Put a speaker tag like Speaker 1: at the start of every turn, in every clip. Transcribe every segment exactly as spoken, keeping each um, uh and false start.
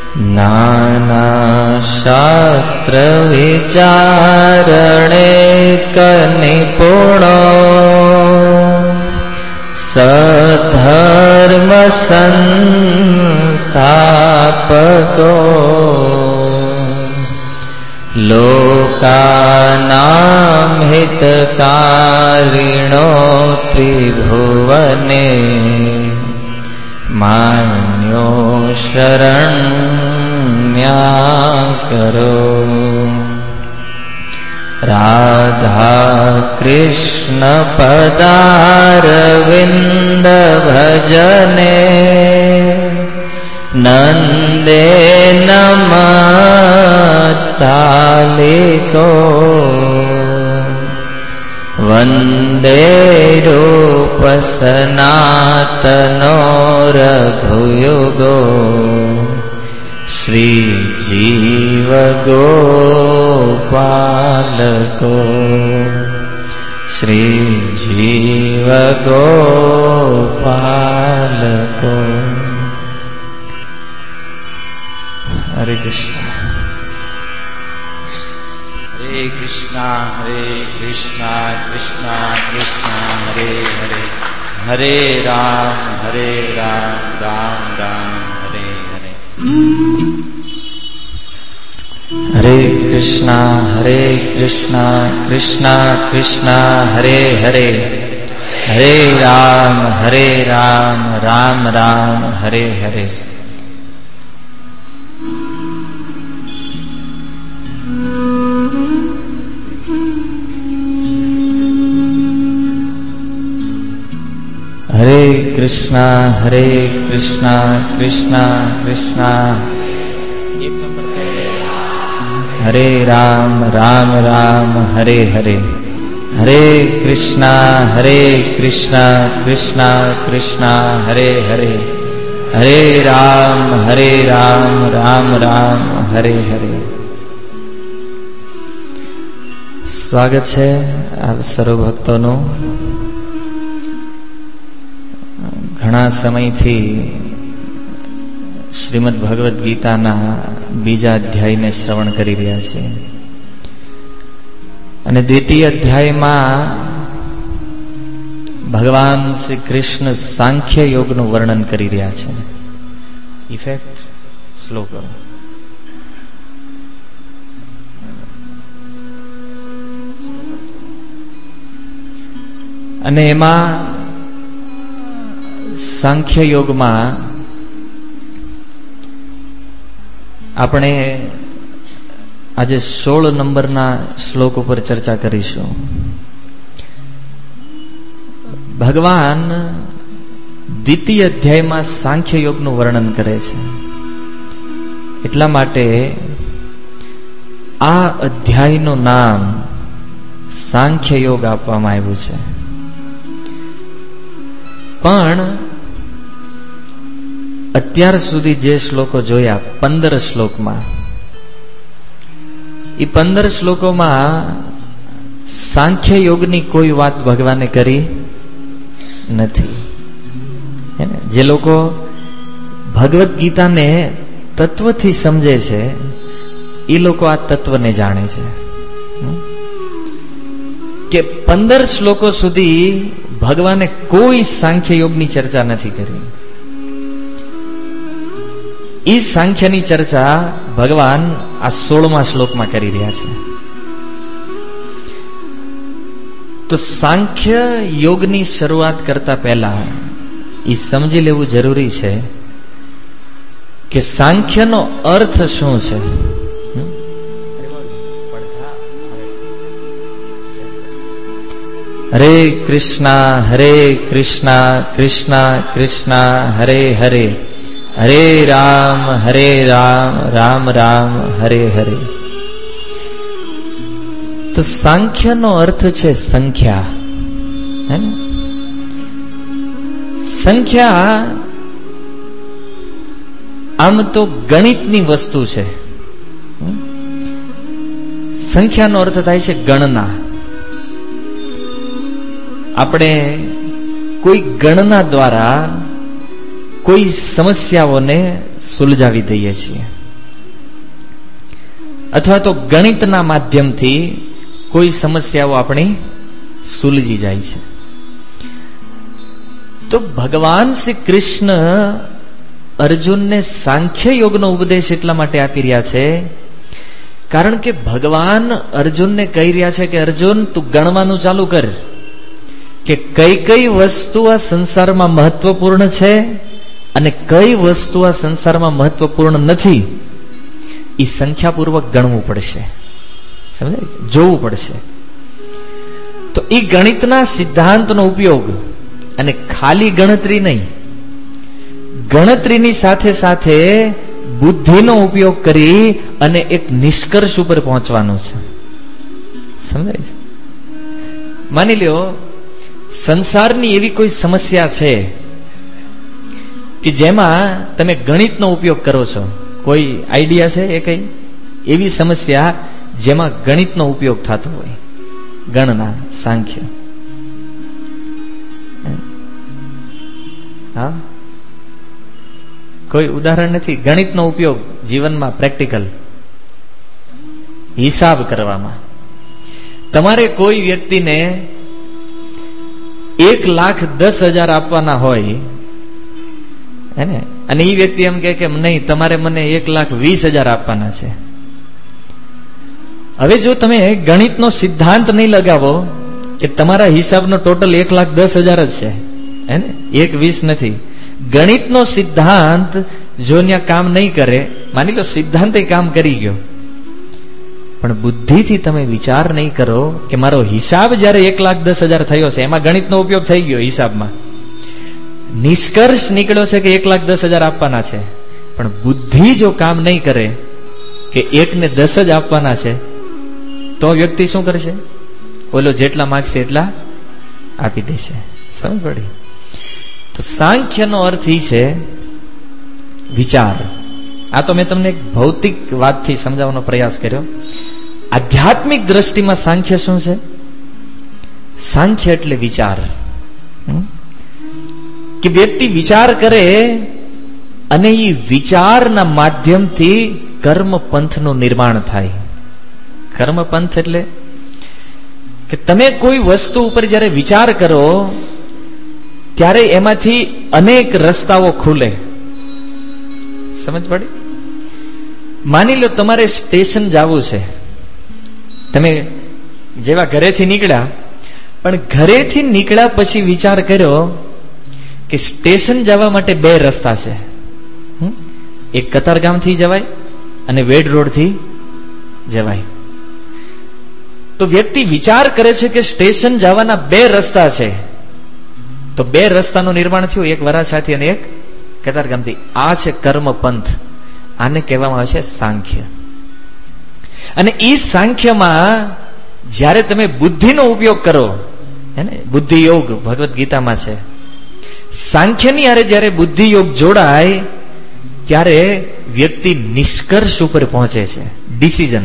Speaker 1: નાના શાસ્ત્ર વિચારણે કનિપુણો સધર્મ સંસ્થાપકો લોકાનામ હિતકારિણો ત્રિભુવને માન્યો શરણ્યા કરો. રાધા કૃષ્ણ પદારવિંદ ભજને નંદે નમતાલિકો વંદે રૂપ સનાતનો રઘુયુગો શ્રી જીવ ગોપાલકો શ્રી જીવ ગોપાલકો. હરે કૃષ્ણ હરે કૃષ્ણ હરે કૃષ્ણ કૃષ્ણ કૃષ્ણ હરે હરે હરે રામ હરે રામ રામ રામ હરે હરે. હરે કૃષ્ણ હરે કૃષ્ણ કૃષ્ણ કૃષ્ણ હરે હરે હરે રામ હરે રામ રામ રામ હરે હરે. હરે કૃષ્ણ હરે કૃષ્ણ કૃષ્ણ કૃષ્ણ હરે રામ રામ રામ હરે હરે હરે કૃષ્ણ હરે કૃષ્ણ કૃષ્ણ કૃષ્ણ હરે હરે હરે રામ હરે રામ રામ રામ હરે હરે. સ્વાગત છે આપ સર્વ ભક્તોનું. ઘણા સમયથી શ્રીમદ ભગવદ્ ગીતાના બીજા અધ્યાયને શ્રવણ કરી રહ્યા છે અને દ્વિતીય અધ્યાયમાં ભગવાન શ્રી કૃષ્ણ સાંખ્ય યોગનું વર્ણન કરી રહ્યા છે. ઇફેક્ટ સ્લો કરો. અને એમાં સાંખ્ય યોગમાં આપણે આજે સોળ નંબરના શ્લોક ઉપર ચર્ચા કરીશું. ભગવાન દ્વિતીય અધ્યાયમાં સાંખ્ય યોગનું વર્ણન કરે છે. એટલા માટે આ અધ્યાયનું નામ સાંખ્ય યોગ આપવામાં આવ્યું છે. પણ અત્યાર સુધી જે શ્લોકો જોયા પંદર શ્લોકમાં, એ પંદર શ્લોકોમાં સાંખ્ય યોગની કોઈ વાત ભગવાને કરી નથી. જે લોકો ભગવદ્ ગીતાને તત્વથી સમજે છે એ લોકો આ તત્વને જાણે છે કે પંદર શ્લોકો સુધી ભગવાને કોઈ સાંખ્ય યોગની ચર્ચા નથી કરી. એ સાંખ્યની ચર્ચા ભગવાન આ સોળમા શ્લોકમાં કરી રહ્યા છે. તો સાંખ્ય યોગની શરૂઆત કરતા પહેલા એ સમજી લેવું જરૂરી છે કે સાંખ્યનો અર્થ શું છે. હરે કૃષ્ણ હરે કૃષ્ણ કૃષ્ણ કૃષ્ણ હરે હરે હરે રામ હરે રામ રામ રામ હરે હરે. તો સાંખ્યનો અર્થ છે સંખ્યા. હે ને? સંખ્યા આમ તો ગણિતની વસ્તુ છે. સંખ્યાનો અર્થ થાય છે ગણના. આપણે કોઈ ગણના દ્વારા કોઈ સમસ્યાઓને સુલઝાવી દઈએ છીએ. અથવા તો ગણિતના માધ્યમથી કોઈ સમસ્યાઓ આપણી સુલજી જાય છે. તો ભગવાન શ્રી કૃષ્ણ અર્જુનને સાંખ્ય યોગનો ઉપદેશ એટલા માટે આપી રહ્યા છે કારણ કે ભગવાન અર્જુનને કહી રહ્યા છે કે અર્જુન તું ગણવાનું ચાલુ કર કે કઈ કઈ વસ્તુ આ સંસારમાં મહત્વપૂર્ણ છે અને કઈ વસ્તુ આ સંસારમાં મહત્વપૂર્ણ નથી. એ સંખ્યાપૂર્વક ગણવું પડશે, સમજાય, જોવું પડશે. તો એ ગણિતના સિદ્ધાંતનો ઉપયોગ, અને ખાલી ગણતરી નહીં, ગણતરીની સાથે સાથે બુદ્ધિનો ઉપયોગ કરી અને એક નિષ્કર્ષ ઉપર પહોંચવાનું છે. સમજાય છે? માની લ્યો સંસારની એવી કોઈ સમસ્યા છે કે જેમાં તમે ગણિતનો ઉપયોગ કરો છો. કોઈ આઈડિયા છે એ કઈ એવી સમસ્યા જેમાં ગણિતનો ઉપયોગ થતો હોય, ગણના, સાંખ્ય? હા, કોઈ ઉદાહરણ નથી? ગણિતનો ઉપયોગ જીવનમાં પ્રેક્ટિકલ હિસાબ કરવામાં. તમારે કોઈ વ્યક્તિને એક લાખ દસ હજાર આપવાના હોય હે ને, અને એ વ્યક્તિ એમ કે નહીં તમારે મને એક લાખ વીસ હજાર આપવાના છે. હવે જો તમે ગણિતનો સિદ્ધાંત નહીં લગાવો કે તમારા હિસાબનો ટોટલ એક લાખ દસ હજાર જ છે, હે ને, એક વીસ નથી. ગણિતનો સિદ્ધાંત જો ત્યાં કામ નહીં કરે, માની લો સિદ્ધાંત કામ કરી ગયો, પણ બુદ્ધિથી તમે વિચાર નહીં કરો કે મારો હિસાબ જયારે એક લાખ દસ હજાર થયો છે, એમાં ગણિતનો ઉપયોગ થઈ ગયો, હિસાબમાં નિષ્કર્ષ નીકળ્યો છે કે એક લાખ દસ હજાર આપવાના છે, પણ બુદ્ધિ જો કામ નહીં કરે કે એક ને દસ જ આપવાના છે, તો વ્યક્તિ શું કરશે? ઓલો જેટલા માગશે એટલા આપી દેશે. સમજ પડી? તો સાંખ્યનો અર્થ એ છે વિચાર. આ તો મેં તમને એક ભૌતિક વાતથી સમજાવવાનો પ્રયાસ કર્યો. આધ્યાત્મિક દ્રષ્ટિમાં સાંખ્ય શું છે? સાંખ્ય એટલે વિચાર. કે વ્યક્તિ વિચાર કરે અને એ વિચારના માધ્યમથી કર્મ પંથનું નિર્માણ થાય. કર્મ પંથ એટલે કે તમે કોઈ વસ્તુ ઉપર જયારે વિચાર કરો ત્યારે એમાંથી અનેક રસ્તાઓ ખુલે. સમજ પડી? માની લો તમારે સ્ટેશન જવું છે, તમે જેવા ઘરેથી નીકળ્યા, પણ ઘરેથી નીકળ્યા પછી વિચાર કર્યો કે સ્ટેશન જવા માટે બે રસ્તા છે. એક કતારગામથી જવાય અને વેડ રોડથી જવાય. તો વ્યક્તિ વિચાર કરે છે કે સ્ટેશન જવાના બે રસ્તા છે, તો બે રસ્તાનું નિર્માણ થયું, એક વરાછાથી અને એક કતારગામથી. આ છે કર્મ પંથ. આને કહેવામાં આવે છે સાંખ્ય. અને એ સાંખ્યમાં જ્યારે તમે બુદ્ધિનો ઉપયોગ કરો, હે ને, બુદ્ધિ યોગ ભગવદ્ ગીતામાં છે. સાંખ્યની હારે જયારે બુદ્ધિ યોગ જોડાય ત્યારે વ્યક્તિ નિષ્કર્ષ ઉપર પહોંચે છે, ડિસિઝન.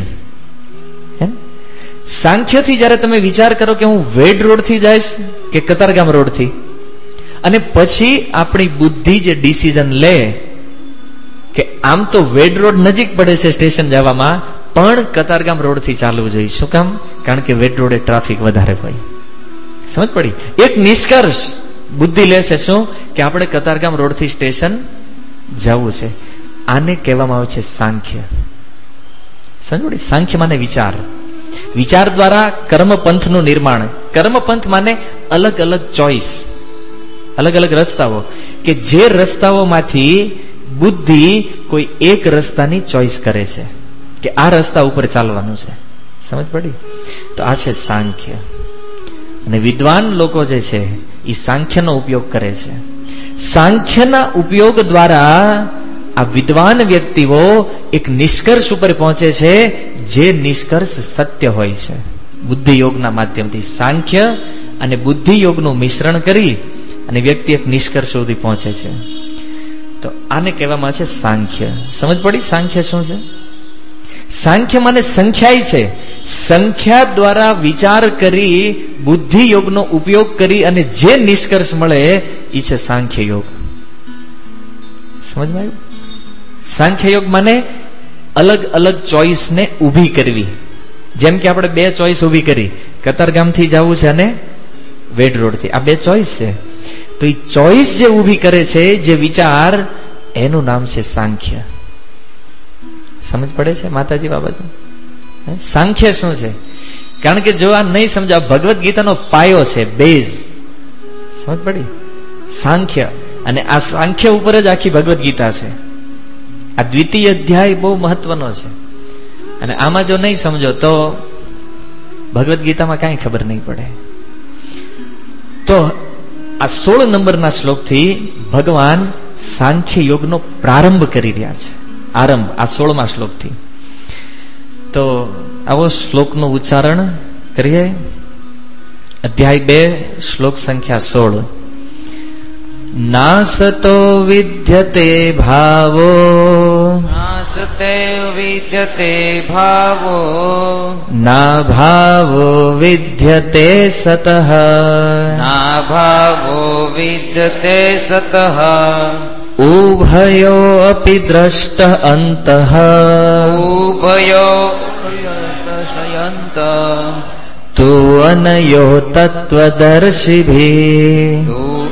Speaker 1: સાંખ્યથી જયારે તમે વિચાર કરો કે હું વેડ રોડથી જઈશ કે કતારગામ રોડથી, અને પછી આપણી બુદ્ધિ જે ડિસિઝન લે કે આમ તો વેડ રોડ નજીક પડે છે સ્ટેશન જવામાં, પણ કતારગામ રોડથી ચાલવું જોઈએ. શું કામ? કારણ કે વેડ રોડે ટ્રાફિક વધારે હોય. સમજ પડી? એક નિષ્કર્ષ બુદ્ધિ લે છે શું? કે આપણે કતારગામ રોડથી સ્ટેશન જવું છે. આને કહેવામાં આવે છે સાંખ્ય. સમજ પડી? સાંખ્ય માને વિચાર. વિચાર દ્વારા કર્મપંથનું નિર્માણ. કર્મપંથ માને અલગ અલગ ચોઈસ, અલગ અલગ રસ્તાઓ, કે જે રસ્તાઓમાંથી બુદ્ધિ કોઈ એક રસ્તાની ચોઈસ કરે છે કે આ રસ્તા ઉપર ચાલવાનું છે. સમજ પડી? તો આ છે સાંખ્ય. અને વિદ્વાન લોકો જે છે એ સાંખ્યનો ઉપયોગ કરે છે. સાંખ્યના ઉપયોગ દ્વારા આ વિદ્વાન વ્યક્તિઓ એક નિષ્કર્ષ ઉપર પહોંચે છે, જે નિષ્કર્ષ સત્ય હોય છે. બુદ્ધિ યોગના માધ્યમથી સાંખ્ય અને બુદ્ધિ યોગનું મિશ્રણ કરી અને વ્યક્તિ એક નિષ્કર્ષ સુધી પહોંચે છે. તો આને કહેવામાં આવે છે સાંખ્ય. સમજ પડી? સાંખ્ય શું છે? સાંખ્ય માને સંખ્યા છે. સંખ્યા દ્વારા વિચાર કરી બુદ્ધિ યોગનો ઉપયોગ કરી અને જે નિષ્કર્ષ મળે એ છે સાંખ્ય યોગ. સમજમાં આવ્યું? સાંખ્ય યોગ માને અલગ અલગ ચોઈસને ઊભી કરવી. જેમ કે આપણે બે ચોઈસ ઊભી કરી, કતારગામથી જવું છે અને વેડ રોડથી, આ બે ચોઈસ છે. તો એ ચોઈસ જે ઊભી કરે છે, જે વિચાર, એનું નામ છે સાંખ્ય. સમજ પડે છે માતાજી બાબાજી? સાંખ્ય શું છે? કારણ કે જો આ નહીં સમજા, ભગવદ્ ગીતાનો પાયો છે, બેઝ. સમજ પડી? સાંખ્ય. અને આ સાંખ્ય ઉપર જ આખી ભગવદ્ ગીતા છે. આ દ્વિતીય અધ્યાય બહુ મહત્વનો છે. અને આમાં જો નહીં સમજો તો ભગવદ્ ગીતામાં કાંઈ ખબર નહીં પડે. તો આ સોળ નંબરના શ્લોકથી ભગવાન સાંખ્ય યોગનો પ્રારંભ કરી રહ્યા છે. આરંભ આ સોળમા શ્લોકથી. તો આવો શ્લોકનું ઉચ્ચારણ કરીએ. અધ્યાય બે, શ્લોક સંખ્યા સોળ. નાસતો વિદ્યતે ભાવો,
Speaker 2: નાસતે વિદ્યતે ભાવો,
Speaker 1: ના ભાવો વિદ્યતે સતઃ,
Speaker 2: ના ભાવો વિદ્યતે સતઃ,
Speaker 1: ઉભયો અપી દ્રષ્ટ અંતઃ,
Speaker 2: ઉભયો દ્રષ્ટયંત,
Speaker 1: તુ અનયો તત્વદર્શિભિઃ.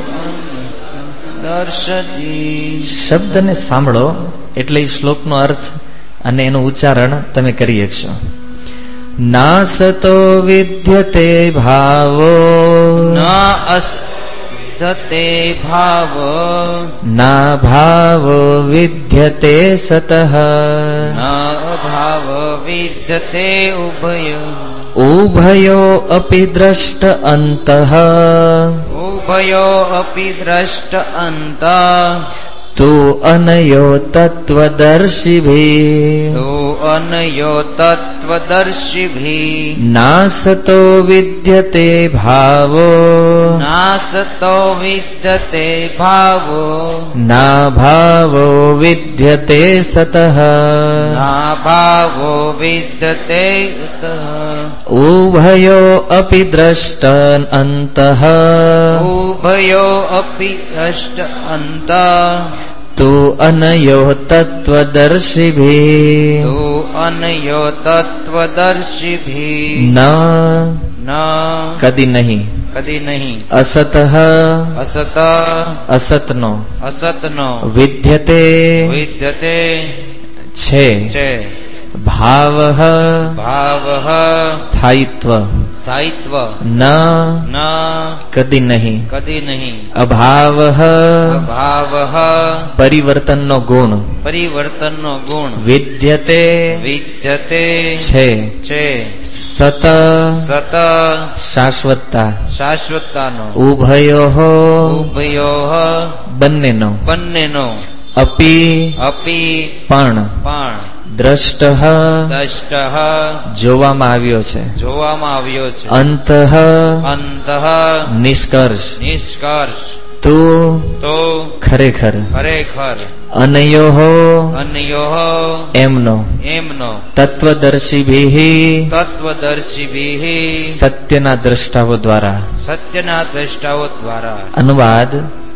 Speaker 1: શબ્દને સાંભળો એટલે એ શ્લોકનો અર્થ અને એનું ઉચ્ચારણ તમે કરી શકશો. નાસતો વિદ્યતે ભાવો,
Speaker 2: ના અસ્તતે ભાવ,
Speaker 1: ના ભાવો વિદ્યતે સતઃ,
Speaker 2: ના ભાવ વિદ્યતે ઉભય,
Speaker 1: ઉભયો અપી દ્રષ્ટ અંતઃ,
Speaker 2: ઉભયો અપી દ્રષ્ટ અંત,
Speaker 1: તુ અનયો તત્વદર્શિભિઃ.
Speaker 2: તો અનયો તત્વદર્શિભિઃ.
Speaker 1: નાસતો વિદ્યતે ભાવો,
Speaker 2: નાસતો વિદ્યતે ભાવો,
Speaker 1: ના ભાવો વિદ્યતે સતઃ,
Speaker 2: ના ભાવો વિદ્યતે ઉતઃ,
Speaker 1: ઉભયો અપી દ્રષ્ટ અંતઃ,
Speaker 2: ઉભયો અપી દ્રષ્ટ અંત,
Speaker 1: તુ અનયો તત્વદર્શિભિઃ.
Speaker 2: તો અનયો તત્વદર્શિભિઃ.
Speaker 1: ન
Speaker 2: ન
Speaker 1: કદી નહીં,
Speaker 2: કદી નહીં,
Speaker 1: અસતઃ
Speaker 2: અસત
Speaker 1: અસતનો,
Speaker 2: અસતનો,
Speaker 1: વિદ્યતે
Speaker 2: વિદ્યતે
Speaker 1: છે,
Speaker 2: છે,
Speaker 1: ભાવઃ
Speaker 2: ભાવઃ
Speaker 1: સ્થાયિત્વ,
Speaker 2: સ્થાયિત્વ,
Speaker 1: ન
Speaker 2: ન
Speaker 1: કદી નહીં,
Speaker 2: કદી નહીં,
Speaker 1: અભાવઃ
Speaker 2: અભાવઃ
Speaker 1: પરિવર્તનનો ગુણ,
Speaker 2: પરિવર્તનનો ગુણ,
Speaker 1: વિદ્યતે
Speaker 2: વિદ્યતે
Speaker 1: છે,
Speaker 2: છે,
Speaker 1: સત
Speaker 2: સત
Speaker 1: શાશ્વતતા,
Speaker 2: શાશ્વતતાનો,
Speaker 1: ઉભયો
Speaker 2: ઉભયો
Speaker 1: બંનેનો,
Speaker 2: બંનેનો,
Speaker 1: અપી
Speaker 2: અપી
Speaker 1: પણ,
Speaker 2: પણ,
Speaker 1: દ્રષ્ટ
Speaker 2: દ્રષ્ટ
Speaker 1: જોવામાં આવ્યો છે,
Speaker 2: જોવામાં આવ્યો છે,
Speaker 1: અંત
Speaker 2: અંત
Speaker 1: નિષ્કર્ષ,
Speaker 2: નિષ્કર્ષ,
Speaker 1: તું
Speaker 2: તો
Speaker 1: ખરેખર,
Speaker 2: ખરેખર,
Speaker 1: અનયો
Speaker 2: અન્યો
Speaker 1: એમનો,
Speaker 2: એમનો,
Speaker 1: તત્વદર્શિભિઃ
Speaker 2: તત્વદર્શિભિઃ
Speaker 1: સત્યના દ્રષ્ટાઓ દ્વારા.
Speaker 2: સત્યના દ્રષ્ટાઓ દ્વારા.
Speaker 1: અનુવાદ: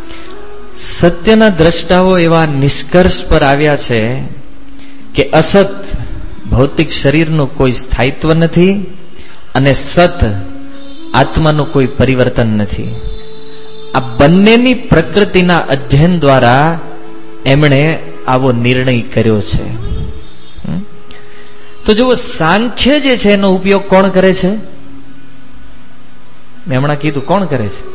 Speaker 1: સત્યના દ્રષ્ટાઓ એવા નિષ્કર્ષ પર આવ્યા છે કે અસત ભૌતિક શરીરનું કોઈ સ્થાયિત્વ નથી અને સત આત્માનું કોઈ પરિવર્તન નથી. આ બંનેની પ્રકૃતિના અધ્યયન દ્વારા એમણે આવો નિર્ણય કર્યો છે. તો જુઓ, સાંખ્ય જે છે એનો ઉપયોગ કોણ કરે છે? મેં હમણાં કીધું, કોણ કરે છે?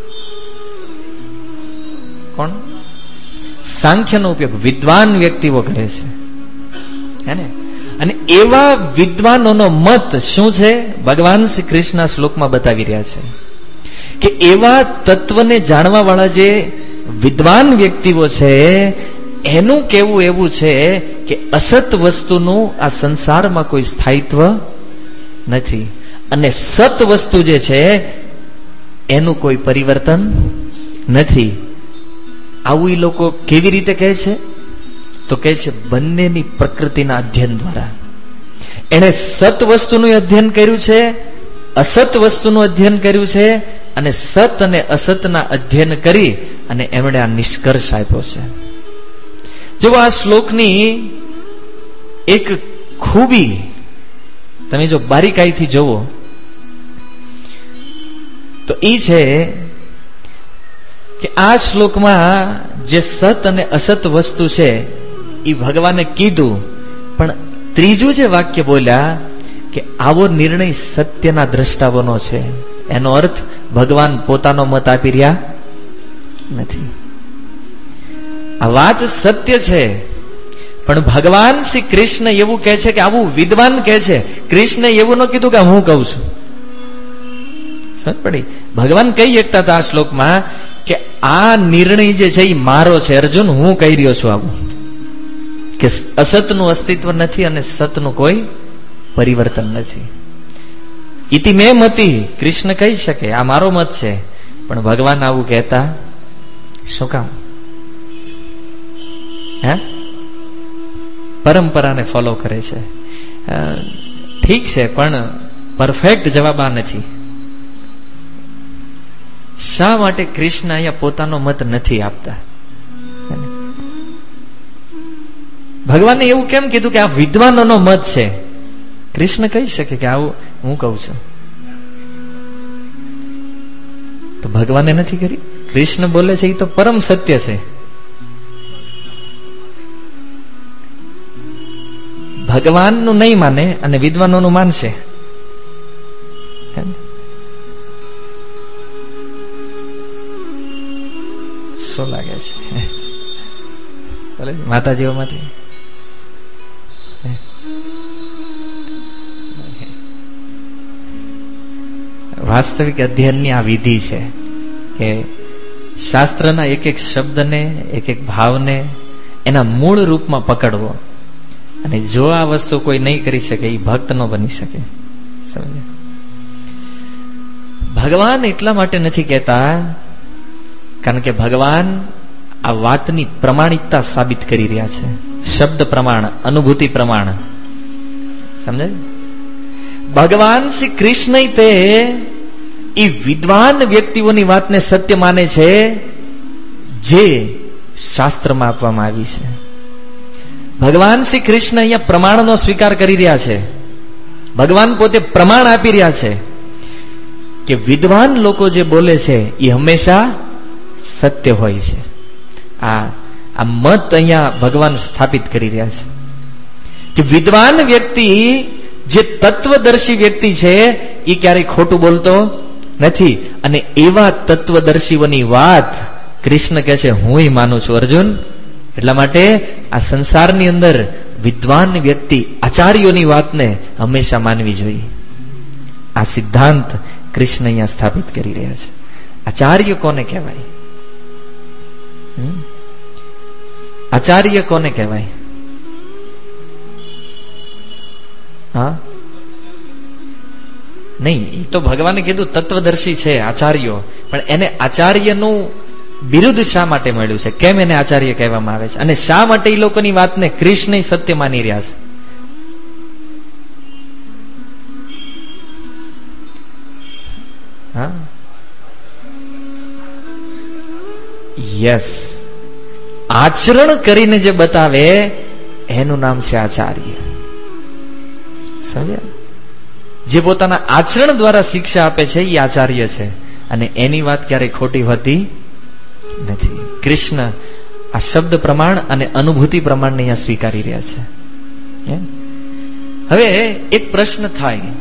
Speaker 1: કોણ? સાંખ્યનો ઉપયોગ વિદ્વાન વ્યક્તિઓ કરે છે, હે ને? અને એવા વિદ્વાનોનો મત શું છે? ભગવાન શ્રી કૃષ્ણ શ્લોકમાં બતાવી રહ્યા છે કે એવા તત્વને જાણવા વાળા જે વિદ્વાન વ્યક્તિઓ છે એનું કેવું એવું છે કે અસત વસ્તુનું આ સંસારમાં કોઈ સ્થાયિત્વ નથી અને સત વસ્તુ જે છે એનું કોઈ પરિવર્તન નથી. આવું એ લોકો કેવી રીતે કહે છે? તો કહે છે બંનેની પ્રકૃતિના અધ્યયન દ્વારા. એણે સત વસ્તુનું અધ્યયન કર્યું છે, અસત વસ્તુનું અધ્યયન કર્યું છે અને સત અને અસતના અધ્યયન કરી અને એમણે આ નિષ્કર્ષ આપ્યો છે. જો આ શ્લોકની એક ખૂબી તમે જો બારીકાઈથી જોવો તો એ છે કે આ શ્લોકમાં જે સત અને અસત વસ્તુ છે એ ભગવાને કીધું, પણ ત્રીજું જે વાક્ય બોલ્યા કે આવો નિર્ણય સત્યના દ્રષ્ટાઓનો છે, એનો અર્થ ભગવાન પોતાનો મત આપી રહ્યા નથી. આ વાત સત્ય છે, પણ ભગવાન શ્રી કૃષ્ણ એવું કહે છે કે આવું વિદ્વાન કહે છે. કૃષ્ણ એવું ન કીધું કે હું કહું છું. સમજ પડી? ભગવાન કહી શકતા હતા આ શ્લોકમાં કે આ નિર્ણય જે છે એ મારો છે અર્જુન, હું કહી રહ્યો છું આવું, કે અસતનું અસ્તિત્વ નથી અને સતનું કોઈ પરિવર્તન નથી. ઇતિ મેં મતી, કૃષ્ણ કહી શકે આ મારો મત છે, પણ ભગવાન આવું કહેતા શું કામ? હે, પરંપરાને ફોલો કરે છે. ઠીક છે, પણ પરફેક્ટ જવાબ આ નથી. શા માટે કૃષ્ણ અહીંયા પોતાનો મત નથી આપતા? ભગવાને એવું કેમ કીધું કે આ વિદ્વાનોનો મત છે? કૃષ્ણ કહી શકે કે આવું હું કહું છું, તો ભગવાને નથી કરી. કૃષ્ણ બોલે છે એ તો પરમ સત્ય છે. ભગવાનનું નહીં માને અને વિદ્વાનોનું માનશે. શું લાગે છે માતાજીઓમાંથી? વાસ્તવિક અધ્યયનની આ વિધિ છે કે શાસ્ત્રના એક એક શબ્દને, એક એક ભાવને એના મૂળ રૂપમાં પકડવો, અને જો આ વસ્તુ કોઈ નહીં કરી શકે એ ભક્ત ન બની શકે. સમજે? ભગવાન એટલા માટે નથી કહેતા કારણ કે ભગવાન આ વાતની પ્રમાણિકતા સાબિત કરી રહ્યા છે. શબ્દ પ્રમાણ, અનુભૂતિ પ્રમાણ. સમજાય? ભગવાન શ્રી કૃષ્ણ તે એ વિદ્વાન વ્યક્તિઓની વાતને સત્ય માને છે જે શાસ્ત્રમાં આપવામાં આવી છે. ભગવાન શ્રી કૃષ્ણ અહીંયા પ્રમાણનો સ્વીકાર કરી રહ્યા છે. ભગવાન પોતે પ્રમાણ આપી રહ્યા છે કે વિદ્વાન લોકો જે બોલે છે એ હંમેશા સત્ય હોય છે. આ આ મત અહીંયા ભગવાન સ્થાપિત કરી રહ્યા છે કે વિદ્વાન વ્યક્તિ, જે તત્વદર્શી વ્યક્તિ છે, એ ક્યારેય ખોટું બોલતો નથી. અને એવા તત્વદર્શીઓની વાત કૃષ્ણ કહે છે હું માનું છું અર્જુન. એટલા માટે આ સંસારની અંદર વિદ્વાન વ્યક્તિ, આચાર્યોની વાતને હંમેશા માનવી જોઈએ. આ સિદ્ધાંત કૃષ્ણ અહીંયા સ્થાપિત કરી રહ્યા છે. આચાર્ય કોને કહેવાય? આચાર્ય કોને કહેવાય? હા, નહીં, એ તો ભગવાને કીધું તત્વદર્શી છે આચાર્યો, પણ એને આચાર્યનું બિરુદ શા માટે મળ્યું છે? કેમ એને આચાર્ય કહેવામાં આવે છે? અને શા માટે એ લોકોની વાતને કૃષ્ણ સત્ય માની રહ્યા છે? હા, યસ, આચરણ કરીને જે બતાવે એનું નામ છે આચાર્ય. સમજ્યા? જે પોતાના આચરણ દ્વારા શિક્ષા આપે છે એ આચાર્ય છે, અને એની વાત ક્યારેય ખોટી હોતી નથી. કૃષ્ણ આ શબ્દ પ્રમાણ અને અનુભૂતિ પ્રમાણને અહીંયા સ્વીકારી રહ્યા છે. હવે એક પ્રશ્ન થાય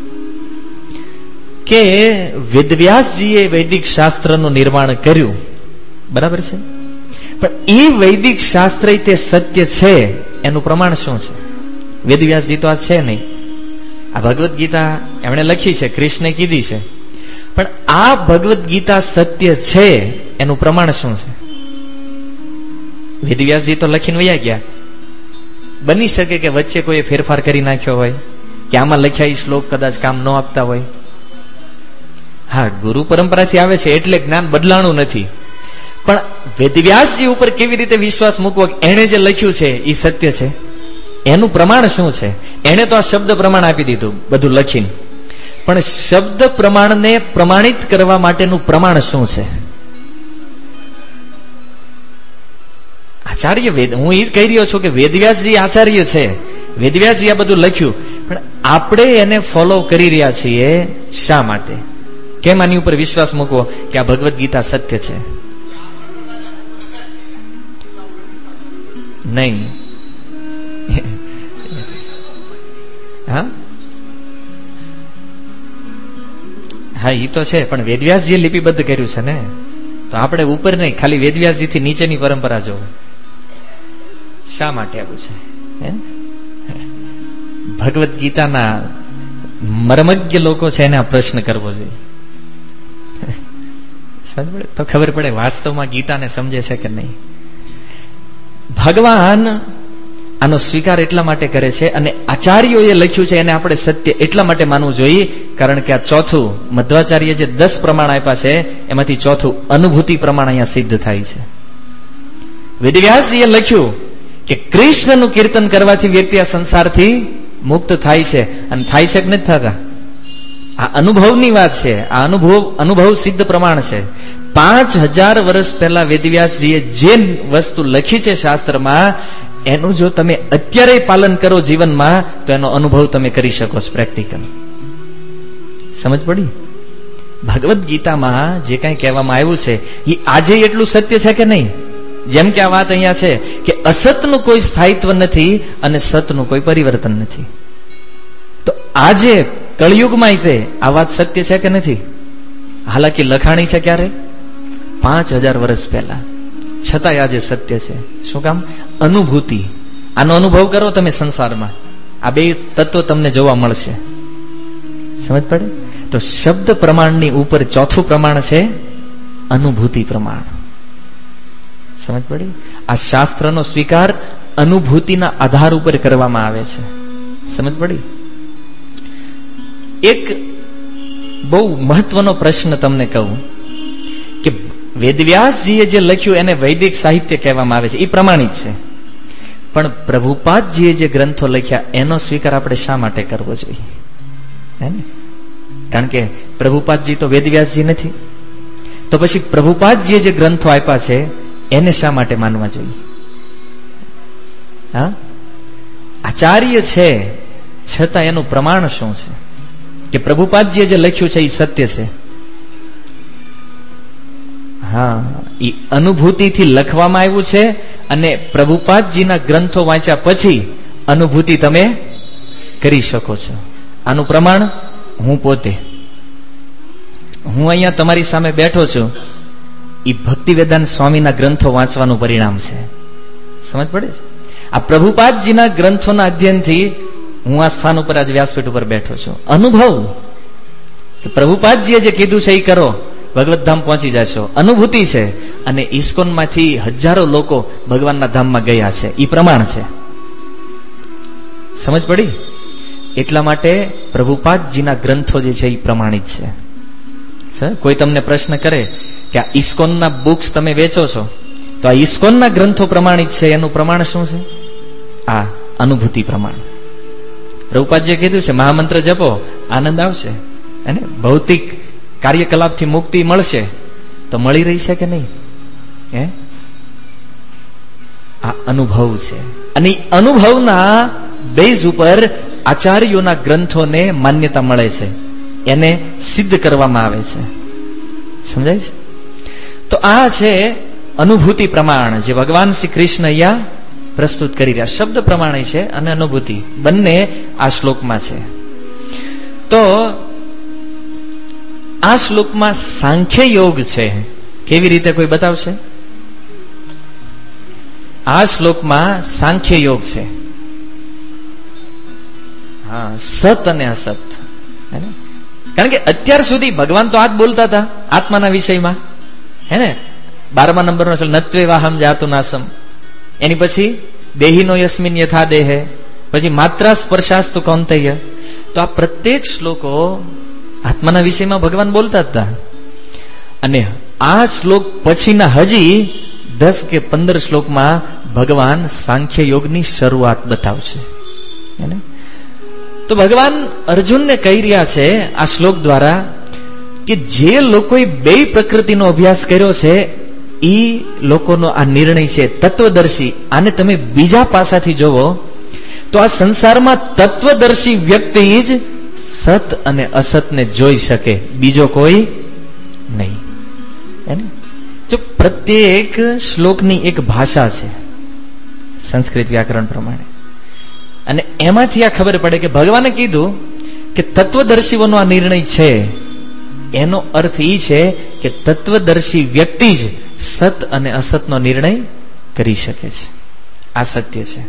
Speaker 1: કે વેદવ્યાસજીએ વૈદિક શાસ્ત્રનું નિર્માણ કર્યું, બરાબર છે, પણ એ વૈદિક શાસ્ત્ર તે સત્ય છે એનું પ્રમાણ શું છે? વેદવ્યાસજી તો આ છે નહીં. આ ભગવદ્ ગીતા એમણે લખી છે, કૃષ્ણે કીધી છે, પણ આ ભગવદ્ ગીતા સત્ય છે એનું પ્રમાણ શું છે? વેદવ્યાસજી તો લખીને વયા ગયા. બની શકે કે વચ્ચે કોઈ ફેરફાર કરી નાખ્યો હોય, કે આમાં લખ્યા એ શ્લોક કદાચ કામ ન આપતા હોય. હા, ગુરુ પરંપરાથી આવે છે એટલે જ્ઞાન બદલાણું નથી, પણ વેદવ્યાસજી ઉપર કેવી રીતે વિશ્વાસ મૂકવો? એને જે લખ્યું છે એ સત્ય છે, એનું પ્રમાણ શું છે? એને તો આ શબ્દ પ્રમાણ આપી દીધું બધું લખીને, પણ શબ્દ પ્રમાણને પ્રમાણિત કરવા માટેનું પ્રમાણ શું છે? આચાર્ય વેદ, હું એ કહી રહ્યો છું કે વેદવ્યાસજી આચાર્ય છે, વેદવ્યાસજી આ બધું લખ્યું, પણ આપણે એને ફોલો કરી રહ્યા છીએ શા માટે? કેમ આની ઉપર વિશ્વાસ મૂકવો કે આ ભગવદ્ ગીતા સત્ય છે? નહીં. હા હા એ તો છે, પણ વેદવ્યાસજીએ લિપિબદ્ધ કર્યું છે ને, તો આપણે ઉપર નહીં, ખાલી વેદવ્યાસજી થી નીચેની પરંપરા જોવો. શા માટે આવું છે? ભગવદ્ ગીતાના મર્મજ્ઞ લોકો છે એને આ પ્રશ્ન કરવો જોઈએ, તો ખબર પડે વાસ્તવમાં ગીતાને સમજે છે કે નહીં. ભગવાન આનો સ્વીકાર એટલા માટે કરે છે, અને આચાર્યોએ લખ્યું છે એને આપણે સત્ય એટલા માટે માનવું જોઈએ, કારણ કે આ ચોથું મધ્વાચાર્ય જે દસ પ્રમાણ આપ્યા છે એમાંથી ચોથું અનુભૂતિ પ્રમાણ અહીંયા સિદ્ધ થાય છે. વેદવ્યાસજીએ લખ્યું કે કૃષ્ણનું કીર્તન કરવાથી વ્યક્તિ આ સંસારથી મુક્ત થાય છે, અને થાય છે કે નથી થતા? આ અનુભવની વાત છે, આ અનુભવ અનુભવ સિદ્ધ પ્રમાણ છે. પાંચ હજાર વર્ષ પહેલા વેદવ્યાસજીએ જે વસ્તુ લખી છે શાસ્ત્રમાં, એનું જો તમે અત્યારે પાલન કરો જીવનમાં, તો એનો અનુભવ તમે કરી શકો છો પ્રેક્ટિકલ. સમજ પડી? ભગવદ્ ગીતામાં જે કઈ કહેવામાં આવ્યું છે એ આજે એટલું સત્ય છે કે નહીં? જેમ કે આ વાત અહીંયા છે કે અસતનું કોઈ સ્થાયિત્વ નથી અને સતનું કોઈ પરિવર્તન નથી. તો આજે કળિયુગમાં તે આ વાત સત્ય છે કે નથી? હાલાકી લખાણી છે ક્યારે? પાંચ હજાર વર્ષ પહેલા, છતાંય આજે સત્ય છે. શું કામ? અનુભૂતિ. આનો અનુભવ કરો તમે સંસારમાં, આ બે તત્વો તમને જોવા મળશે. સમજ પડે? તો શબ્દ પ્રમાણની ઉપર ચોથું પ્રમાણ છે અનુભૂતિ પ્રમાણ. સમજ પડી? આ શાસ્ત્રનો સ્વીકાર અનુભૂતિના આધાર ઉપર કરવામાં આવે છે. સમજ પડી? એક બહુ મહત્વનો પ્રશ્ન તમને કહું કે વેદવ્યાસજીએ જે લખ્યું એને વૈદિક સાહિત્ય કહેવામાં આવે છે, એ પ્રમાણિત છે, પણ પ્રભુપાદજીએ જે ગ્રંથો લખ્યા એનો સ્વીકાર આપણે શા માટે કરવો જોઈએ? હે ને? કારણ કે પ્રભુપાદજી તો વેદવ્યાસજી નથી, તો પછી પ્રભુપાદજીએ જે ગ્રંથો આપ્યા છે એને શા માટે માનવા જોઈએ? હા, આચાર્ય છે છતાં એનું પ્રમાણ શું છે કે પ્રભુપાદજીએ જે લખ્યું છે એ સત્ય છે? હા, એ અનુભૂતિથી લખવામાં આવ્યું છે, અને પ્રભુપાદજીના ગ્રંથો વાંચ્યા પછી અનુભૂતિ તમે કરી શકો છો. આનું પ્રમાણ હું પોતે, હું અહીંયા તમારી સામે બેઠો છું, એ ભક્તિવેદાંત સ્વામીના ગ્રંથો વાંચવાનું પરિણામ છે. સમજ પડે છે? આ પ્રભુપાદજીના ગ્રંથોના અધ્યયનથી હું આ સ્થાન ઉપર આજ વ્યાસપીઠ ઉપર બેઠો છું. અનુભવ કે પ્રભુપાદજીએ જે કીધું છે એ કરો, ભગવત ધામ પહોંચી જશો. અનુભૂતિ છે, અને ઇસ્કોનમાંથી હજારો લોકો ભગવાનના ધામમાં ગયા છે, એ પ્રમાણ છે. સમજ પડી? એટલા માટે પ્રભુપાદજીના ગ્રંથો જે છે એ પ્રમાણિત છે. કોઈ તમને પ્રશ્ન કરે કે આ ઇસ્કોનના બુક્સ તમે વેચો છો, તો આ ઇસ્કોનના ગ્રંથો પ્રમાણિત છે, એનું પ્રમાણ શું છે? આ અનુભૂતિ પ્રમાણ. પ્રભુપાદજીએ કીધું છે મહામંત્ર જપો, આનંદ આવશે, અને ભૌતિક કાર્યકલાપથી મુક્તિ મળશે, તો મળી રહી છે કે નહીં? હે, આ અનુભવ છે, અને અનુભવના બેઝ ઉપર આચાર્યોના ગ્રંથોને માન્યતા મળે છે, એને સિદ્ધ કરવામાં આવે છે. સમજાય છે? તો આ છે અનુભૂતિ પ્રમાણ જે ભગવાન શ્રી કૃષ્ણ અહીંયા પ્રસ્તુત કરી રહ્યા. શબ્દ પ્રમાણે છે અને અનુભૂતિ બંને આ શ્લોકમાં છે. તો આ શ્લોકમાં સાંખ્ય યોગ છે. કેવી રીતે કોઈ બતાવશે? આ શ્લોકમાં સાંખ્ય યોગ છે. હા, સત અને અસત. કારણ કે અત્યાર સુધી ભગવાન તો આ જ બોલતા હતા આત્માના વિષયમાં, હે ને? બારમા નંબરનો નત્વે વાહમ જાતુ નાસમ, એની પછી દેહીનો યસ્મિન યથા દેહે, પછી માત્રા સ્પર્શાસ્તુ કૌંતેય. તો આ પ્રત્યેક શ્લોકો આત્માના વિષયમાં ભગવાન બોલતા હતા. અને આ શ્લોક પછીના હજી દસ કે પંદર શ્લોકમાં ભગવાન સાંખ્ય યોગની શરૂઆત બતાવશે. તો ભગવાન અર્જુનને કહી રહ્યા છે આ શ્લોક દ્વારા કે જે લોકોએ બે પ્રકૃતિનો અભ્યાસ કર્યો છે એ લોકોનો આ નિર્ણય છે તત્વદર્શી. આને તમે બીજા પાસાથી જોવો તો આ સંસારમાં તત્વદર્શી વ્યક્તિ જ સત અને અસતને જોઈ શકે, બીજો કોઈ નહીં. જો પ્રત્યેક શ્લોકની એક ભાષા છે સંસ્કૃત વ્યાકરણ પ્રમાણે, અને એમાંથી આ ખબર પડે કે ભગવાને કીધું કે તત્વદર્શીઓનો આ નિર્ણય છે, એનો અર્થ એ છે કે તત્વદર્શી વ્યક્તિ જ સત અને અસતનો નિર્ણય કરી શકે છે. આ સત્ય છે.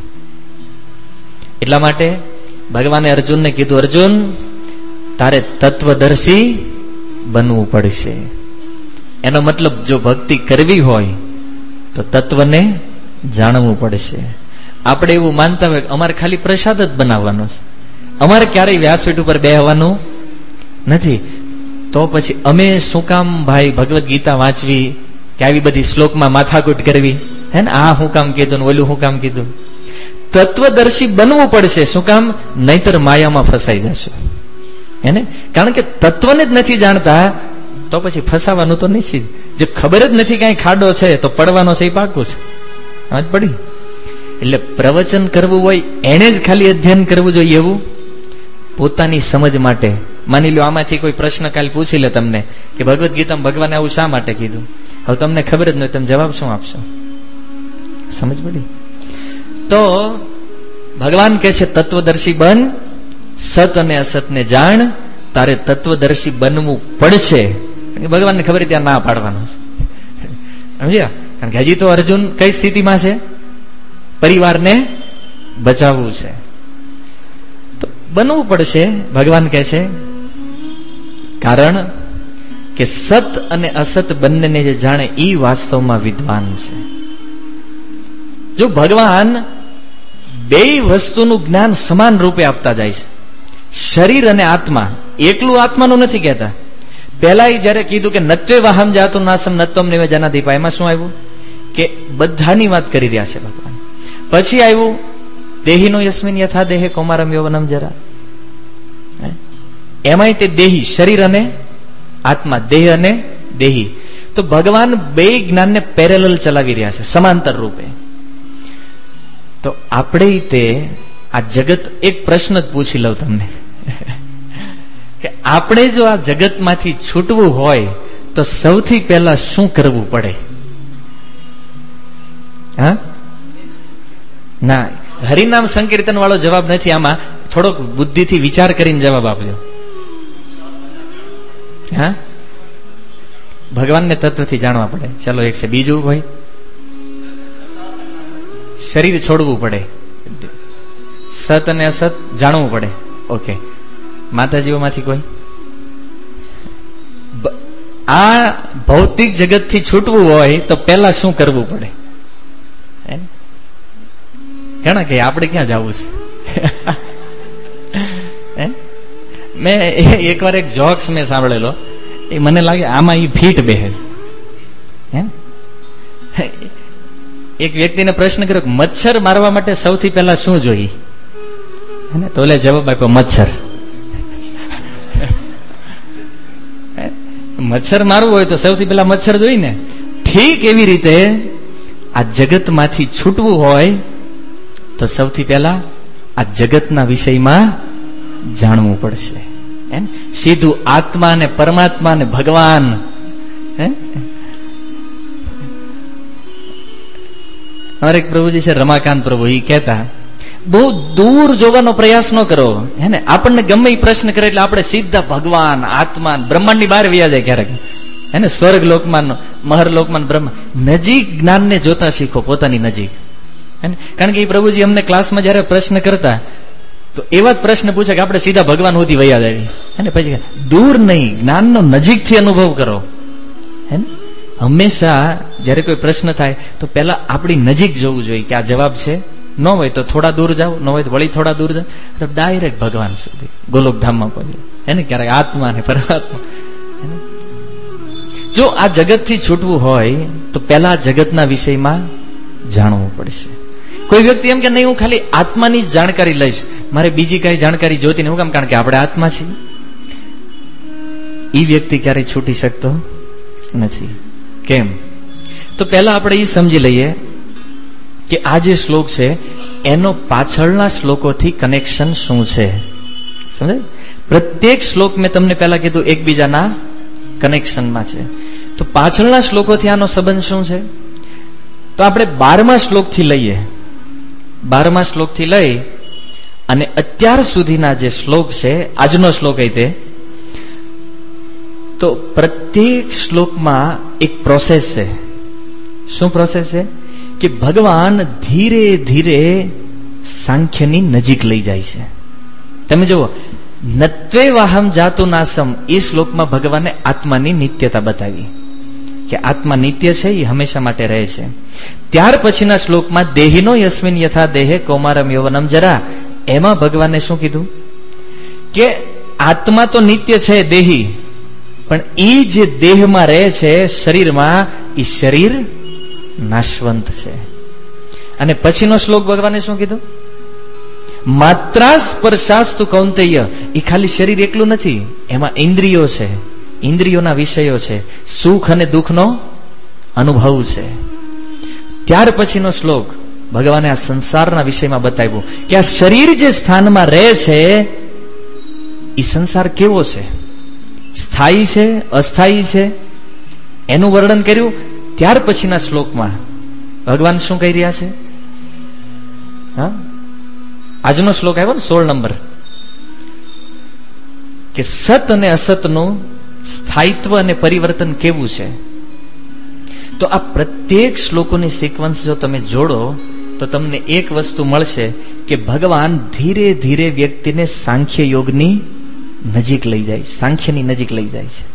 Speaker 1: એટલા માટે ભગવાને અર્જુનને કીધું, અર્જુન તારે તત્વદર્શી બનવું પડશે. એનો મતલબ જો ભક્તિ કરવી હોય તો તત્વને જાણવું પડશે. આપણે એવું માનતા હોય કે અમારે ખાલી પ્રસાદ જ બનાવવાનો છે, અમારે ક્યારેય વ્યાસપીઠ ઉપર બેહવાનું નથી, તો પછી અમે શું કામ ભાઈ ભગવદ્ ગીતા વાંચવી કે આવી બધી શ્લોકમાં માથાકૂટ કરવી, હે ને? આ શું કામ કીધું ને ઓલું શું કામ કીધું? તત્વદર્શી બનવું પડશે. શું કામ? નહીતર માયામાં ફસાઈ જશો, હે ને? કારણ કે તત્વને જ નથી જાણતા તો પછી ફસાવાનું તો નિશ્ચિત. જે ખબર જ નથી કઈ ખાડો છે તો પડવાનો છે એ પાકું છે. સમજ પડી? એટલે પ્રવચન કરવું હોય એને જ ખાલી અધ્યયન કરવું જોઈએ એવું પોતાની સમજ માટે. માની લો આમાંથી કોઈ પ્રશ્ન કાલ પૂછી લે તમને કે ભગવદ્ ગીતામાં ભગવાને આવું શા માટે કીધું, હવે તમને ખબર જ નહીં, તમે જવાબ શું આપશો? સમજ પડી? તો ભગવાન કહે છે તત્વદર્શી બન, સત અને અસતને જાણ, તારે તત્વદર્શી બનવું પડશે. ભગવાનને ખબર ત્યાં ના પાડવાનો છે, સમજ્યા? કારણ કે હજી તો અર્જુન કઈ સ્થિતિમાં છે? પરિવારને બચાવવું છે, તો બનવું પડશે. ભગવાન કહે છે કારણ કે સત અને અસત બંનેને જે જાણે એ વાસ્તવમાં વિદ્વાન છે. જો ભગવાન બે વસ્તુનું જ્ઞાન સમાન રૂપે આપતા જાય છે, શરીર અને આત્મા. એકલું આત્માનું નથી કહેતા. પહેલા જયારે કીધું કે નત્વે વાહમ જાતું નાસમ નત્વમ નિવે જનાદીપા, એમાં શું આવ્યું કે બધાની વાત કરી રહ્યા છે ભગવાન. પછી આવ્યું દેહીનો યસ્મિન યથા દેહે કૌમારમ યૌવનમ જરા, એમાંય તે દેહી, શરીર અને આત્મા, દેહ અને દેહી. તો ભગવાન બે જ્ઞાનને પેરેલલ ચલાવી રહ્યા છે, સમાંતર રૂપે. તો આપણે તે આ જગત, એક પ્રશ્ન જ પૂછી લઉં તમને કે આપણે જો આ જગતમાંથી છૂટવું હોય તો સૌથી પહેલા શું કરવું પડે? હા ના, હરિનામ સંકીર્તન વાળો જવાબ નથી. આમાં થોડોક બુદ્ધિથી વિચાર કરીને જવાબ આપજો. હા, ભગવાનને તત્વથી જાણવા પડે. ચલો એક છે. બીજું કોઈ? શરીર છોડવું પડે, સત અને અસત જાણવું પડે. ઓકે, માતાજીઓમાંથી કોઈ? આ ભૌતિક જગતથી છૂટવું હોય તો પહેલા શું કરવું પડે? ઘણા કે આપણે ક્યાં જવું છે? મેં એકવાર એક જોક્સ મેં સાંભળેલો, એ મને લાગે આમાં એ ફીટ બેહે. એક વ્યક્તિને પ્રશ્ન કર્યો કે મચ્છર મારવા માટે સૌથી પહેલા શું જોઈએ? તો એટલે જવાબ આપ્યો મચ્છર. મચ્છર મારવું હોય તો સૌથી પહેલા મચ્છર જોઈ ને. ઠીક એવી રીતે આ જગતમાંથી છૂટવું હોય તો સૌથી પહેલા આ જગતના વિષયમાં જાણવું પડશે. સીધું આત્મા ને પરમાત્મા ને ભગવાન. અમારે એક પ્રભુજી છે રમાકાંત પ્રભુ, એ કહેતા બહુ દૂર જોવાનો પ્રયાસ ન કરો. હે ને, આપણને ગમે એ પ્રશ્ન કરે એટલે આપણે સીધા ભગવાન, આત્મા, બ્રહ્માંડ ની બહાર વ્યા જાય ક્યારેક. હે ને, સ્વર્ગ લોકમાં, મહર લોકમાં, બ્રહ્મ નજીક જ્ઞાનને જોતા શીખો, પોતાની નજીક. કારણ કે એ પ્રભુજી અમને ક્લાસમાં જયારે પ્રશ્ન કરતા તો એવા જ પ્રશ્ન પૂછે કે આપણે સીધા ભગવાન સુધી વયા જાય. અને પછી દૂર નહીં, જ્ઞાનનો નજીકથી અનુભવ કરો. હે ને, હંમેશા જયારે કોઈ પ્રશ્ન થાય તો પહેલા આપણી નજીક જોવું જોઈએ કે આ જવાબ છે. ન હોય તો થોડા દૂર જાઓ, ન હોય તો વળી થોડા દૂર જાઓ, તો ડાયરેક્ટ ભગવાન સુધી, ગોલોકધામમાં પહોંચે. એને ક્યારેક આત્મા ને પરમાત્મા. જો આ જગતથી છૂટવું હોય તો પહેલા જગતના વિષયમાં જાણવું પડશે. કોઈ વ્યક્તિ એમ કે નહીં હું ખાલી આત્માની જ જાણકારી લઈશ, મારે બીજી કઈ જાણકારી જોતી નહીં. હું કામ? કારણ કે આપણે આત્મા છીએ. એ વ્યક્તિ ક્યારેય છૂટી શકતો નથી. કેમ? તો પહેલા આપણે એ સમજી લઈએ કે આ જે શ્લોક છે એનો પાછળના શ્લોકોથી કનેક્શન શું છે સમજે? પ્રત્યેક શ્લોક મેં તમને પહેલા કીધું એકબીજાના કનેક્શનમાં છે, તો પાછળના શ્લોકોથી આનો સંબંધ શું છે? તો આપણે બારમા શ્લોકથી લઈએ, બારમા શ્લોકથી લઈ અને અત્યાર સુધીના જે શ્લોક છે, આજનો શ્લોક એ તે, તો પ્રત્યેક શ્લોકમાં એક પ્રોસેસ છે. શું પ્રોસેસ છે? કે ભગવાન ધીરે ધીરે સાંખ્યની નજીક લઈ જાય છે. તમે જુઓ, નત્વે વાહમ જાતુ નાસમ, એ શ્લોકમાં ભગવાને આત્માની નિત્યતા બતાવી કે આત્મા નિત્ય છે, એ હંમેશા માટે રહે છે. ત્યાર પછીના શ્લોકમાં દેહિનો યસ્મિન યથા દેહે કૌમારમ યૌવનમ જરા, એમાં ભગવાને શું કીધું કે આત્મા તો નિત્ય છે દેહી, પણ એ જે દેહમાં રહે છે શરીરમાં, એ શરીર નાશવંત છે. અને પછીનો શ્લોક ભગવાને શું કીધું? માત્રા સ્પર્શાસ્તુ કૌંતેય, એ ખાલી શરીર એકલું નથી, એમાં ઇન્દ્રિયો છે, ઇન્દ્રિયોના વિષયો છે, સુખ અને દુઃખનો અનુભવ છે. ત્યાર પછીનો શ્લોક ભગવાને આ સંસારના વિષયમાં બતાવ્યું કે આ શરીર જે સ્થાનમાં રહે છે એ સંસાર કેવો છે, સ્થાયી છે, અસ્થાયી છે, એનું વર્ણન કર્યું. ત્યાર પછીના શ્લોકમાં ભગવાન શું કહી રહ્યા છે? હા, આજનો શ્લોક આવ્યો ને સોળ નંબર, કે સત અને અસતનું સ્થાયિત્વ અને પરિવર્તન કેવું છે. તો આ પ્રત્યેક શ્લોકોની સિક્વન્સ જો તમે જોડો તો તમને એક વસ્તુ મળશે કે ભગવાન ધીરે ધીરે વ્યક્તિને સાંખ્ય યોગની નજીક લઈ જાય, સાંખ્યની નજીક લઈ જાય છે.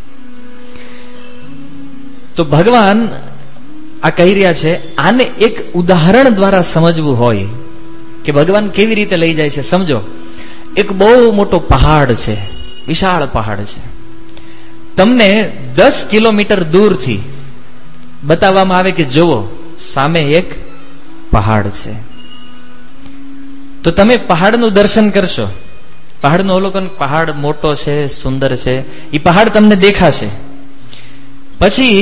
Speaker 1: તો ભગવાન આ કહી રહ્યા છે, આને એક ઉદાહરણ દ્વારા સમજવું હોય કે ભગવાન કેવી રીતે લઈ જાય છે. સમજો, એક બહુ મોટો પહાડ છે, વિશાળ પહાડ છે. તમને દસ કિલોમીટર દૂરથી બતાવવામાં આવે કે જુઓ સામે એક પહાડ છે, તો તમે પહાડનું દર્શન કરશો, પહાડનું અવલોકન, પહાડ મોટો છે, સુંદર છે, એ પહાડ તમને દેખાશે. પછી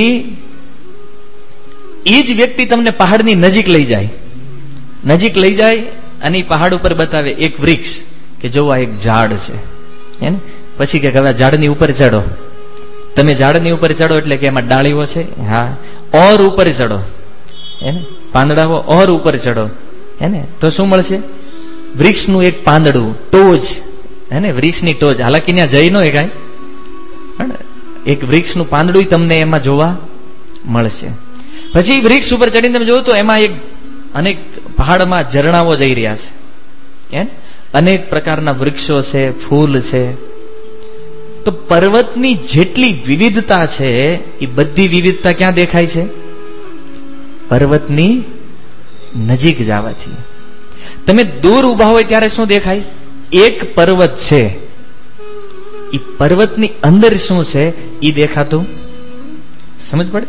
Speaker 1: એ જ વ્યક્તિ તમને પહાડની નજીક લઈ જાય, નજીક લઈ જાય અને એ પહાડ ઉપર બતાવે એક વૃક્ષ કે જો આ એક ઝાડ છે, હે ને? પછી કે હવે ઝાડની ઉપર ચડો. તમે ઝાડની ઉપર ચડો એટલે કે એમાં ડાળીઓ છે, હા, ઓર ઉપર ચડો, હે ને? પાંદડાઓ, ઓર ઉપર ચડો, હે ને? તો શું મળશે? વૃક્ષનું એક પાંદડું, ટોચ, હે ને? વૃક્ષની ટોચ. હાલાકી ત્યાં જઈ ન એકાય, એક વૃક્ષનું પાંદડું તમને એમાં જોવા મળશે. પછી વૃક્ષ ઉપર ચડીને તમે જોવો તો એમાં એક અનેક પહાડમાં ઝરણાઓ જઈ રહ્યા છે, અનેક પ્રકારના વૃક્ષો છે, ફૂલ છે. તો પર્વતની જેટલી વિવિધતા છે એ બધી વિવિધતા ક્યાં દેખાય છે? પર્વતની નજીક જવાથી. તમે દૂર ઉભા હોય ત્યારે શું દેખાય? એક પર્વત છે, એ પર્વતની અંદર શું છે એ દેખાતું સમજ પડે.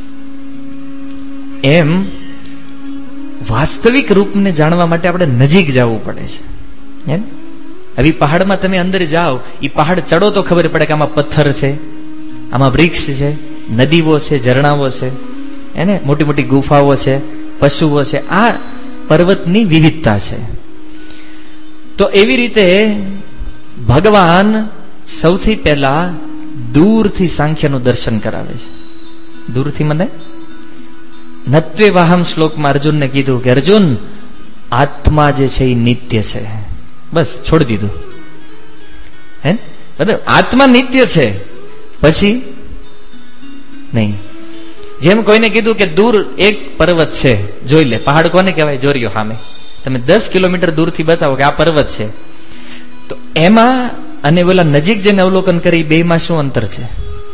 Speaker 1: એમ વાસ્તવિક રૂપને જાણવા માટે આપણે નજીક જવું પડે છે. હવે પહાડમાં તમે અંદર જાઓ, એ પહાડ ચડો તો ખબર પડે કે આમાં પથ્થર છે, આમાં વૃક્ષ છે, નદીઓ છે, ઝરણાઓ છે, એને મોટી મોટી ગુફાઓ છે, પશુઓ છે. આ પર્વતની વિવિધતા છે. તો એવી રીતે ભગવાન સૌથી પહેલા દૂરથી સાંખ્યનું દર્શન કરાવે છે. દૂરથી મને નત્વે વાહમ શ્લોકમાં અર્જુનને કીધું કે અર્જુન, આત્મા જે છે એ નિત્ય છે. બસ છોડી દીધું, હે બરાબર? આત્મા નિત્ય છે, પછી નહીં. જેમ કોઈને કીધું કે દૂર એક પર્વત છે, જોઈ લે. પહાડ કોને કહેવાય? જોરિયો સામે. તમે દસ કિલોમીટર દૂરથી બતાવો કે આ પર્વત છે, તો એમાં અને ઓલા નજીક જેને અવલોકન કરી બે માં શું અંતર છે?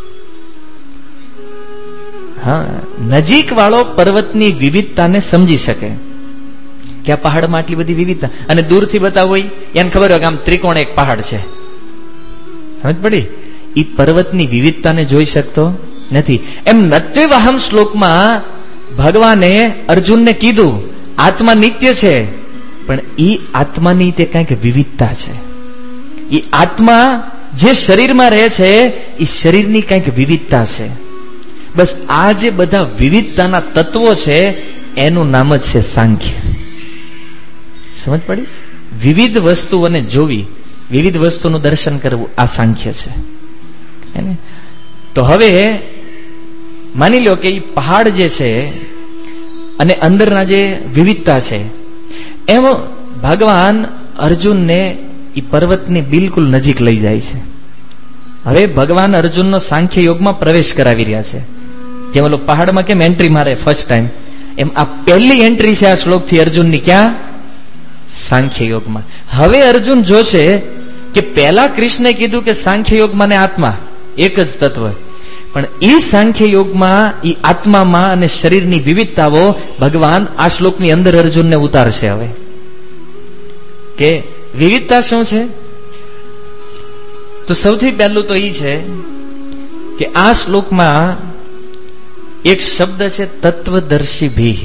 Speaker 1: હા, નજીક વાળો પર્વતની વિવિધતાને સમજી શકે કે આ પહાડમાં આટલી બધી વિવિધતા, અને દૂરથી બતાવો એને ખબર હોય કે આમ ત્રિકોણ એક પહાડ છે. સમજ પડી? એ પર્વતની વિવિધતાને જોઈ શકતો નથી. એમ નત્વે વાહમ શ્લોકમાં ભગવાને અર્જુનને કીધું આત્મા નિત્ય છે, પણ એ આત્માની તે કંઈક વિવિધતા છે. એ આત્મા જે શરીરમાં રહે છે એ શરીરની કંઈક વિવિધતા છે. બસ આ જે બધા વિવિધતાના તત્વો છે એનું નામ જ છે સાંખ્ય. સમજ પડી? વિવિધ વસ્તુઓને જોવી, વિવિધ વસ્તુનું દર્શન કરવું, આ સાંખ્ય છે. તો હવે માની લો કે એ પહાડ જે છે અને અંદરના જે વિવિધતા છે, એમ ભગવાન અર્જુનને એ પર્વતની બિલકુલ નજીક લઈ જાય છે. હવે ભગવાન અર્જુનનો સાંખ્ય યોગમાં પ્રવેશ કરાવી રહ્યા છે. જેમ ઓલો પહાડમાં કેમ એન્ટ્રી મારે ફર્સ્ટ ટાઈમ, એમ આ પહેલી એન્ટ્રી છે આ શ્લોકથી અર્જુનની. ક્યાં? સાંખ્ય યોગમાં. હવે અર્જુન જોશે કે પહેલા કૃષ્ણે કીધું કે સાંખ્ય યોગ માને આત્મા એક જ તત્વ, પણ એ સાંખ્ય યોગમાં એ આત્મામાં અને શરીરની વિવિધતાઓ ભગવાન આ શ્લોકની અંદર અર્જુનને ઉતારશે. હવે કે વિવિધતા શું છે? તો સૌથી પહેલું તો એ છે કે આ શ્લોકમાં એક શબ્દ છે તત્વદર્શી ભી.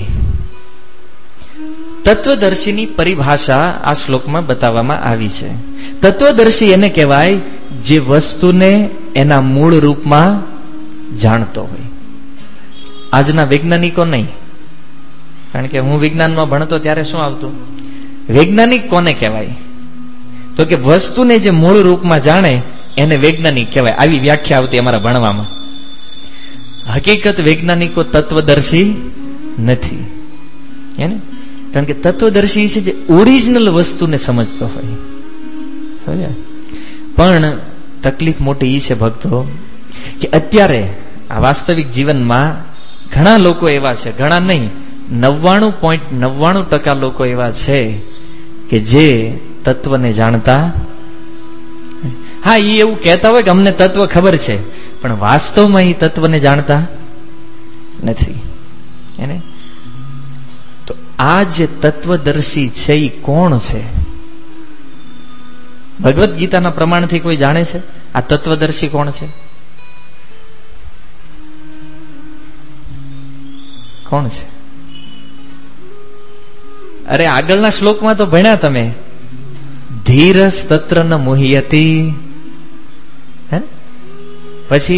Speaker 1: તત્વદર્શીની પરિભાષા આ શ્લોકમાં બતાવવામાં આવી છે. તત્વદર્શી એને કહેવાય જે વસ્તુને એના મૂળ રૂપમાં જાણતો હોય. આજના વૈજ્ઞાનિકો નહીં, કારણ કે હું વિજ્ઞાનમાં ભણતો ત્યારે શું આવતું? વૈજ્ઞાનિક કોને કહેવાય? તો કે વસ્તુને જે મૂળ રૂપમાં જાણે એને વૈજ્ઞાનિક કહેવાય. આવી વ્યાખ્યા આવતી અમારા ભણવામાં. હકીકત વૈજ્ઞાનિકો તત્વદર્શી નથી, એને કારણ કે તત્વદર્શી છે જે ઓરિજિનલ વસ્તુને સમજતો હોય. પણ તકલીફ મોટી એ છે ભક્તો કે અત્યારે આ વાસ્તવિક જીવનમાં ઘણા લોકો એવા છે, ઘણા નહીં, નવ્વાણું પોઈન્ટ નવ્વાણું ટકા લોકો એવા છે કે જે તત્વને જાણતા. હા, એ એવું કહેતા હોય કે અમને તત્વ ખબર છે, પણ વાસ્તવમાં એ તત્વને જાણતા નથી. એને તો આ જે તત્વદર્શી છે એ કોણ છે? ભગવદ્ ગીતાના પ્રમાણથી કોઈ જાણે છે આ તત્વદર્શી કોણ છે? કોણ છે? અરે આગળના શ્લોકમાં તો ભણ્યા તમે, ધીરસ તત્ર ન મુહ્યતી. હે પછી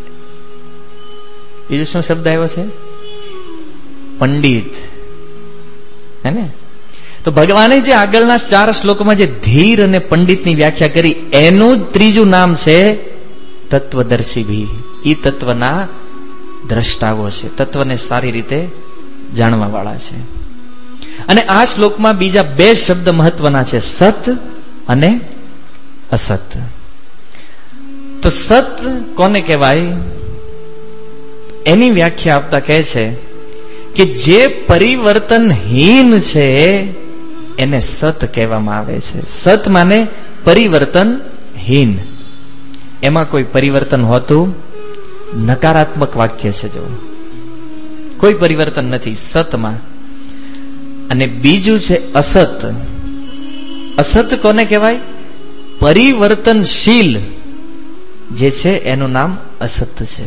Speaker 1: બીજો શું શબ્દ આવ્યો છે? પંડિત. હે ને? તો ભગવાને જે આગળના ચાર શ્લોકમાં જે ધીર અને પંડિતની વ્યાખ્યા કરી, એનું ત્રીજું નામ છે તત્વદર્શી ભી. એ તત્વના દ્રષ્ટાઓ છે, તત્વને સારી રીતે જાણવા વાળા છે. અને આ શ્લોકમાં બીજા બે શબ્દ મહત્વના છે, સત અને અસત. તો સત કોને કહેવાય? એની વ્યાખ્યા આપતા કહે છે કે જે પરિવર્તનહીન છે એને સત કહેવામાં આવે છે. સત માને પરિવર્તનહીન, એમાં કોઈ પરિવર્તન હોતું, નકારાત્મક વાક્ય છે, જો કોઈ પરિવર્તન નથી સતમાં. અને બીજું છે અસત. અસત કોને કહેવાય? પરિવર્તનશીલ જે છે એનું નામ અસત છે.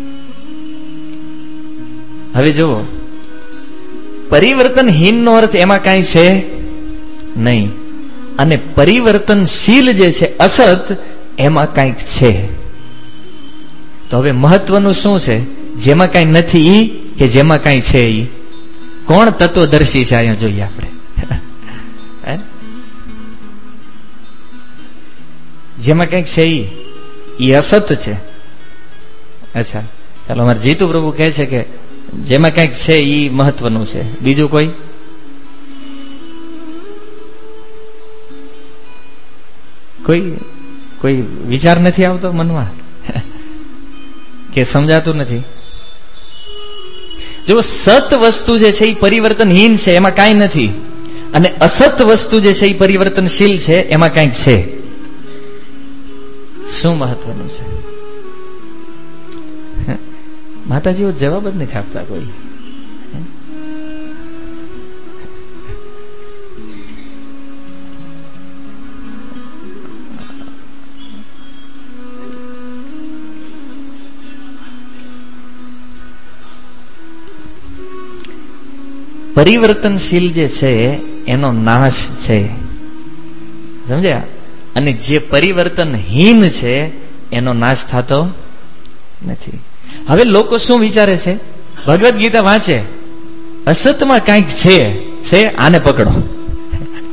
Speaker 1: હવે જુઓ, પરિવર્તનહીન નો અર્થ એમાં કઈ છે નહીં, અને પરિવર્તનશીલ જે છે અસત, એમાં કંઈક છે. તો હવે મહત્વનું શું છે? જેમાં કઈ નથી ઈ કે જેમાં કઈ છે ઈ? કોણ તત્વદર્શી છે? અહીંયા જોઈએ આપણે. જેમાં કઈક છે ઈ ઈ અસત છે. અચ્છા, ચાલો, અમારે જીતુ પ્રભુ કહે છે કે જેમાં કઈક છે ઈ મહત્વનું છે. બીજું કોઈ? કોઈ કોઈ વિચાર નથી આવતો મનમાં કે સમજાતું નથી? જો સત વસ્તુ જે છે એ પરિવર્તનહીન છે, એમાં કાંઈ નથી, અને અસત વસ્તુ જે છે એ પરિવર્તનશીલ છે, એમાં કંઈક છે. શું મહત્વનું છે? માતાજીઓ જવાબ જ નથી આપતા કોઈ. પરિવર્તનશીલ જે છે એનો નાશ છે, સમજ્યા? અને જે પરિવર્તનહીન છે એનો નાશ થતો નથી. હવે લોકો શું વિચારે છે? ભગવદ્ ગીતા વાંચે, અસતમાં કંઈક છે, છે આને પકડો.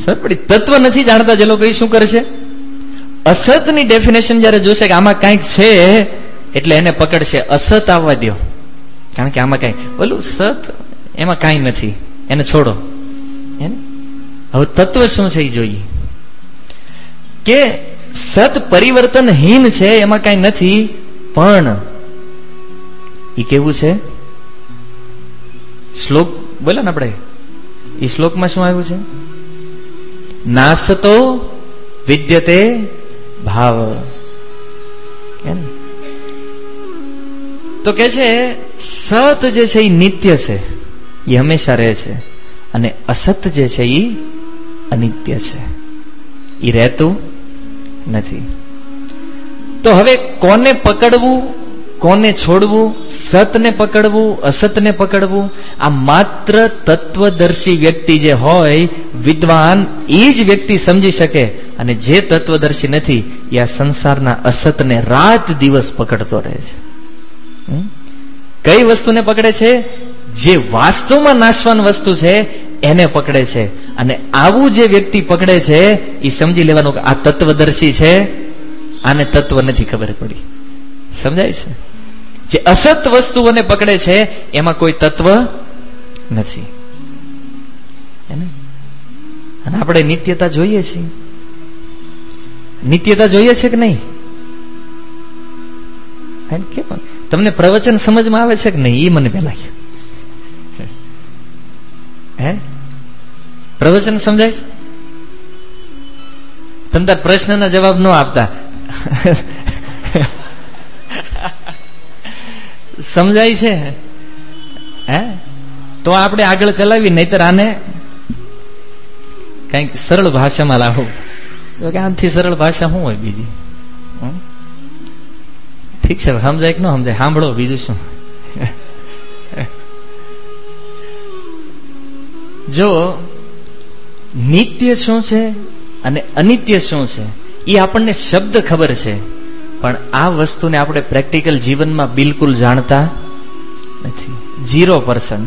Speaker 1: પડી. તત્વ નથી જાણતા જે લોકો, એ શું કરશે? અસતની ડેફિનેશન જયારે જોશે કે આમાં કંઈક છે એટલે એને પકડશે. અસત આવવા દો, કારણ કે આમાં કઈ બોલું સત, એમાં કઈ નથી, એને છોડો. હવે તત્વ શું છે એ જોઈએ કે સત પરિવર્તનહીન છે, એમાં કઈ નથી. પણ એ કેવું છે? શ્લોક બોલે ને આપણે, એ શ્લોકમાં શું આવ્યું છે? નાસતો વિદ્યતે ભાવ. તો કે છે સત જે છે એ નિત્ય છે, એ હંમેશા રહે છે, અને અસત જે છે એ અનિત્ય છે, એ રહેતું નથી. તો હવે કોને પકડવું, કોને છોડવું? સતને પકડવું, અસતને પકડવું? આ માત્ર તત્વદર્શી વ્યક્તિ જે હોય, વિદ્વાન, એ જ વ્યક્તિ સમજી શકે. અને જે તત્વદર્શી નથી એ આ સંસારના અસતને રાત દિવસ પકડતો રહે છે. કઈ વસ્તુને પકડે છે? જે વાસ્તવમાં નાશવાન વસ્તુ છે એને પકડે છે. અને આવું જે વ્યક્તિ પકડે છે એ સમજી લેવાનું કે આ તત્વદર્શી છે, આને તત્વ નથી ખબર પડી. સમજાય છે? જે અસત વસ્તુઓને પકડે છે એમાં કોઈ તત્વ નથી. અને આપણે નિત્યતા જોઈએ છીએ. નિત્યતા જોઈએ છે કે નહીં? કેમ તમને પ્રવચન સમજમાં આવે છે કે નહીં એ મને પેલા હે પ્રવચન સમજાય છે? તમે તાર પ્રશ્નના જવાબ ન આપતા. સમજાય છે? હે તો આપણે આગળ ચલાવી, નહીતર આને કઈક સરળ ભાષામાં લાવો. તો કે આનાથી સરળ ભાષા શું હોય બીજી? ઠીક છે, સમજાય કે ન સમજાય, સાંભળો, બીજું શું. જો નિત્ય શું છે અને અનિત્ય શું છે એ આપણને શબ્દ ખબર છે, પણ આ વસ્તુને આપણે પ્રેક્ટિકલ જીવનમાં બિલકુલ જાણતા નથી. Zero percent.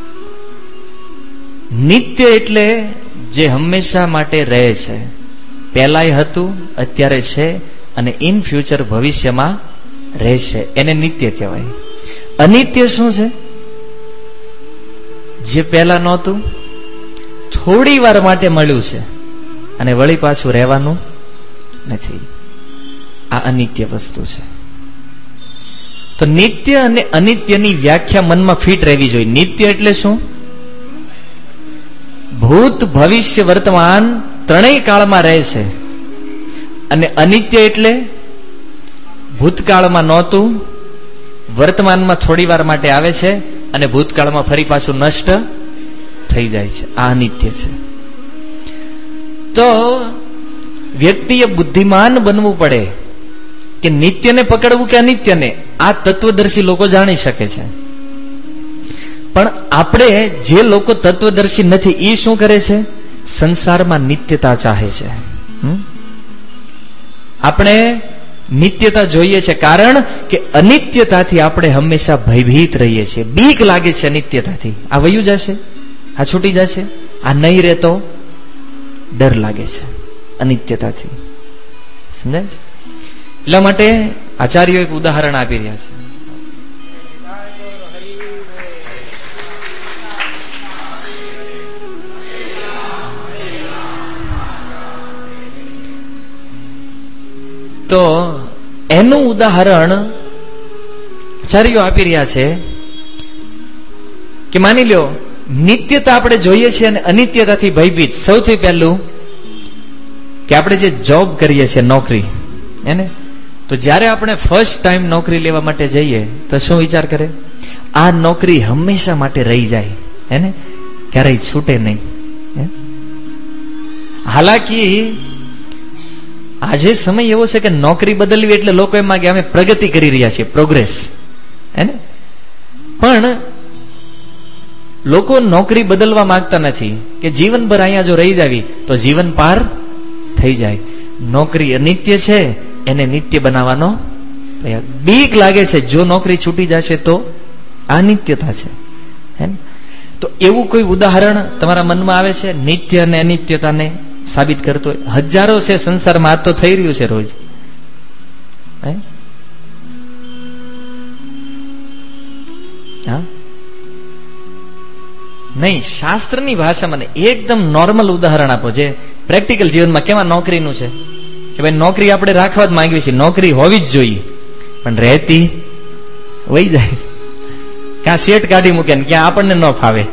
Speaker 1: નિત્ય એટલે જે હંમેશા માટે રહે છે, પહેલાય હતું, અત્યારે છે અને ઇન ફ્યુચર ભવિષ્યમાં રહેશે, એને નિત્ય કહેવાય. અનિત્ય શું છે? જે પહેલા નહોતું, થોડી વાર માટે મળ્યું છે અને વળી પાછું રહેવાનું નથી. આ અનિત્ય વસ્તુ છે. તો નિત્ય અને અનિત્યની વ્યાખ્યા મનમાં ફિટ રહેવી જોઈએ. નિત્ય એટલે શું? ભૂત, ભવિષ્ય, વર્તમાન ત્રણેય કાળમાં રહે છે. અને અનિત્ય એટલે ભૂતકાળમાં નહોતું, વર્તમાનમાં થોડી વાર માટે આવે છે અને ભૂતકાળમાં ફરી પાછું નષ્ટ થઈ જાય છે. આ અનિત્ય છે. તો વ્યક્તિએ બુદ્ધિમાન બનવું પડે કે નિત્યને પકડવું કે અનિત્યને. આ તત્વદર્શી લોકો જાણી શકે છે, પણ આપણે જે લોકો તત્વદર્શી નથી એ શું કરે છે? સંસારમાં નિત્યતા ચાહે છે. આપણે નિત્યતા જોઈએ છે કારણ કે અનિત્યતાથી આપણે હંમેશા ભયભીત રહીએ છીએ. બીક લાગે છે અનિત્યતાથી. આ વયું જશે, આ છૂટી જશે, આ નહીં રહેતો ડર લાગે છે અનિત્યતાથી. સમજાય છે? એટલા માટે આચાર્યો એક ઉદાહરણ આપી રહ્યા છે. તો એનું ઉદાહરણ આચાર્યો આપી રહ્યા છે કે માની લો નિત્યતા આપણે જોઈએ છીએ અને અનિત્યતાથી ભયભીત. સૌથી પહેલું કે આપણે જે જોબ કરીએ છીએ, નોકરી, એને તો જયારે આપણે ફર્સ્ટ ટાઈમ નોકરી લેવા માટે જઈએ તો શું વિચાર કરે? આ નોકરી હંમેશા માટે રહી જાય, એને ક્યારેય છૂટે નહીં. હાલાકી આજે સમય એવો છે કે નોકરી બદલવી એટલે લોકો એમ કે અમે પ્રગતિ કરી રહ્યા છીએ, પ્રોગ્રેસ, એને પણ લોકો નોકરી બદલવા માંગતા નથી કે જીવનભર અહીંયા જો રહી જાવી તો જીવન પાર થઈ જાય. નોકરી અનિત્ય છે, એને નિત્ય બનાવવાનો બીક લાગે છે. જો નોકરી છૂટી જશે તો અનિત્યતા છે. તો એવું કોઈ ઉદાહરણ તમારા મનમાં આવે છે નિત્ય અને અનિત્યતાને સાબિત કરતો હોય. હજારો છે સંસારમાં, આ તો થઈ રહ્યું છે રોજ. હા નહીં, શાસ્ત્રની ભાષામાં એકદમ નોર્મલ ઉદાહરણ આપો જે પ્રેક્ટિકલ જીવનમાં કેવા નોકરીનું છે કે ભાઈ નોકરી આપણે રાખવા જ માંગીએ છીએ, નોકરી હોવી જ જોઈએ, પણ રહેતી વહી જાય છે. ક્યાં શેઠ કાઢી મૂકે ને ક્યાં આપણને ન ફાવે.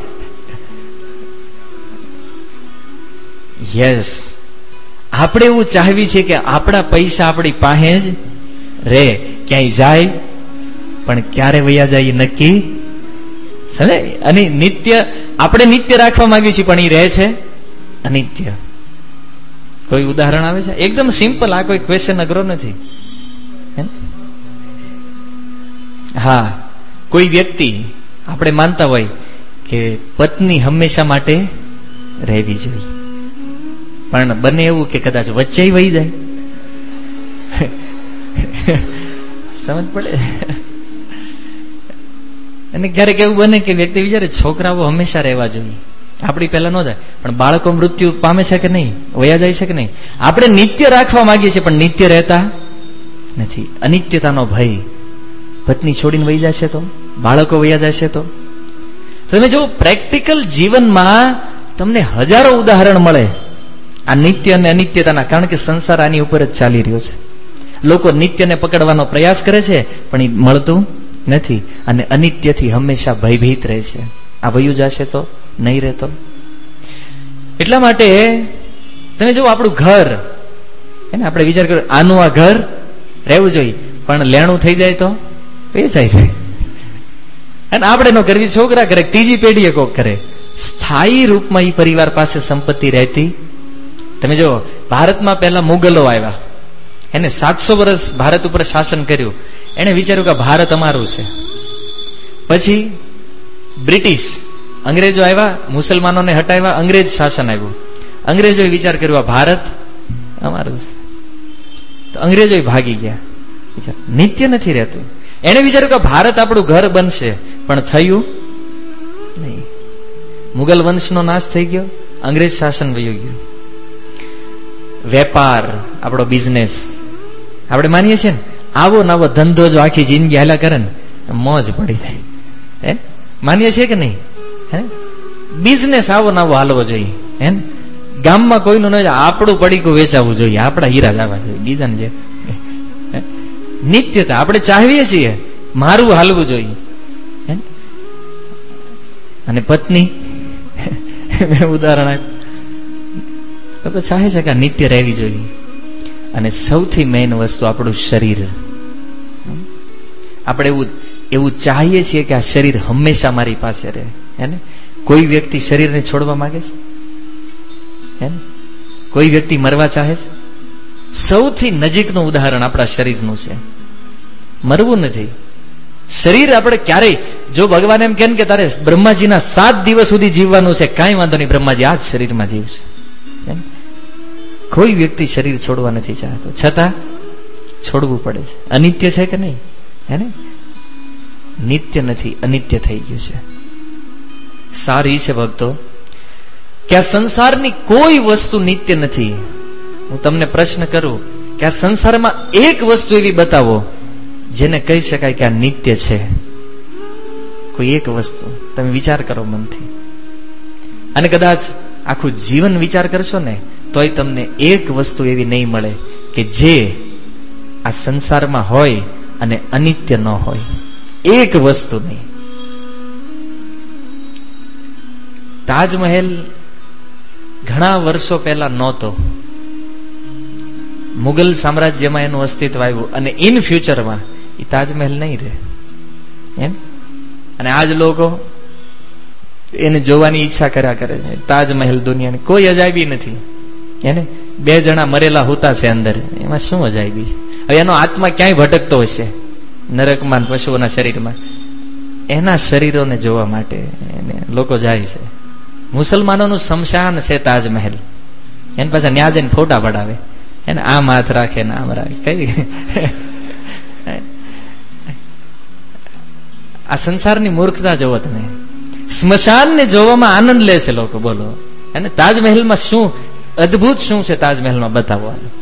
Speaker 1: યસ, આપણે એવું ચાહવી છે કે આપણા પૈસા આપણી પાસે જ રે, ક્યાંય જાય પણ ક્યારે વયા જાય નક્કી. સમજે? અને નિત્ય આપણે નિત્ય રાખવા માંગીએ છીએ પણ એ રહે છે અનિત્ય. કોઈ ઉદાહરણ આવે છે? એકદમ સિમ્પલ, આ કોઈ ક્વેશ્ચન અઘરો નથી. હા, કોઈ વ્યક્તિ આપણે માનતા હોય કે પત્ની હંમેશા માટે રહેવી જોઈએ, પણ બને એવું કે કદાચ વચ્ચે વહી જાય. સમજ પડે? અને ક્યારેક એવું બને કે વ્યક્તિ વિચારે છોકરાઓ હંમેશા રહેવા જોઈએ, આપણી પહેલા ન જાય, પણ બાળકો મૃત્યુ પામે છે કે નહીં, વયા જાય છે કે નહીં. આપણે નિત્ય રાખવા માંગીએ છીએ પણ નિત્ય રહેતા નથી. અનિત્યતાનો ભય, પત્ની છોડીને વહી જશે તો, બાળકો વયા જશે તો. તમે જો પ્રેક્ટિકલ જીવનમાં તમને હજારો ઉદાહરણ મળે આ નિત્ય અને અનિત્યતાના, કારણ કે સંસાર આની ઉપર જ ચાલી રહ્યો છે. લોકો નિત્યને પકડવાનો પ્રયાસ કરે છે પણ એ મળતું નથી, અને અનિત્યથી હંમેશા ભયભીત રહે છે. આ વયું જશે તો, નહીં રહેતો. એટલા માટે તમે જો આપણું ઘર, એને આપણે વિચાર કર્યો આનું આ ઘર રહેવું જોઈએ, પણ લેણું થઈ જાય તો વેચાઈ જાય. અને આપણે નો કરવી, છોકરા કરે, ત્રીજી પેઢીએ કોક કરે. સ્થાયી રૂપમાં એ પરિવાર પાસે સંપત્તિ રહેતી. તમે જો ભારતમાં પહેલા મુગલો આવ્યા, એને સાતસો વર્ષ ભારત ઉપર શાસન કર્યું. એને વિચાર્યું કે ભારત અમારું છે. પછી બ્રિટિશ અંગ્રેજો આવ્યા, મુસલમાનોને હટાવ્યા, અંગ્રેજ શાસન આવ્યું. અંગ્રેજોએ વિચાર કર્યો ભારત અમારું છે, તો અંગ્રેજો ભાગી ગયા. નિત્ય નથી રહેતું. એને વિચાર્યું કે ભારત આપણું ઘર બનશે, પણ થયું નહીં. મુગલ વંશનો નાશ થઈ ગયો, અંગ્રેજ શાસન વયું ગયું. વેપાર, આપણો બિઝનેસ, આપણે માનીએ છીએ ને આવો નવો ધંધો જો આખી જિંદગી હાલ્યા કરે ને મોજ પડી જાય. હે, માનીએ છીએ કે નહીં? હે, બિઝનેસ આવો નવો હાલવો જોઈએ. હે, ગામમાં કોઈનું ન, આપણું પડીકું વેચાવવું જોઈએ, આપણા હીરા લાવવા જોઈએ, બીજાને જે. નિત્યતા આપણે ચાહવીએ છીએ, મારું હાલવું જોઈએ. અને પત્ની, મેં ઉદાહરણ આપ્યું, લોકો ચાહે છે કે નિત્ય રહેવી જોઈએ. અને સૌથી મેઇન વસ્તુ આપણું શરીર. આપણે એવું એવું ચાહીએ છીએ કે આ શરીર હંમેશા મારી પાસે રહે. હે ને? કોઈ વ્યક્તિ શરીરને છોડવા માંગે છે? હે ને? કોઈ વ્યક્તિ મરવા ચાહે છે? સૌથી નજીકનું ઉદાહરણ આપણા શરીરનું છે. મરવું નથી. શરીર આપણે ક્યારેય, જો ભગવાન એમ કહે કે તારે બ્રહ્માજીના સાત દિવસ સુધી જીવવાનું છે, કાંઈ વાંધો નહીં, બ્રહ્માજી આ જ શરીરમાં જીવશે. કોઈ વ્યક્તિ શરીર છોડવા નથી ચાહતો, છતાં છોડવું પડે છે. અનિત્ય છે કે નહીં? હે ને? નિત્ય નથી, અનિત્ય થઈ ગયું છે. સારી છે ભક્તો કે આ સંસારની કોઈ વસ્તુ નિત્ય નથી. હું તમને પ્રશ્ન કરું કે આ સંસારમાં એક વસ્તુ એવી બતાવો જેને કહી શકાય કે આ નિત્ય છે. કોઈ એક વસ્તુ તમે વિચાર કરો મનથી, અને કદાચ આખું જીવન વિચાર કરશો ને તોય તમને એક વસ્તુ એવી નહીં મળે કે જે આ સંસારમાં હોય અને અનિત્ય ન હોય. એક વસ્તુ નહીં. તાજમહેલ ઘણા વર્ષો પહેલા નહોતો, મુગલ સામ્રાજ્યમાં એનું અસ્તિત્વ આવ્યું, અને ઇન ફ્યુચરમાં એ તાજમહેલ નહીં રહે. એમ, અને આજ લોકો એને જોવાની ઈચ્છા કર્યા કરે છે. તાજમહેલ દુનિયાની કોઈ અજાયબી નથી. એને બે જણા મરેલા હોતા છે અંદર, એમાં શું અજાયબી છે? હવે એનો આત્મા ક્યાંય ભટકતો હશે, નરકમાં, પશુઓના શરીરમાં. એના શરીરોને જોવા માટે એને લોકો જાય છે. મુસલમાનોનું શમશાન છે તાજમહેલ. એને પાછા ન્યા જઈને ફોટા પડાવે, એને આમ હાથ રાખે ને આમ રાખે. કઈ આ સંસારની મૂર્ખતા જોવો તમે. સ્મશાનને જોવામાં આનંદ લે છે લોકો, બોલો. અને તાજમહેલમાં શું અદભુત શું છે તાજમહેલમાં બતાવવાનું.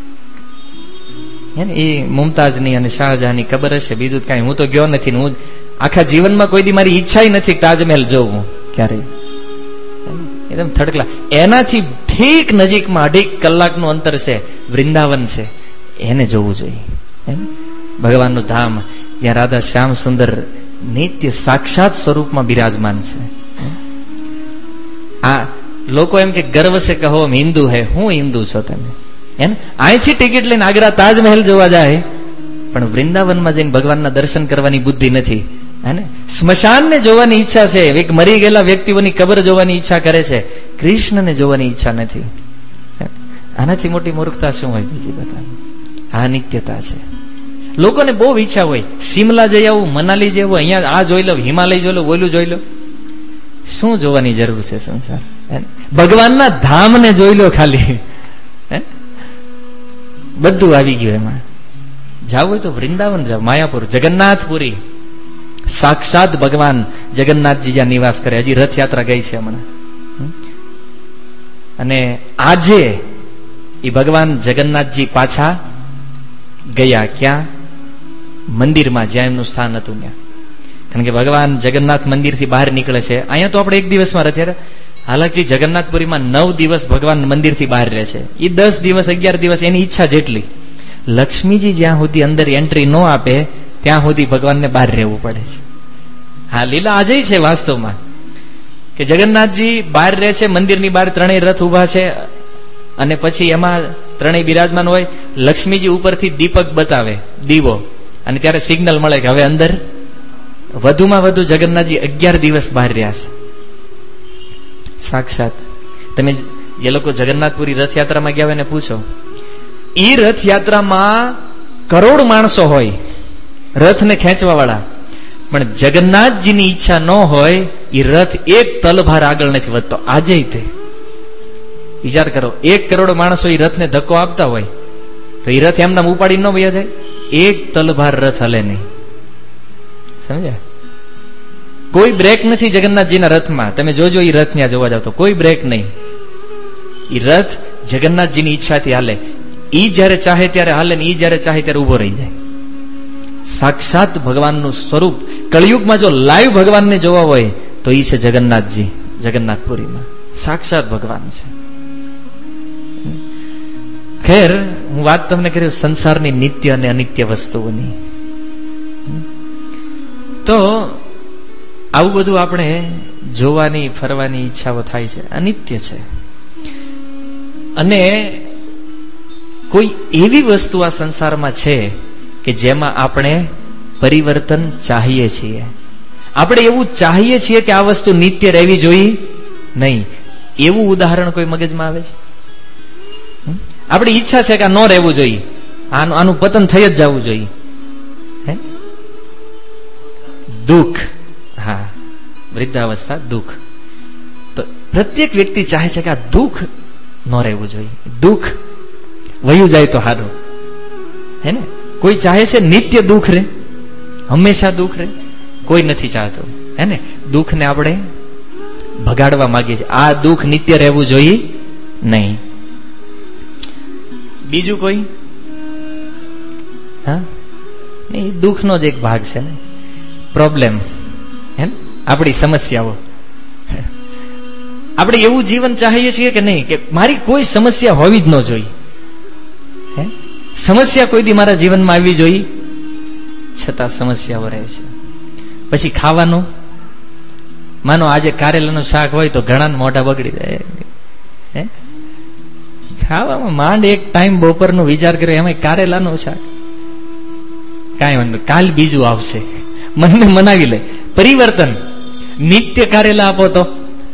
Speaker 1: એ મુમતાઝની અને શાહજહાંની ખબર હશે, બીજું કઈ. હું તો ગયો નથી, હું આખા જીવનમાં કોઈ દી મારી ઈચ્છા નથી તાજમહેલ જોવું ક્યારેય. એકદમ થડકલા. એનાથી ઠીક નજીકમાં અઢી કલાકનું અંતર છે વૃંદાવન છે, એને જોવું જોઈએ. ભગવાનનું ધામ જ્યાં રાધા શ્યામ સુંદર નિત્ય સાક્ષાત સ્વરૂપમાં બિરાજમાન છે. આ લોકો એમ કે ગર્વ છે કહો હમ હિન્દુ હે. હું હિન્દુ છો તમે? એમ અહીંથી ટિકિટ લઈને આગ્રા તાજમહેલ જોવા જાય, પણ વૃંદાવનમાં જઈને ભગવાનના દર્શન કરવાની બુદ્ધિ નથી. હે સ્મશાનને જોવાની ઈચ્છા છે, એક મરી ગયેલા વ્યક્તિઓની કબર જોવાની ઈચ્છા કરે છે, કૃષ્ણને જોવાની ઈચ્છા નથી. આનાથી મોટી મૂર્ખતા શું હોય બીજી? બતા. આ નિત્યતા છે. લોકોને બહુ ઈચ્છા હોય સિમલા જઈ આવું, મનાલી જઈ આવું, અહીંયા આ જોઈ લો, હિમાલય જોઈ લો, ઓલું જોઈ લો. શું જોવાની જરૂર છે સંસાર? ભગવાનના ધામને જોઈ લો ખાલી. બધું આવી ગયું એમાં. જાવું હોય તો વૃંદાવન જાવ, માયાપુર, જગન્નાથપુરી. સાક્ષાત ભગવાન જગન્નાથજી જ્યાં નિવાસ કરે. હજી રથયાત્રા ગઈ છે હમણાં, અને આજે એ ભગવાન જગન્નાથજી પાછા ગયા. ક્યાં? મંદિરમાં, જ્યાં એમનું સ્થાન હતું ત્યાં. કારણ કે ભગવાન જગન્નાથ મંદિરથી બહાર નીકળે છે. અહીંયા તો આપણે એક દિવસમાં રથયાત્રા, હાલાકી જગન્નાથપુરીમાં નવ દિવસ ભગવાન મંદિરથી બહાર રહે છે. એ દસ દિવસ અગિયાર દિવસ એની ઈચ્છા જેટલી. લક્ષ્મીજી જ્યાં સુધી અંદર એન્ટ્રી ન આપે ત્યાં સુધી ભગવાનને બહાર રહેવું પડે છે. હા, લીલા આજે છે વાસ્તવમાં, કે જગન્નાથજી બહાર રહે છે, મંદિરની બહાર ત્રણેય રથ ઉભા છે, અને પછી એમાં ત્રણેય બિરાજમાન હોય. લક્ષ્મીજી ઉપરથી દીપક બતાવે, દીવો, અને ત્યારે સિગ્નલ મળે કે હવે અંદર. વધુમાં વધુ જગન્નાથજી અગિયાર દિવસ બહાર રહ્યા છે સાક્ષાત. તમે જે લોકો જગન્નાથપુરી રથયાત્રામાં ગયા હોય ને પૂછો, ઈ રથયાત્રામાં કરોડ માણસો હોય રથને ખેંચવા વાળા, પણ જગન્નાથજીની ઈચ્છા ન હોય એ રથ એક તલભાર આગળ નથી વધતો. આજે તે વિચાર કરો, એક કરોડ માણસો એ રથને ધક્કો આપતા હોય તો એ રથ એમના ઉપાડી ન વયા જાય? એક તલભાર રથ હલે નહીં. સમજ્યા? કોઈ બ્રેક નથી જગન્નાથજીના રથમાં. તમે જોજો એ રથ ત્યાં જોવા જાવ તો કોઈ બ્રેક નહીં. એ રથ જગન્નાથજીની ઈચ્છાથી હાલે. ઈ જયારે ચાહે ત્યારે હાલે ને ઈ જયારે ચાહે ત્યારે ઉભો રહી જાય. સાક્ષાત ભગવાનનું સ્વરૂપ. કળિયુગમાં જો લાઈવ ભગવાનને જોવા હોય તો ઈ છે જગન્નાથજી. જગન્નાથપુરીમાં સાક્ષાત ભગવાન છે. ખેર, હું વાત તમને કરી સંસારની નિત્ય અને અનિત્ય વસ્તુઓની. તો આવું બધું આપણે જોવાની ફરવાની ઈચ્છાઓ થાય છે, અનિત્ય છે. અને કોઈ એવી વસ્તુ આ સંસારમાં છે કે જેમાં આપણે પરિવર્તન ચાહીએ છીએ. આપણે એવું ચાહીએ છીએ કે આ વસ્તુ નિત્ય રહેવી જોઈએ નહીં. એવું ઉદાહરણ કોઈ મગજમાં આવે છે? આપણી ઈચ્છા છે કે આ ન રહેવું જોઈએ, આનું આનું પતન થઈ જ જવું જોઈએ. દુઃખ, હા, વૃદ્ધાવસ્થા, દુઃખ. તો પ્રત્યેક વ્યક્તિ ચાહે છે કે આ દુઃખ ન રહેવું જોઈએ, દુઃખ વયું જાય તો સારું. હે ને? કોઈ ચાહે છે નિત્ય દુઃખ રહે, હંમેશા દુઃખ રહે? કોઈ નથી ચાહતું. હે ને? દુઃખને આપણે ભગાડવા માંગીએ છીએ. આ દુઃખ નિત્ય રહેવું જોઈએ નહીં. બીજું કોઈ? હા, એ દુઃખનો જ એક ભાગ છે ને, પ્રોબ્લેમ, હે, આપણી સમસ્યાઓ. આપણે એવું જીવન ચાહીએ છીએ કે નહીં કે મારી કોઈ સમસ્યા હોવી જ ન જોઈએ. હે, સમસ્યા કોઈ દી મારા જીવનમાં આવવી જોઈએ, છતાં સમસ્યાઓ રહે છે. પછી ખાવાનું, માનો આજે કારેલાનું શાક હોય તો ઘણા મોઢા બગડી જાય. હે, ખાવામાં માંડ એક ટાઈમ બપોરનો વિચાર કર્યો, એમાં કારેલાનું શાક, કાંઈ વાંધો, કાલ બીજું આવશે, મનને મનાવી લે. પરિવર્તન, નિત્ય કારેલા આપો તો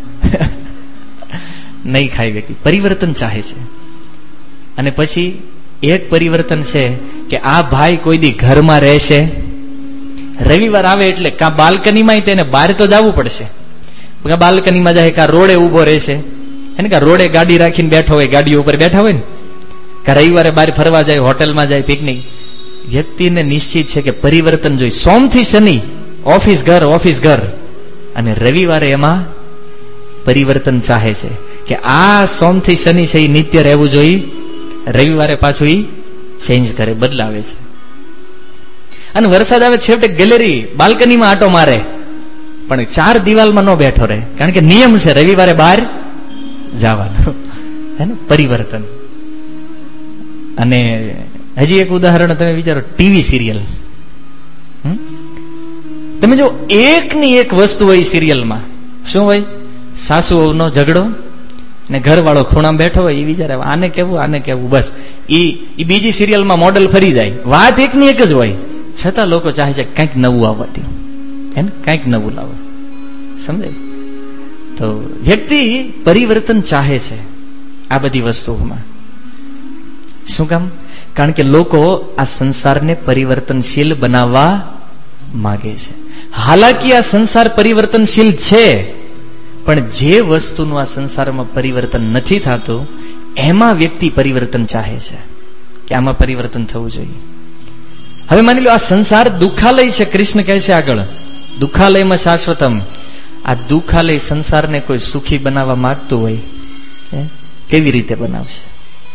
Speaker 1: નહીં ખાય વ્યક્તિ. પરિવર્તન ચાહે છે. અને પછી એક પરિવર્તન છે કે આ ભાઈ કોઈ દી ઘરમાં રહેશે, રવિવાર આવે એટલે કા બાલ્કનીમાં તેને બહાર તો જવું પડશે, બાલ્કનીમાં જાય, કા રોડે ઉભો રહેશે, એને કા રોડે ગાડી રાખીને બેઠો હોય, ગાડીઓ ઉપર બેઠા હોય ને, કા રવિવારે બહાર ફરવા જાય, હોટલમાં જાય, પિકનિક. વ્યક્તિને નિશ્ચિત છે કે પરિવર્તન જોઈ. સોમથી શનિ ઓફિસ ઘર, ઓફિસ ઘર, અને રવિવારે એમાં પરિવર્તન ચાહે છે કે આ સોમ થી શનિ છે એ નિત્ય રહેવું જોઈએ, રવિવારે પાછું એ ચેન્જ કરે, બદલાવે છે. અને વરસાદ આવે છેવટે ગેલેરી બાલ્કનીમાં આટો મારે, પણ ચાર દિવાલમાં ન બેઠો રહે, કારણ કે નિયમ છે રવિવારે બહાર જવાનું. હે ને, પરિવર્તન. અને હજી એક ઉદાહરણ તમે વિચારો, ટીવી સિરિયલ. તમે જો એક ની એક વસ્તુ હોય સિરિયલમાં, શું હોય? સાસુ વહુનો ઝઘડો, ને ઘરવાળો ખૂણામાં બેઠો હોય, એ વિચારે આને કેવું આને કેવું, બસ ઈ બીજી સિરિયલમાં મોડલ ફરી જાય. વાત એક ની એક જ હોય, છતાં લોકો ચાહે છે કંઈક નવું આવવાથી, હે ને, કંઈક નવું લાવો. સમજાય? તો વ્યક્તિ પરિવર્તન ચાહે છે આ બધી વસ્તુઓમાં. શું કામ? કારણ કે લોકો આ સંસારને પરિવર્તનશીલ બનાવવા માંગે છે. હાલાકી આ સંસાર પરિવર્તનશીલ છે, પણ જે વસ્તુનું આ સંસારમાં પરિવર્તન નથી થતું એમાં વ્યક્તિ પરિવર્તન ચાહે છે કે આમાં પરિવર્તન થવું જોઈએ. હવે માની લો આ સંસાર દુઃખાલય છે. કૃષ્ણ કહે છે આગળ, દુઃખાલયમાં શાશ્વતમ. આ દુઃખાલય સંસારને કોઈ સુખી બનાવવા માંગતું હોય, કેવી રીતે બનાવશે?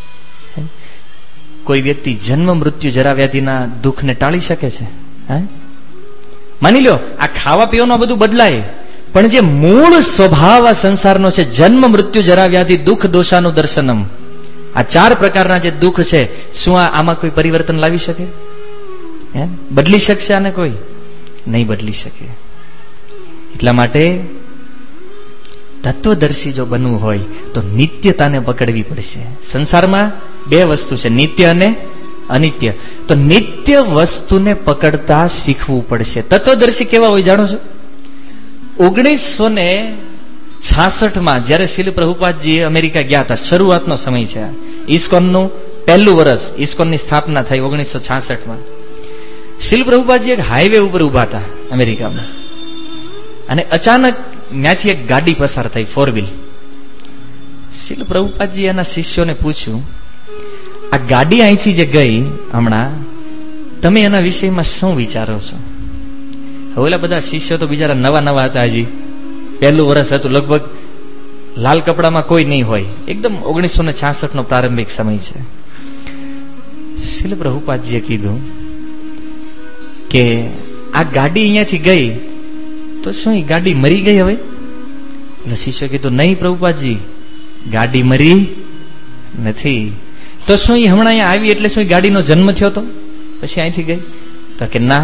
Speaker 1: કોઈ વ્યક્તિ જન્મ મૃત્યુ જરા વ્યાધિના દુઃખને ટાળી શકે છે? હે, માની લો આ ખાવા પીવાનું બધું બદલાય, પણ જે મૂળ સ્વભાવ આ સંસારનો છે, જન્મ મૃત્યુ જરા વ્યાધિ દુઃખ દોષાનું દર્શનમ, આ ચાર પ્રકારના જે દુઃખ છે, શું આમાં કોઈ પરિવર્તન લાવી શકે? હે, બદલી શકશે આને? કોઈ નહીં બદલી શકે. એટલા માટે તત્વદર્શી જો બનવું હોય તો નિત્યતાને પકડવી પડશે. સંસારમાં બે વસ્તુ છે, નિત્ય અને અનિત્ય. તો નિત્ય વસ્તુને પકડતા શીખવું પડશે. તત્વદર્શી કેવા હોય જાણો છો? ઓગણીસો ને છાસઠ માં જયારે શીલ પ્રભુપાદજી અમેરિકા ગયા હતા, શરૂઆતનો સમય છે, ઇસ્કોનનું પહેલું વર્ષ, ઇસ્કોનની સ્થાપના થઈ ઓગણીસો છાસઠ માં. શીલ પ્રભુપાદજી એક હાઈવે ઉપર ઉભા હતા અમેરિકામાં, અને અચાનક ત્યાંથી એક ગાડી પસાર થઈ, ફોર વ્હીલ. શીલ પ્રભુપાદજી એના શિષ્યોને પૂછ્યું, આ ગાડી અહીંથી જે ગઈ હમણાં, તમે એના વિષયમાં શું વિચારો છો? ઓલા બધા શિષ્યો તો બિચારા નવા નવા હતા, હજી પહેલું વર્ષ હતું, લગભગ લાલ કપડામાં કોઈ નહીં હોય, એકદમ ઓગણીસો ને છાસઠ નો પ્રારંભિક સમય છે. શીલ પ્રભુપાદજીએ કીધું કે આ ગાડી અહીંયાથી ગઈ તો શું એ ગાડી મરી ગઈ? હવે એટલે શિષ્યો કીધું, નહીં પ્રભુપાદજી, ગાડી મરી નથી. તો શું એ હમણાં અહીંયા આવી એટલે શું ગાડીનો જન્મ થયો તો પછી અહીંથી ગઈ? તો કે ના,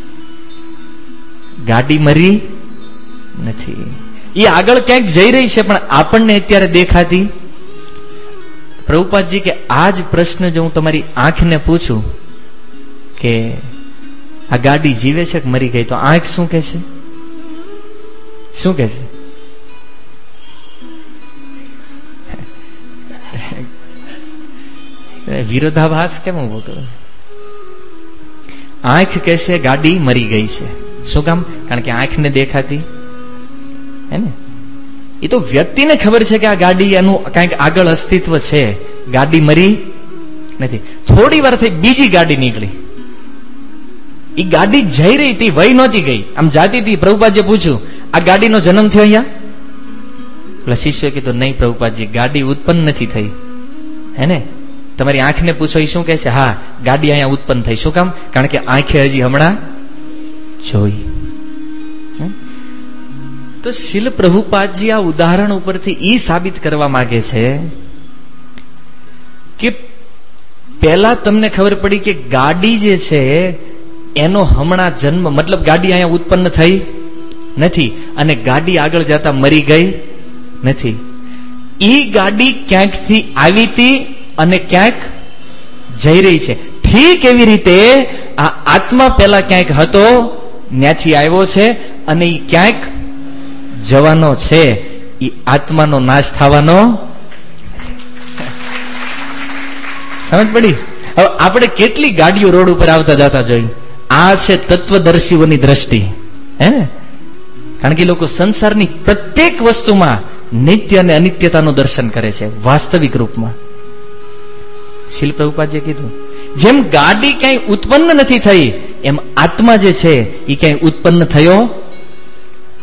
Speaker 1: ગાડી મરી નથી, એ આગળ ક્યાંક જઈ રહી છે, પણ આપણને અત્યારે દેખાતી. પ્રભુપાદજી કે આ જ પ્રશ્ન જો હું તમારી આંખને પૂછું કે આ ગાડી જીવે છે કે મરી ગઈ, તો આંખ શું કે છે? શું કે છે? વિરોધાભાસ કેમ ઉભો કરો? આંખ કહેશે ગાડી મરી ગઈ છે. શું કામ? કારણ કે આંખને દેખાતી હે ને. એ તો વ્યક્તિને ખબર છે કે આ ગાડી એનું કંઈક આગળ અસ્તિત્વ છે, ગાડી મરી નથી. થોડી વાર થઈ બીજી ગાડી નીકળી, એ ગાડી જઈ રહી હતી, વહી નહોતી ગઈ, આમ જાતી હતી. પ્રભુપાદજીએ પૂછ્યું, આ ગાડીનો જન્મ થયો અહીંયા? એટલે શિષ્ય કીધું, નહીં પ્રભુપાદજી, ગાડી ઉત્પન્ન નથી થઈ. હે ને, તમારી આંખને પૂછો, એ શું કહે છે? હા, ગાડી અહીંયા ઉત્પન્ન થઈ. શું કામ? કારણ કે આંખે હજી હમણાં જોઈ. તો શીલ પ્રભુપાદજી આ ઉદાહરણ ઉપરથી ઈ સાબિત કરવા માંગે છે કે પહેલા તમને ખબર પડી કે ગાડી જે છે એનો હમણાં જન્મ, મતલબ ગાડી અહીંયા ઉત્પન્ન થઈ નથી, અને ગાડી આગળ જતા મરી ગઈ નથી. ઈ ગાડી ક્યાંકથી આવી હતી અને ક્યાંક જઈ રહી છે. ઠીક એવી રીતે આ આત્મા પહેલા ક્યાંક હતો, ત્યાંથી આવ્યો છે, અને ઈ ક્યાંક જવાનો છે. ઈ આત્માનો નાશ થવાનો. સમજ પડી? હવે આપણે કેટલી ગાડીઓ રોડ ઉપર આવતા જતા જોઈ. આ છે તત્વદર્શીઓની દ્રષ્ટિ, હે ને? કારણ કે લોકો સંસારની પ્રત્યેક વસ્તુમાં નિત્ય અને અનિત્યતાનું દર્શન કરે છે વાસ્તવિક રૂપમાં. શીલ પ્રભુપાદજીએ કીધું, જેમ ગાડી ક્યાંય ઉત્પન્ન નથી થઈ, એમ આત્મા જે છે એ ક્યાંય ઉત્પન્ન થયો નથી.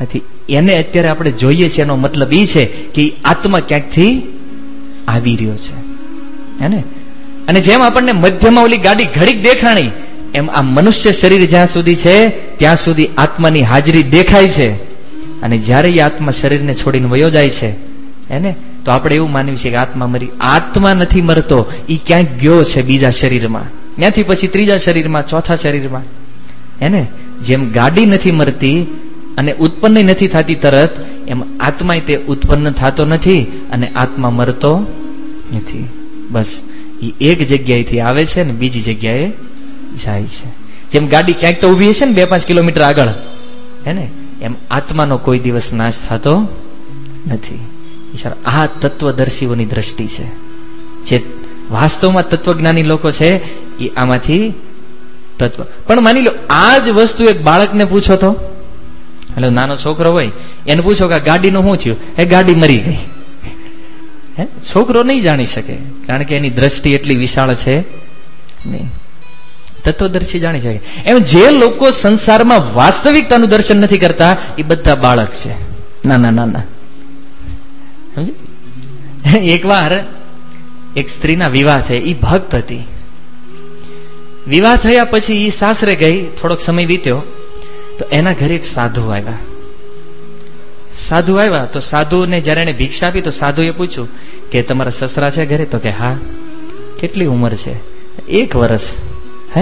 Speaker 1: એને અત્યારે આપણે જોઈએ છીએ, એનો મતલબ એ છે કે આત્મા ક્યાંકથી આવી રહ્યો છે, હે ને? અને જેમ આપણને મધ્યમાં ઓલી ગાડી ઘડીક દેખાણી, એમ આ મનુષ્ય શરીર જ્યાં સુધી છે ત્યાં સુધી આત્માની હાજરી દેખાય છે. અને જયારે એ આત્મા શરીરને છોડીને વયો જાય છે, હે ને, તો આપણે એવું માનીએ છીએ કે આત્મા મરી. આત્મા નથી મરતો, એ ક્યાંક ગયો છે બીજા શરીરમાં, ત્યાંથી પછી ત્રીજા શરીરમાં, ચોથા શરીરમાં, હે ને? જેમ ગાડી નથી મરતી અને ઉત્પન્ન નથી થતી તરત, એમ આત્મા તે ઉત્પન્ન થતો નથી અને આત્મા મરતો નથી. બસ એ એક જગ્યાએથી આવે છે ને બીજી જગ્યાએ જાય છે. જેમ ગાડી ક્યાંક તો ઉભી છે ને બે પાંચ કિલોમીટર આગળ, હે ને, એમ આત્માનો કોઈ દિવસ નાશ થતો નથી. આ તત્વદર્શીઓની દ્રષ્ટિ છે. જે વાસ્તવમાં તત્વજ્ઞાની લોકો છે એ આમાંથી તત્વ. પણ માની લો આ જ વસ્તુ એક બાળકને પૂછો તો, એટલે નાનો છોકરો હોય એને પૂછો કે ગાડીનું શું થયું, એ ગાડી મરી ગઈ, હે? છોકરો નહીં જાણી શકે, કારણ કે એની દ્રષ્ટિ એટલી વિશાળ છે નહીં. તત્વદર્શી જાણી શકે. એમ જે લોકો સંસારમાં વાસ્તવિકતાનું દર્શન નથી કરતા એ બધા બાળક છે, નાના નાના. સમજ? એક વાર એક સ્ત્રીના વિવાહ થયા, એ ભક્ત હતી. વિવાહ થયા પછી એ સાસરે ગઈ, થોડોક સમય વીત્યો તો એના ઘરે એક સાધુ આવ્યા. સાધુ આવ્યા તો સાધુને જયારે એને ભિક્ષા આપી તો સાધુએ પૂછ્યું કે તમારા સસરા છે ઘરે? તો કે હા. કેટલી ઉંમર છે? એક વર્ષ. હે?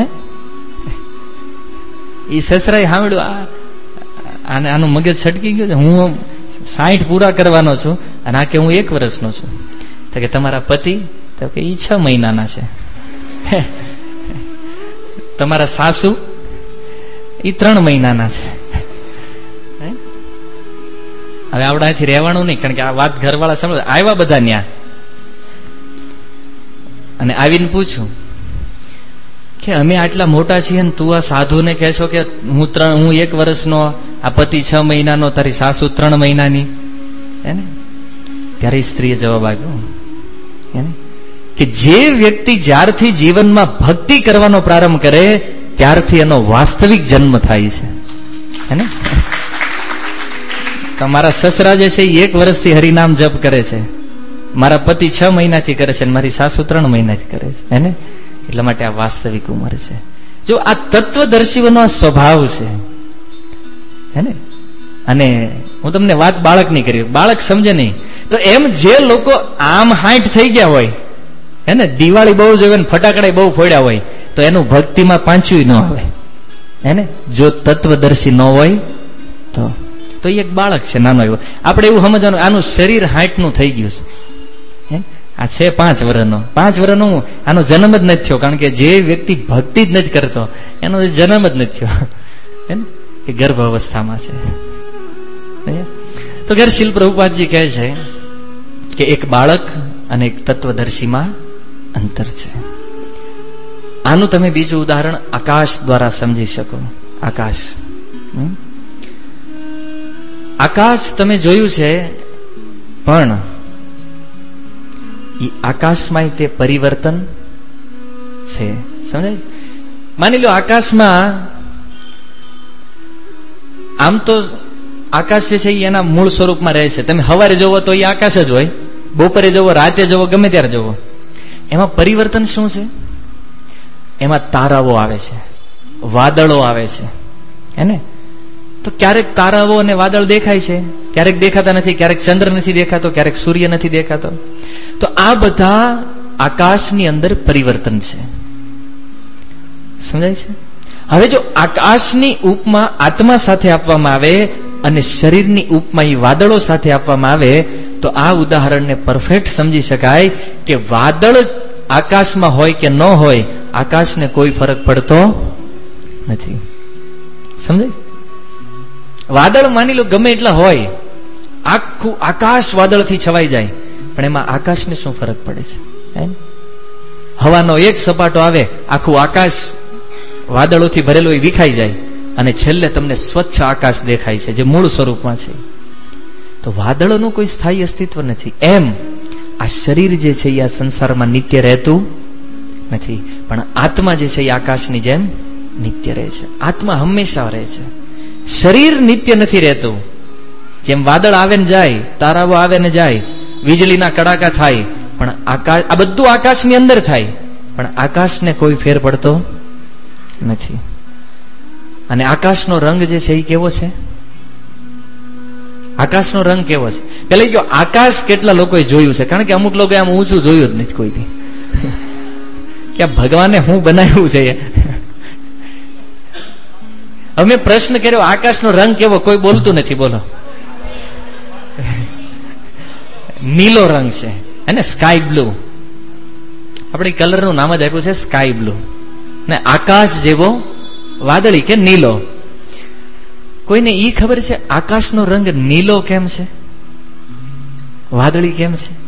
Speaker 1: એ સસરાએ સાંભળ્યું, આને આનું મગજ છટકી ગયું છે, હું સાઠ પૂરા કરવાનો છું અને આ કે હું એક વર્ષનો છું. તો કે તમારા પતિ? તો કે એ છ મહિનાના છે. તમારા સાસુ? એ ત્રણ મહિનાના છે. હવે આવડાથી રહેવાનું નહીં, કારણ કે આ વાત ઘરવાળા સમજ. આવ્યા બધા ન્યા અને આવીને પૂછ્યું કે અમે આટલા મોટા છીએ ને તું આ સાધુને કહેશો કે હું ત્રણ હું એક વર્ષનો, આ પતિ છ મહિનાનો, તારી સાસુ ત્રણ મહિનાની, હે ને? ત્યારે સ્ત્રીએ જવાબ આપ્યો, હે ને, કે જે વ્યક્તિ જ્યારથી જીવનમાં ભક્તિ કરવાનો પ્રારંભ કરે ત્યારથી એનો વાસ્તવિક જન્મ થાય છે, હે ને? તમારા સસરા જે છે એ એક વર્ષથી હરિનામ જપ કરે છે, મારા પતિ છ મહિનાથી કરે છે, મારી સાસુ ત્રણ મહિનાથી કરે છે, હે ને? એટલા માટે આ વાસ્તવિક ઉંમર છે. જો આ તત્વદર્શીઓનો આ સ્વભાવ છે, હે ને? અને હું તમને વાત બાળકની કરી, બાળક સમજે નહીં. તો એમ જે લોકો આમ હાઈટ થઈ ગયા હોય, હે ને, દિવાળી બહુ જોવે ને ફટાકડા બહુ ફોડ્યા હોય, તો એનું ભક્તિમાં પાંચું ન આવે, હે ને? જો તત્વદર્શી ન હોય તો તો એક બાળક છે, નાનો એવો. આપણે એવું સમજવાનું આનું શરીર હાઈટ નું થઈ ગયું છે, આ છે પાંચ વર્ષનો. પાંચ વર્ષનો આનો જન્મ જ નથી થયો, કારણ કે જે વ્યક્તિ ભક્તિ જ નથી કરતો એનો જન્મ જ નથી થયો, હે ને? એ ગર્ભ અવસ્થામાં છે. તો ઘર શિલ પ્રભુપાદજી કહે છે કે એક બાળક અને એક તત્વદર્શીમાં અંતર છે. આનું તમે બીજું ઉદાહરણ આકાશ દ્વારા સમજી શકો. આકાશ, આકાશ તમે જોયું છે, પણ એ આકાશમાં તે પરિવર્તન છે, સમજાય? માની લો આકાશમાં આમ તો આકાશ જે છે એ એના મૂળ સ્વરૂપમાં રહે છે. તમે સવારે જોવો તો એ આકાશ જ હોય, બપોરે જોવો, રાતે જોવો, ગમે ત્યારે જોવો. એમાં પરિવર્તન શું છે? એમાં તારાઓ આવે છે, વાદળો આવે છે, હે ને? તો ક્યારેક તારાઓ અને વાદળ દેખાય છે, ક્યારેક દેખાતા નથી, ક્યારેક ચંદ્ર નથી દેખાતો, ક્યારેક સૂર્ય નથી દેખાતો. તો આ બધા આકાશની અંદર પરિવર્તન છે, સમજાય છે? હવે જો આકાશની ઉપમા આત્મા સાથે આપવામાં આવે અને શરીરની ઉપમા એ વાદળો સાથે આપવામાં આવે તો આ ઉદાહરણને પરફેક્ટ સમજી શકાય કે વાદળ આકાશમાં હોય કે ન હોય, આકાશને કોઈ ફરક પડતો નથી, સમજાય? વાદળ માની લો ગમે એટલા હોય, આખું આકાશ વાદળથી છવાઈ જાય, પણ એમાં આકાશને શું ફરક પડે છે? હવાનો એક સપાટો આવે, આખું આકાશ વાદળોથી ભરેલું એ વિખાઈ જાય અને છેલ્લે તમને સ્વચ્છ આકાશ દેખાય છે, જે મૂળ સ્વરૂપમાં છે. તો વાદળોનું કોઈ સ્થાયી અસ્તિત્વ નથી. એમ આ શરીર જે છે એ આ સંસારમાં નિત્ય રહેતું નથી, પણ આત્મા જે છે એ આકાશની જેમ નિત્ય રહે છે. આત્મા હંમેશા રહે છે, શરીર નિત્ય નથી રહેતું. જેમ વાદળ આવે ને જાય, તારાઓ આવે ને જાય, વીજળીના કડાકા થાય, પણ આકાશ, આ બધું આકાશની અંદર થાય, પણ આકાશને કોઈ ફેર પડતો નથી. અને આકાશનો રંગ જે છે એ કેવો છે? આકાશનો રંગ કેવો છે? પેલા કયો આકાશ કેટલા લોકોએ જોયું છે? કારણ કે અમુક લોકો આમ ઊંચું જોયું જ નથી કોઈથી, કે ભગવાને હું બનાવ્યું છે. હવે મેં પ્રશ્ન કર્યો, આકાશનો રંગ કેવો? કોઈ બોલતું નથી. બોલો. નીલો રંગ છે, અને સ્કાય બ્લુ. આપણે કલર નું નામ જ આપ્યું છે સ્કાય બ્લુ. ને આકાશ જેવો વાદળી કે નીલો. કોઈને ઈ ખબર છે આકાશનો રંગ નીલો કેમ છે, વાદળી કેમ છે?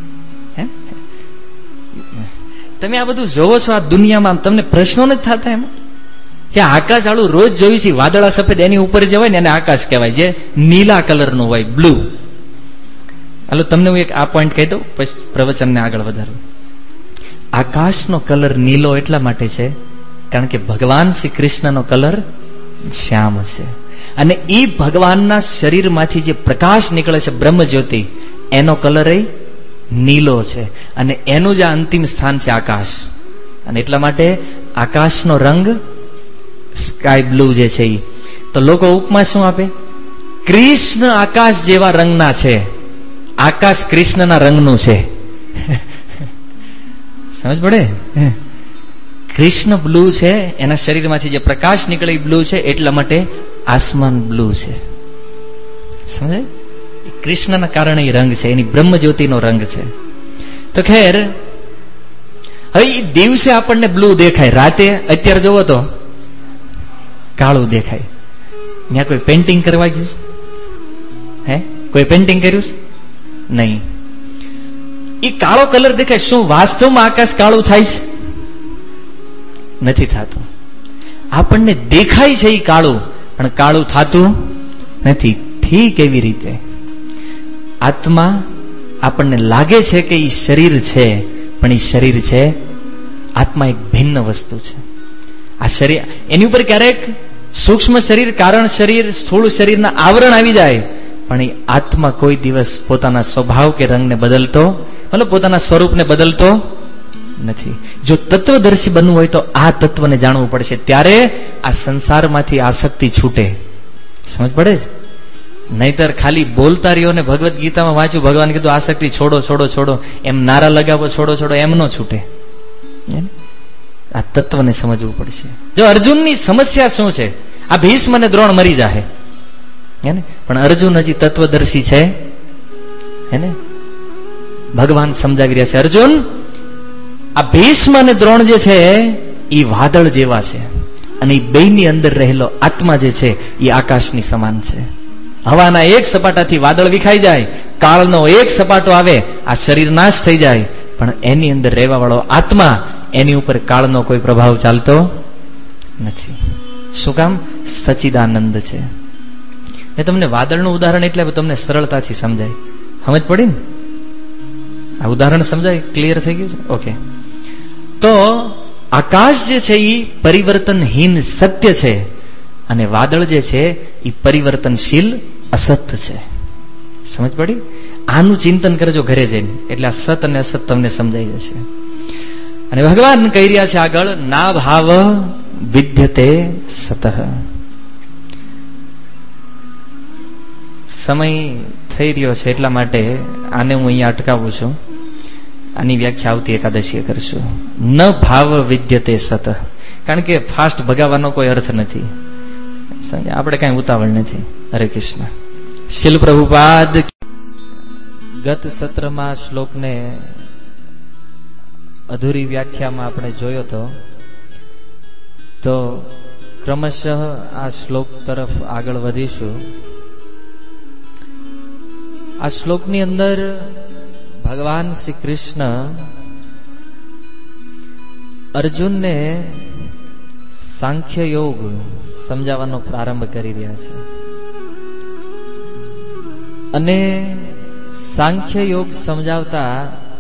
Speaker 1: તમે આ બધું જોવો છો આ દુનિયામાં, તમને પ્રશ્નો નથી થતા એમાં કે આકાશ આળું રોજ જોયું છે, વાદળા સફેદ એની ઉપર જવાય ને એને આકાશ કહેવાય, જે નીલા કલરનું હોય, બ્લુ. હાલો તમને હું એક આ પોઈન્ટ કહી દઉં, પછી પ્રવચનને આગળ વધારું. આકાશનો કલર નીલો એટલા માટે છે કારણ કે ભગવાન શ્રી કૃષ્ણનો કલર શ્યામ છે, અને એ ભગવાનના શરીરમાંથી જે પ્રકાશ નીકળે છે બ્રહ્મ જ્યોતિ, એનો કલર એ નીલો છે, અને એનું જ અંતિમ સ્થાન છે આકાશ. અને એટલા માટે આકાશનો રંગ સ્કાય બ્લુ જે છે એ. તો લોકો ઉપમા શું આપે? કૃષ્ણ આકાશ જેવા રંગના છે, આકાશ કૃષ્ણના રંગનું છે. સમજ પડે? કૃષ્ણ બ્લુ છે, એના શરીરમાંથી જે પ્રકાશ નીકળે બ્લુ છે, એટલા માટે આસમાન બ્લુ છે. સમજાય? કૃષ્ણના કારણે એ રંગ છે, એની બ્રહ્મ જ્યોતિનો રંગ છે. તો ખેર, હવે એ દિવસે આપણને બ્લુ દેખાય, રાતે અત્યારે જોવો તો કાળું દેખાય. ત્યાં કોઈ પેન્ટિંગ કરવા ગયું? હે કોઈ પેન્ટિંગ કર્યું? નહીં. એ કાળો કલર દેખાય. શું વાસ્તવમાં આકાશ કાળું થાય છે? નથી થતું. આપણને દેખાય છે એ કાળું, પણ કાળું થતું નથી. ઠીક એવી રીતે આત્મા આપણને લાગે છે કે એ શરીર છે, પણ એ શરીર છે, આત્મા એક ભિન્ન વસ્તુ છે. આ શરીર, એની ઉપર ક્યારેક સૂક્ષ્મ શરીર, કારણ શરીર, સ્થૂળ શરીરના આવરણ આવી જાય, પણ એ આત્મા કોઈ દિવસ પોતાના સ્વભાવ કે રંગને બદલતો, મતલબ પોતાના સ્વરૂપને બદલતો નથી. જો તત્વદર્શી બનવું હોય તો આ તત્વને જાણવું પડશે, ત્યારે આ સંસારમાંથી આસક્તિ છૂટે. સમજ પડે છે? નહીતર ખાલી બોલતા રહ્યો ને ભગવદ્ ગીતામાં વાંચ્યું, ભગવાન કીધું આસક્તિ છોડો છોડો છોડો, એમ નારા લગાવો છોડો છોડો, એમ ન છૂટે. આ તત્વને સમજવું પડશે. જો અર્જુનની સમસ્યા શું છે? આ ભીષ્મ અને દ્રોણ મરી જાહે, હેને, પણ અર્જુન હજી તત્વદર્શી છે, હેને. ભગવાન સમજાવી રહ્યા છે, અર્જુન, આ ભીષ્મ અને દ્રોણ જે છે એ વાદળ જેવા છે, અને એ બેની અંદર રહેલો આત્મા જે છે એ આકાશની સમાન છે. હવાના એક સપાટાથી વાદળ વિખાઈ જાય, કાળનો એક સપાટો આવે, આ શરીર નાશ થઈ જાય, પણ એની અંદર રહેવા વાળો આત્મા, એની ઉપર કાળનો કોઈ પ્રભાવ ચાલતો નથી. શું કામ? સચ્ચિદાનંદ છે. મેં તમને વાદળનું ઉદાહરણ એટલે તમને સરળતાથી સમજાય. સમજ પડી ને? આ ઉદાહરણ સમજાય? ક્લિયર થઈ ગયું છે? ઓકે. તો આકાશ જે છે એ પરિવર્તનહીન સત્ય છે, અને વાદળ જે છે એ પરિવર્તનશીલ અસત છે. સમજ પડી? આનું ચિંતન કરજો ઘરે જઈને, એટલે આ સત અને અસત તમને સમજાઈ જશે. અને ભગવાન કહી રહ્યા છે આગળ, ના ભાવ વિદ્યતે સતઃ. સમય થઈ રહ્યો છે એટલા માટે આને હું અહીંયા અટકાવું છું. આની વ્યાખ્યા આવતી એકાદશીએ કરશું. ન ભાવ વિદ્યતે સત, કારણ કે ફાસ્ટ ભગાવવાનો કોઈ અર્થ નથી. આપણે કઈ ઉતાવળ નથી. હરે કૃષ્ણ. શીલ પ્રભુપાદ. ગત સત્રમાં શ્લોકને અધૂરી વ્યાખ્યામાં આપણે જોયો હતો, તો ક્રમશઃ આ શ્લોક તરફ આગળ વધીશું. આ શ્લોકની અંદર ભગવાન શ્રી કૃષ્ણ અર્જુનને સાંખ્ય યોગ સમજાવવાનો પ્રારંભ કરી રહ્યા છે, અને સાંખ્ય યોગ સમજાવતા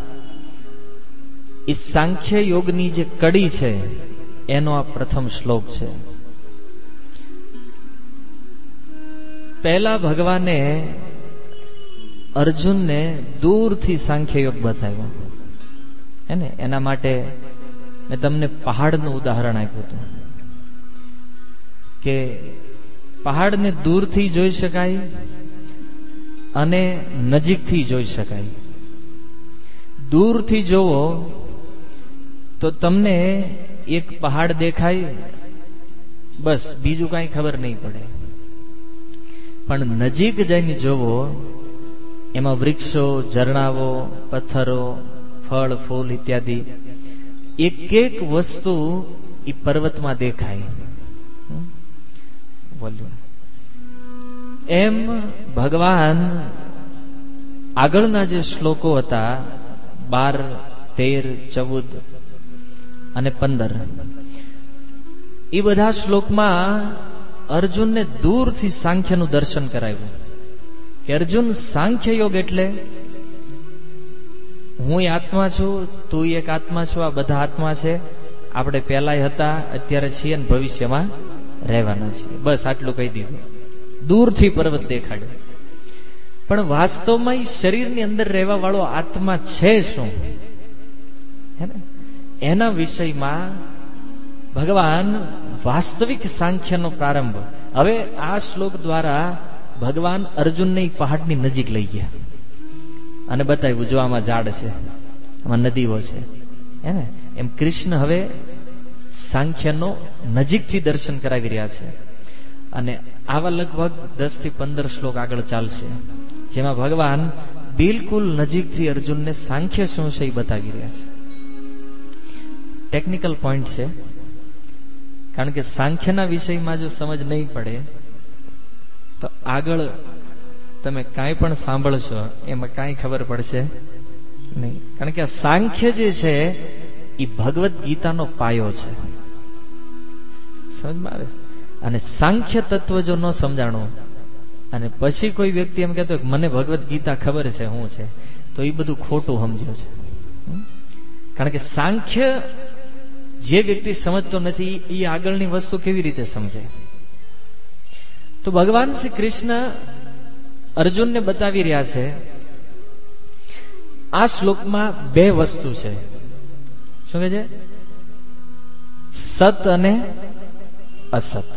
Speaker 1: એ સાંખ્ય યોગની જે કડી છે એનો આ પ્રથમ શ્લોક છે. પહેલા ભગવાને અર્જુનને દૂરથી સાંખ્ય યોગ બતાવ્યો હે ને. એના માટે મેં તમને પહાડનું ઉદાહરણ આપ્યું હતું કે પહાડને દૂરથી જોઈ શકાય અને નજીકથી જોઈ શકાય. દૂરથી જોવો તો તમને એક પહાડ દેખાય, બસ બીજું કઈ ખબર નહીં પડે. પણ નજીક જઈને જોવો, એમાં વૃક્ષો, ઝરણાઓ, પથ્થરો, ફળ ફૂલ ઇત્યાદિ એક એક વસ્તુ એ પર્વતમાં દેખાય. બોલ્યું એમ ભગવાન આગળના જે શ્લોકો હતા બાર, તેર, ચૌદ અને પંદર, એ બધા શ્લોકમાં અર્જુનને દૂરથી સાંખ્યનું દર્શન કરાવ્યું કે અર્જુન, સાંખ્ય યોગ એટલે હું આત્મા છું, તું એક આત્મા છું, આ બધા આત્મા છે, આપણે પહેલાય હતા, અત્યારે છીએ અને ભવિષ્યમાં રહેવાના છીએ. બસ આટલું કહી દીધું. દૂરથી પર્વત દેખાડ્યો. પણ વાસ્તવમાં શરીરની અંદર રહેવા વાળો આત્મા છે શું, હે ને, એના વિષયમાં ભગવાન વાસ્તવિક સાંખ્યનો પ્રારંભ. હવે આ શ્લોક દ્વારા ભગવાન અર્જુનને પહાડની નજીક લઈ ગયા અને બતાવ્યું, જો આમાં ઝાડ છે, આમાં નદીઓ છે, હે ને. એમ કૃષ્ણ હવે સાંખ્યનો નજીકથી દર્શન કરાવી રહ્યા છે. અને આવા લગભગ દસ થી પંદર શ્લોક આગળ ચાલશે, જેમાં ભગવાન બિલકુલ નજીકથી અર્જુનને સાંખ્ય શું છે એ બતાવી રહ્યા છે. ટેકનિકલ પોઈન્ટ છે, કારણ કે સાંખ્યના વિષયમાં જો સમજ નહીં પડે તો આગળ તમે કાંઈ પણ સાંભળશો એમાં કાંઈ ખબર પડશે નહીં. કારણ કે આ સાંખ્ય જે છે એ ભગવદ્ ગીતાનો પાયો છે, સમજમાં આવે. અને સાંખ્ય તત્વ જો ન સમજાણો અને પછી કોઈ વ્યક્તિ એમ કહેતો મને ભગવદ્ ગીતા ખબર છે શું છે, તો એ બધું ખોટું સમજ્યો છે. કારણ કે સાંખ્ય જે વ્યક્તિ સમજતો નથી એ આગળની વસ્તુ કેવી રીતે સમજે. તો ભગવાન શ્રી કૃષ્ણ અર્જુનને બતાવી રહ્યા છે, આ શ્લોકમાં બે વસ્તુ છે. શું કહે છે? સત અને અસત.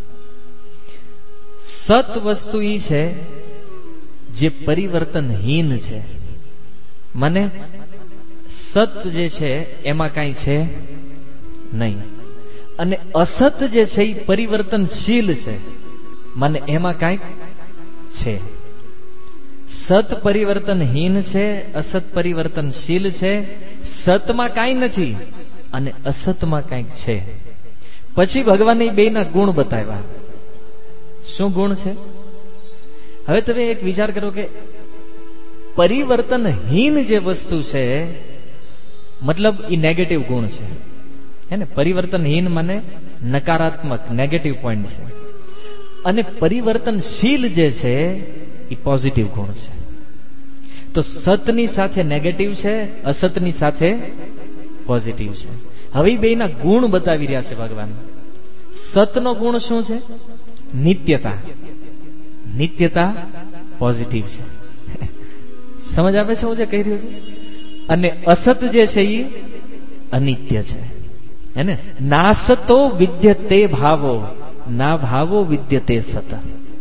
Speaker 1: સત વસ્તુ એ છે જે પરિવર્તનહીન છે. મને સત જે છે એમાં કઈ છે નહીં. અને અસત જે છે એ પરિવર્તનશીલ છે, મને એમાં કઈક છે. સત પરિવર્તનહીન છે, અસત પરિવર્તનશીલ છે. સતમાં કાંઈ નથી અને અસતમાં કંઈક છે. પછી ભગવાને બે ના ગુણ બતાવ્યા. શું ગુણ છે? હવે તમે એક વિચાર કરો કે પરિવર્તનહીન જે વસ્તુ છે મતલબ એ નેગેટિવ ગુણ છે, હે ને. પરિવર્તનહીન મને નકારાત્મક, નેગેટિવ પોઈન્ટ છે. અને પરિવર્તનશીલ જે છે એ પોઝિટિવ ગુણ છે. તો સતની સાથે નેગેટિવ છે, અસતની સાથે પોઝિટિવ છે. હવે બે ના ગુણ બતાવી રહ્યા છે ભગવાન. સતનો ગુણ શું છે? નિત્યતા. નિત્યતા પોઝિટિવ છે. સમજ આપે છે હું જે કહી રહ્યો છું? અને અસત જે છે એ અનિત્ય છે, હે ને. નાસતો વિદ્યતે ભાવો, ના ભાવો વિદ્યતે સત.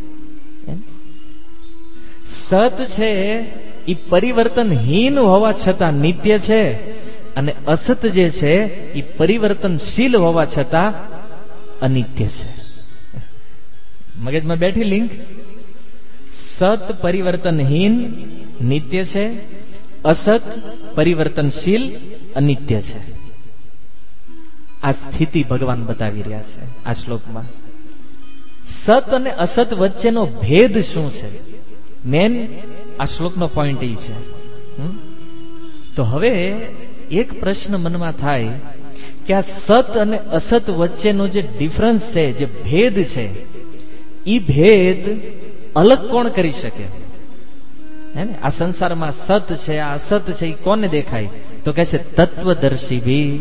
Speaker 1: સત છે એ પરિવર્તનહીન હોવા છતાં નિત્ય છે, અને અસત જે છે એ પરિવર્તનશીલ હોવા છતાં અનિત્ય છે. મગજમાં બેઠી લિંક. સત પરિવર્તનહીન નિત્ય છે, અસત પરિવર્તનશીલ અનિત્ય છે. આ સ્થિતિ ભગવાન બતાવી રહ્યા છે આ શ્લોકમાં. સત અને અસત વચ્ચેનો ભેદ શું છે, મેન આ શ્લોકનો પોઈન્ટ એ છે. તો હવે એક પ્રશ્ન મનમાં થાય કે આ સત અને અસત વચ્ચેનો જે ડિફરન્સ છે, જે ભેદ છે, એ ભેદ અલગ કોણ કરી શકે? હે ને. આ સંસારમાં સત છે, આ અસત છે, એ કોને દેખાય? તો કહે છે તત્વદર્શી ભી.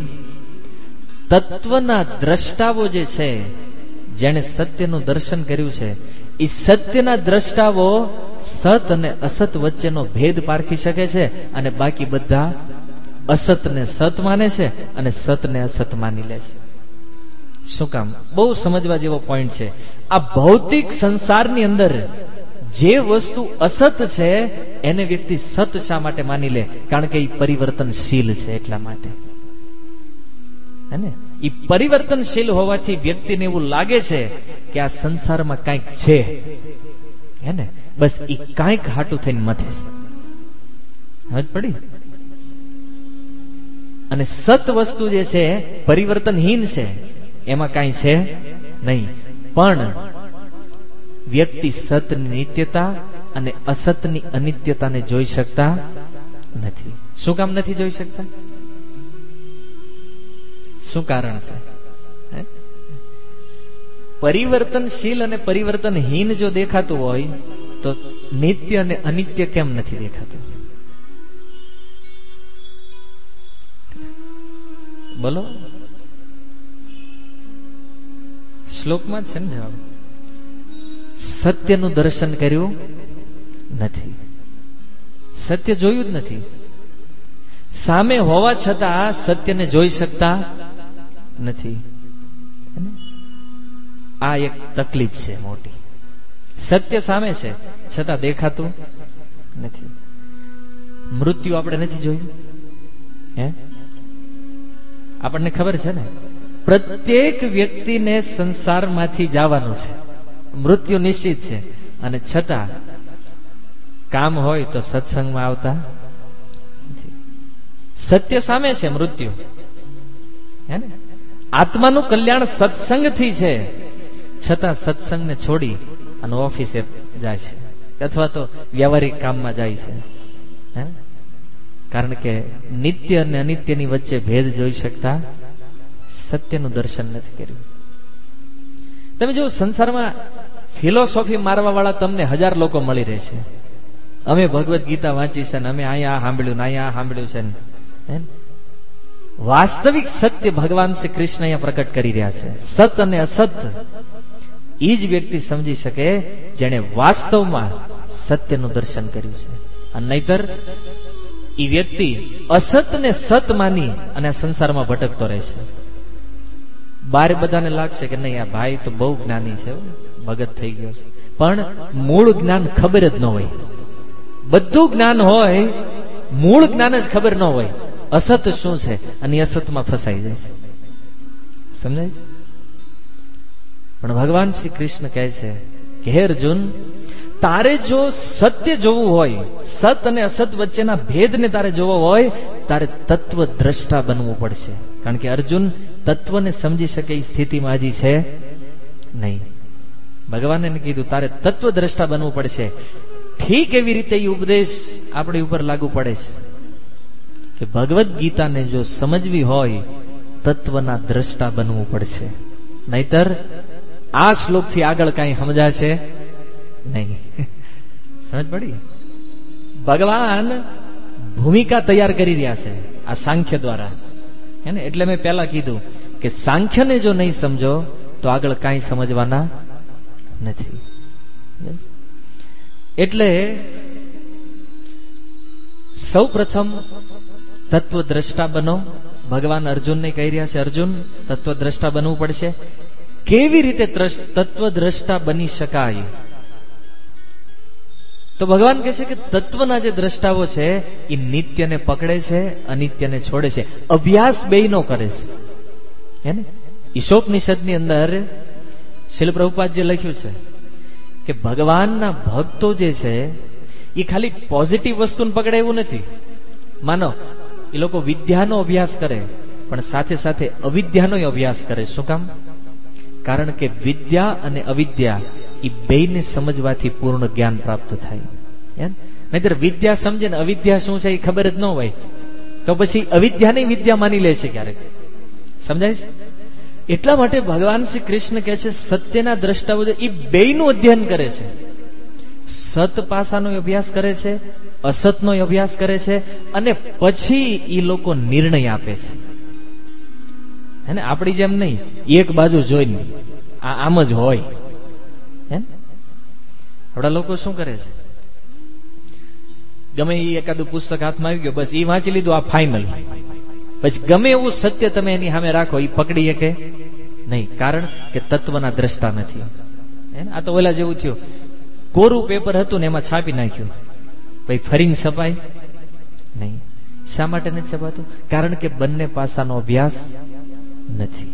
Speaker 1: તત્વના દ્રષ્ટાઓ જે છે, જેણે સત્યનું દર્શન કર્યું છે, એ સત્યના દ્રષ્ટાઓ સત અને અસત વચ્ચેનો ભેદ પારખી શકે છે, અને બાકી બધા અસતને સત માને છે અને સતને અસત માની લે છે. શું કામ? બહુ સમજવા જેવો પોઈન્ટ છે. આ ભૌતિક સંસારની અંદર જે વસ્તુ અસત છે એને વ્યક્તિ સત શા માટે માની લે? કારણ કે એ પરિવર્તનશીલ છે, એટલા માટે. હે ને? એ પરિવર્તનશીલ હોવાથી વ્યક્તિને એવું લાગે છે કે આ સંસારમાં કંઈક છે, હે ને? બસ એ કંઈક હાટું થઈને મથે છે. સમજ પડી? અને સત વસ્તુ જે છે પરિવર્તનહીન છે, એમાં કાંઈ છે નહીં. પણ વ્યક્તિ સતની નિત્યતા અને અસતની અનિત્યતાને જોઈ શકતા નથી. શું કામ નથી જોઈ શકતા? શું કારણ છે? પરિવર્તનશીલ અને પરિવર્તનહીન જો દેખાતું હોય તો નિત્ય અને અનિત્ય કેમ નથી દેખાતું? બોલો. શ્લોકમાં છે ને જવાબ. સત્યનું દર્શન કર્યું નથી, સત્ય જોયું જ નથી. સામે હોવા છતાં સત્યને જોઈ શકતા નથી. આ એક તકલીફ છે મોટી. સત્ય સામે છે છતાં દેખાતું નથી. મૃત્યુ આપણે નથી જોયું, હે? આપણને ખબર છે ને, પ્રત્યેક વ્યક્તિને સંસારમાંથી જવાનું છે, મૃત્યુ નિશ્ચિત છે, અને છતાં કામ હોય તો સત્સંગમાં આવતા નથી. સત્ય સામે છે મૃત્યુ, હે ને? આત્માનું કલ્યાણ સત્સંગથી છે, છતાં સત્સંગને છોડી અને ઓફિસે જાય છે અથવા તો વ્યવહારિક કામમાં જાય છે. હે? કારણ કે નિત્ય અને અનિત્યની વચ્ચે ભેદ જોઈ શકતા, સત્યનું દર્શન નથી કર્યું. તમે જો સંસારમાં ફિલોસોફી મારવા વાળા તમને હજાર લોકો મળી રહેશે. અમે ભગવદ્ ગીતા વાંચી છે ને અમે અહીંયા સાંભળ્યું ને અહીંયા સાંભળ્યું છે ને. વાસ્તવિક સત્ય ભગવાન શ્રી કૃષ્ણ અહીંયા પ્રકટ કરી રહ્યા છે. સત અને અસત એ જ વ્યક્તિ સમજી શકે જેને વાસ્તવમાં સત્યનું દર્શન કર્યું છે. અને નહીતર એ વ્યક્તિ અસતને સત માની અને સંસારમાં ભટકતો રહેશે. બારે બધાને લાગશે કે નહીં, આ ભાઈ તો બહુ જ્ઞાની છે, ભગત થઈ ગયો છે, પણ મૂળ જ્ઞાન ખબર જ ન હોય. બધું જ્ઞાન હોય, મૂળ જ્ઞાન જ ખબર ન હોય. અસત શું છે અને અસતમાં ફસાઈ જાય છે. સમજાય છે? પણ ભગવાન શ્રી કૃષ્ણ કહે છે કે હે અર્જુન, તારે જો સત્ય જોવું હોય, સત અને અસત વચ્ચેના ભેદને તારે જોવો હોય, તારે તત્વ દ્રષ્ટા બનવું પડશે. કારણ કે અર્જુન તત્વને સમજી શકે એ સ્થિતિમાં હજી છે નહીં. ભગવાને કીધું તારે તત્વ દ્રષ્ટા બનવું પડશે. ઠીક એવી રીતે એ ઉપદેશ આપણી ઉપર લાગુ પડે છે કે ભગવદ્ ગીતાને જો સમજવી હોય તત્વના દ્રષ્ટા બનવું પડશે. નહીતર આ શ્લોકથી આગળ કઈ સમજાશે નહીં. સમજ પડી? ભગવાન ભૂમિકા તૈયાર કરી રહ્યા છે આ સાંખ્ય દ્વારા, હે ને? એટલે મેં પહેલા કીધું કે સાંખ્યને જો નહીં સમજો તો આગળ કાંઈ સમજવાના નથી. એટલે સૌ પ્રથમ તત્વદ્રષ્ટા બનો. ભગવાન અર્જુનને કહી રહ્યા છે, અર્જુન તત્વદ્રષ્ટા બનવું પડશે. કેવી રીતે તત્વદ્રષ્ટા બની શકાય? તો ભગવાન કહે છે કે તત્વના જે દ્રષ્ટાઓ છે એ નિત્યને પકડે છે, અનિત્યને છોડે છે. અભ્યાસ બેયનો કરે છે, હે ને? ઈશોપનિષદની અંદર શ્રીલ પ્રભુપાદજીએ લખ્યું છે કે ભગવાનના ભક્તો જે છે એ ખાલી પોઝિટિવ વસ્તુને પકડે એવું નથી. માનો એ લોકો વિદ્યાનો અભ્યાસ કરે પણ સાથે સાથે અવિદ્યાનો અભ્યાસ કરે. શું કામ? કારણ કે વિદ્યા અને અવિદ્યા એ બેયને સમજવાથી પૂર્ણ જ્ઞાન પ્રાપ્ત થાય. નહીતર વિદ્યા સમજે ને અવિદ્યા શું છે એ ખબર જ ન હોય તો પછી અવિદ્યાની વિદ્યા માની લે છે ક્યારેક. સમજાય છે? એટલા માટે ભગવાન શ્રી કૃષ્ણ કહે છે સત્યના દ્રષ્ટાઓ એ બેયનું અધ્યયન કરે છે. સત પાસાનો અભ્યાસ કરે છે, અસતનો અભ્યાસ કરે છે, અને પછી એ લોકો નિર્ણય આપે છે. હે ને? આપણી જેમ નહીં એક બાજુ જોઈને આ આમ જ હોય. આપણા લોકો શું કરે છે, ગમે એ એકાદું પુસ્તક હાથમાં આવી ગયો, બસ એ વાંચી લીધું, આ ફાઇનલ. પછી ગમે એવું સત્ય તમે એની સામે રાખો, એ પકડી શકે નહીં, કારણ કે તત્વના દ્રષ્ટા નથી. આ તો ઓલા જેવું થયું, કોરું પેપર હતું ને એમાં છાપી નાખ્યું, પછી ફરીને છપાય નહીં. શા માટે નથી છપાતું? કારણ કે બંને પાસાનો અભ્યાસ નથી.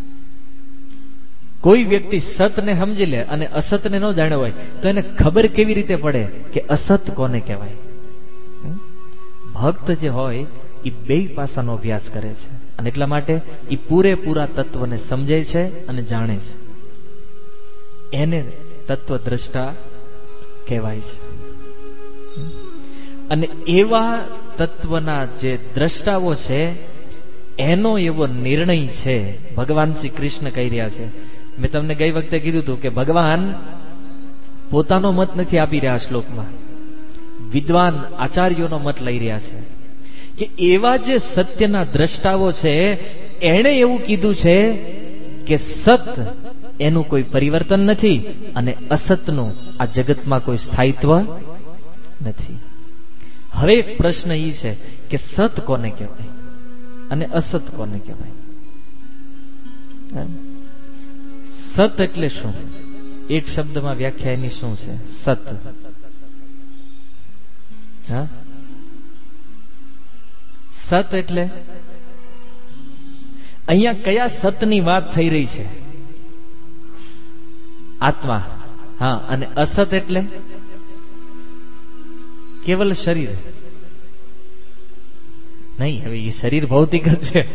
Speaker 1: કોઈ વ્યક્તિ સતને સમજી લે અને અસતને ન જાણ્યો હોય તો એને ખબર કેવી રીતે પડે કે અસત કોને કહેવાય? ભક્ત જે હોય એ બે પાસાનો અભ્યાસ કરે છે, અને એટલા માટે એ પૂરેપૂરા તત્વને સમજે છે અને જાણે છે. એને તત્વદ્રષ્ટા કહેવાય છે. અને એવા તત્વના જે દ્રષ્ટાઓ છે એનો એવો નિર્ણય છે, ભગવાન શ્રી કૃષ્ણ કહી રહ્યા છે. મેં તમને ગઈ વખતે કીધું હતું કે ભગવાન પોતાનો મત નથી આપી રહ્યા, શ્લોકમાં વિદ્વાન આચાર્યોનો મત લઈ રહ્યા છે કે એવા જે સત્યના દ્રષ્ટાઓ છે એણે એવું કીધું છે કે સત એનું કોઈ પરિવર્તન નથી અને અસતનું આ જગતમાં કોઈ સ્થાયિત્વ નથી. હવે એક પ્રશ્ન એ છે કે સત કોને કહેવાય અને અસત કોને કહેવાય? સત એટલે શું? એક શબ્દમાં વ્યાખ્યા એની શું છે? સત. હા, સત એટલે અહીંયા કયા સતની વાત થઈ રહી છે? આત્મા. હા, અને અસત એટલે કેવલ શરીર નહીં. હવે એ શરીર ભૌતિક જ છે.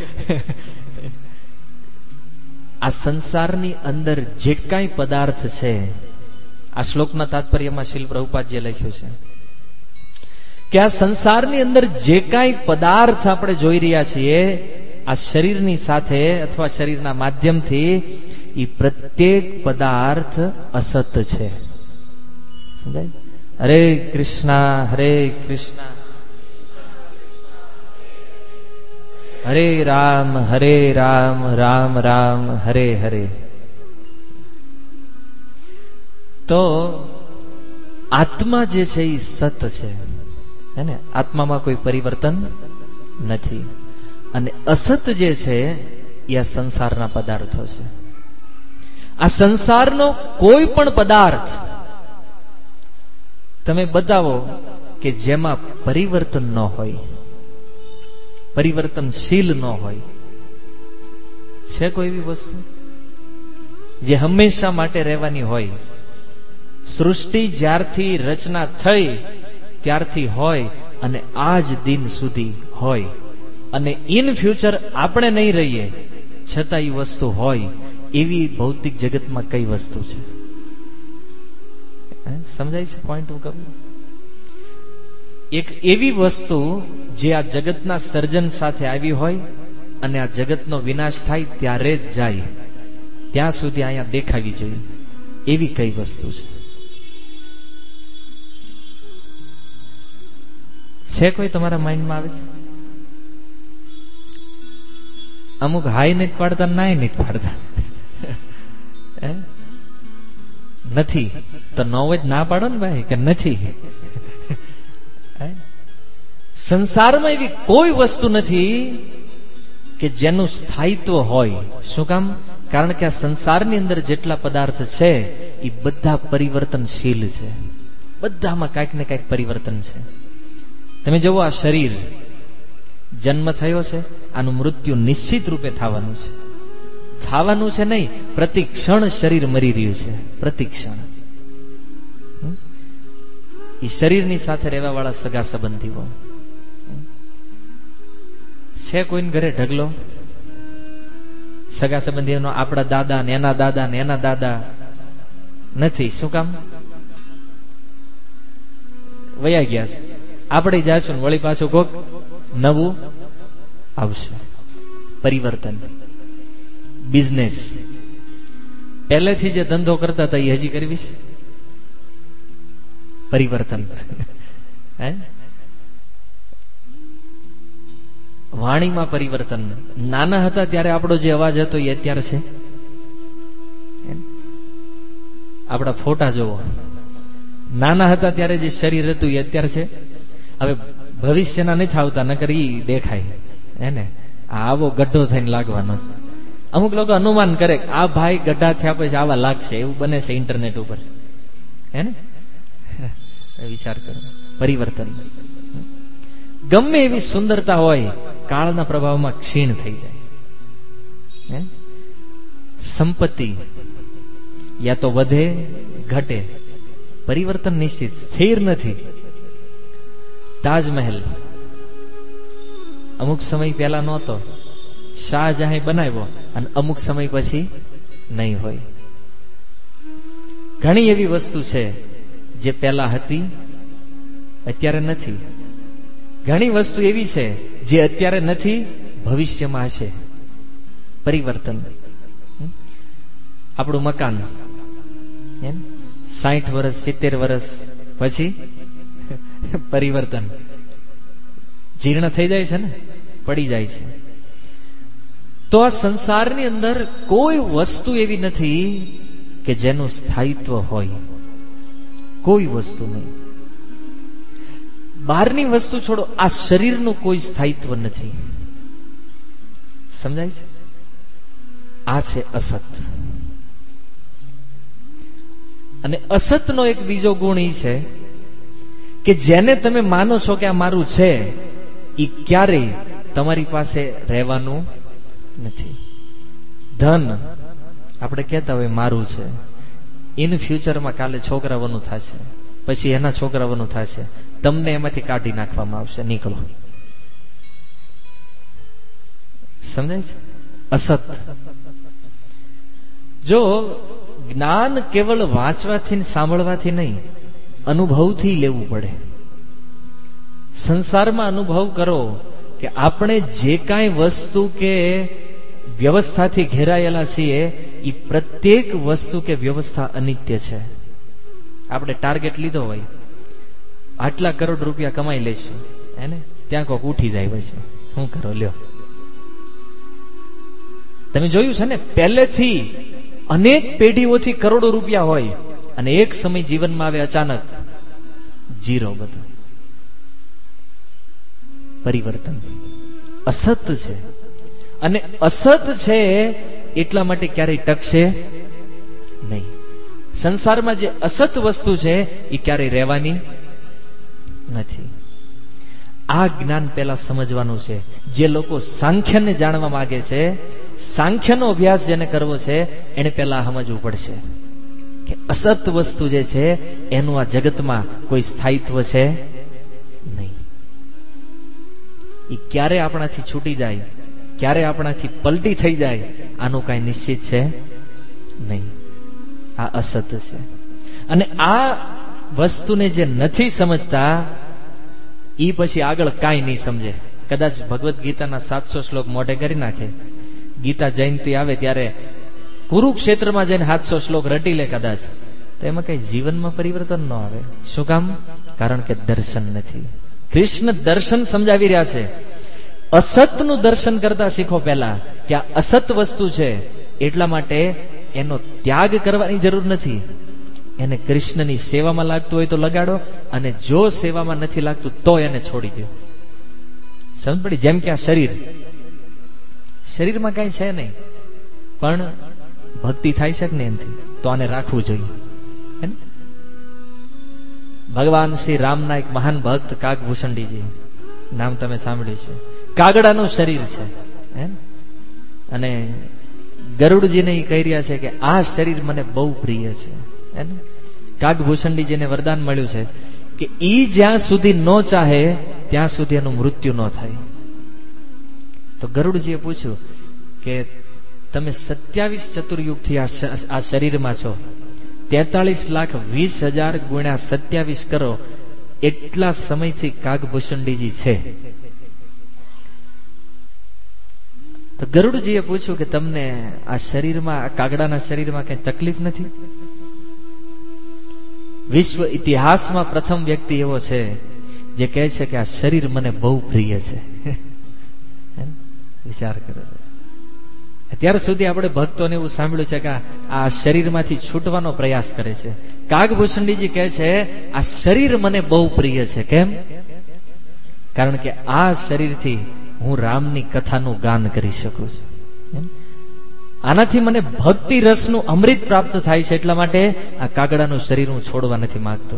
Speaker 1: આ સંસારની અંદર જે કાંઈ પદાર્થ છે, આ શ્લોકના તાત્પર્યમાં શ્રીલ પ્રભુપાદજીએ લખ્યું છે કે આ સંસારની અંદર જે કાંઈ પદાર્થ આપણે જોઈ રહ્યા છીએ આ શરીરની સાથે અથવા શરીરના માધ્યમથી, એ પ્રત્યેક પદાર્થ અસત છે. સમજાય? હરે કૃષ્ણ હરે કૃષ્ણ હરે રામ હરે રામ રામ રામ હરે હરે. તો આત્મા જે છે એ સત છે, હે ને? આત્મામાં કોઈ પરિવર્તન નથી. અને અસત જે છે એ આ સંસારના પદાર્થો છે. આ સંસારનો કોઈ પણ પદાર્થ તમે બતાવો કે જેમાં પરિવર્તન ન હોય, પરિવર્તનશીલ ન હોય. છે કોઈ એવી વસ્તુ જે હંમેશા માટે રહેવાની હોય? સૃષ્ટિ જ્યારથી રચના થઈ ત્યારથી હોય અને આજ દિન સુધી હોય, અને ઇન ફ્યુચર આપણે નહીં રહીએ છતાં એ વસ્તુ હોય. એવી ભૌતિક જગતમાં કઈ વસ્તુ છે? સમજાય છે પોઈન્ટ હું કહું? એક એવી વસ્તુ જે આ જગતના સર્જન સાથે આવી હોય અને આ જગતનો વિનાશ થાય ત્યારે જ જાય, ત્યાં સુધી અહીંયા દેખાવી જોઈએ, એવી કઈ વસ્તુ છે? છે કોઈ તમારા માઇન્ડમાં આવે છે? અમુક હાઈ નથી પાડતા, નાય નથી પાડતા. નથી તો નો જ ના પાડો ને ભાઈ કે નથી. સંસારમાં એવી કોઈ વસ્તુ નથી કે જેનું સ્થાયિત્વ હોય. શું કામ? કારણ કે આ સંસારની અંદર જેટલા પદાર્થ છે એ બધા પરિવર્તનશીલ છે. બધામાં કાંઈક ને કાંઈક પરિવર્તન છે. તમે જુઓ, આ શરીર જન્મ થયો છે, આનું મૃત્યુ નિશ્ચિત રૂપે થવાનું છે. થવાનું છે નહીં, પ્રતિ ક્ષણ શરીર મરી રહ્યું છે, પ્રતિ ક્ષણ. એ શરીરની સાથે રહેવા વાળા સગા સંબંધીઓ છે. કોઈને ઘરે ઢગલો સગા સંબંધીઓનો? આપણા દાદા ને એના દાદા ને એના દાદા નથી. શું કામ? વયા ગયા છે. આપણે જાશું ને વળી પાછું કોક નવું આવશે. પરિવર્તન. બિઝનેસ પહેલેથી જે ધંધો કરતા હતા એ હજી કરવી છે? પરિવર્તન. હે? વાણીમાં પરિવર્તન. નાના હતા ત્યારે આપણો જે અવાજ હતો એ અત્યારે છે? આપણા ફોટા જોવો, નાના હતા ત્યારે જે શરીર હતું એ અત્યારે છે. હવે ભવિષ્યના નથી આવતા, નકર ઈ દેખાય એને આવો ગઢો થઈને લાગવાનો છે. અમુક લોકો અનુમાન કરે આ ભાઈ ગઢા થયા પછી આવા લાગશે, એવું બને છે ઇન્ટરનેટ ઉપર, હે ને? વિચાર કરો, પરિવર્તન ગમે એવી સુંદરતા હોય કાળના પ્રભાવમાં ક્ષીણ થઈ જાય. સંપત્તિ યા તો વધે ઘટે, પરિવર્તન નિશ્ચિત, સ્થિર નથી. તાજમહેલ અમુક સમય પહેલા નહોતો, શાહજહાં બનાવ્યો અને અમુક સમય પછી નહીં હોય. ઘણી એવી વસ્તુ છે જે પહેલા હતી અત્યારે નથી. ઘણી વસ્તુ એવી છે જે અત્યારે નથી ભવિષ્યમાં હશે. પરિવર્તન. આપણું મકાન સાઠ વર્ષ સિત્તેર વર્ષ પછી પરિવર્તન, જીર્ણ થઈ જાય છે ને, પડી જાય છે. તો આ સંસારની અંદર કોઈ વસ્તુ એવી નથી કે જેનું સ્થાયિત્વ હોય, કોઈ વસ્તુ નહીં. બહારની વસ્તુ છોડો, આ શરીરનું કોઈ સ્થાયિત્વ નથી. સમજાય છે? આ છે અસત. અને અસતનો એક બીજો ગુણ એ છે કે જેને તમે માનો છો કે આ મારું છે, એ ક્યારેય તમારી પાસે રહેવાનું નથી. ધન આપણે કહેતા હોય મારું છે, ઇન ફ્યુચરમાં કાલે છોકરાઓનું થશે, પછી એના છોકરાઓનું થશે, તમને એમાંથી કાઢી નાખવામાં આવશે, નીકળો. સમજાય છે? અસત. જો જ્ઞાન કેવળ વાંચવાથી સાંભળવાથી નહીં, અનુભવથી લેવું પડે. સંસારમાં અનુભવ કરો કે આપણે જે કાંઈ વસ્તુ કે વ્યવસ્થાથી ઘેરાયેલા છીએ એ પ્રત્યેક વસ્તુ કે વ્યવસ્થા અનિત્ય છે. આપણે ટાર્ગેટ લીધો હોય, આટલા કરોડ રૂપિયા કમાઈ લેશું, એને ત્યાં કોક ઉઠી જાય પછી શું કરો લ્યો. તમે જોયું છે ને, પહેલેથી અનેક પેઢીઓથી કરોડો રૂપિયા હોય અને એક સમય જીવનમાં આવે અચાનક જીરો બધું. પરિવર્તન અસત છે, અને અસત છે એટલા માટે ક્યારેય ટકશે નહીં. સંસારમાં જે અસત વસ્તુ છે એ ક્યારેય રહેવાની નથી. આ જ્ઞાન પેલા સમજવાનું છે. જે લોકો સાંખ્યને જાણવા માંગે છે, સાંખ્યનો અભ્યાસ જેને કરવો છે, એને પેલા સમજવું પડશે કે અસત વસ્તુ જે છે એનું આ જગતમાં કોઈ સ્થાયિત્વ છે નહીં. એ ક્યારે આપણાથી છૂટી જાય, ક્યારે આપણાથી પલટી થઈ જાય, આનું કઈ નિશ્ચિત છે નહીં. આ અસત છે. અને આ વસ્તુને જે નથી સમજતા એ પછી આગળ કાંઈ નહીં સમજે. કદાચ ભગવદ્ ગીતાના સાતસો શ્લોક મોઢે કરી નાખે, ગીતા જયંતિ આવે ત્યારે કુરુક્ષેત્રમાં જઈને સાતસો શ્લોક રટી લે કદાચ, તો એમાં કઈ જીવનમાં પરિવર્તન ન આવે. શું કામ? કારણ કે દર્શન નથી. કૃષ્ણ દર્શન સમજાવી રહ્યા છે. અસતનું દર્શન કરતા શીખો પહેલા કે આ અસત વસ્તુ છે, એટલા માટે એનો ત્યાગ કરવાની જરૂર નથી. એને કૃષ્ણની સેવામાં લાગતું હોય તો લગાડો, અને જો સેવામાં નથી લાગતું તો એને છોડી દો. સમજ પડી? જેમ કે આ શરીર, શરીરમાં કઈ છે નહીં, પણ ભક્તિ થાય છે ને એમથી, તો આને રાખવું જોઈએ. ભગવાન શ્રી રામના એક મહાન ભક્ત કાગભૂષણજીજી, નામ તમે સાંભળ્યું છે, કાગડાનું શરીર છે, અને ગરુડજીને એ કહી રહ્યા છે કે આ શરીર મને બહુ પ્રિય છે. કાગભૂષણજીને વરદાન મળ્યું છે કે ઈ જ્યાં સુધી ન ચાહે ત્યાં સુધી એનું મૃત્યુ ન થાય. તો ગરુડજીએ પૂછ્યું કે તમે સત્યાવીસ ચતુર્યુગથી આ શરીરમાં છો, તેતાલીસ લાખ વીસ હજાર ગુણ્યા સત્યાવીસ કરો, એટલા સમયથી કાગભૂષણજીજી છે. તો ગરુડજીએ પૂછ્યું કે તમને આ શરીરમાં, આ કાગડાના શરીરમાં કઈ તકલીફ નથી? વિશ્વ ઇતિહાસમાં પ્રથમ વ્યક્તિ એવો છે જે કહે છે કે આ શરીર મને બહુ પ્રિય છે. વિચાર કરો. અત્યાર સુધી આપણે ભક્તોને એવું સાંભળ્યું છે કે આ શરીરમાંથી છૂટવાનો પ્રયાસ કરે છે. કાગભૂષણજીજી કહે છે આ શરીર મને બહુ પ્રિય છે. કેમ? કારણ કે આ શરીરથી હું રામની કથાનું ગાન કરી શકું છું. આનાથી મને ભક્તિ રસનું અમૃત પ્રાપ્ત થાય છે, એટલા માટે આ કાગડાનું શરીર હું છોડવા નથી માંગતો.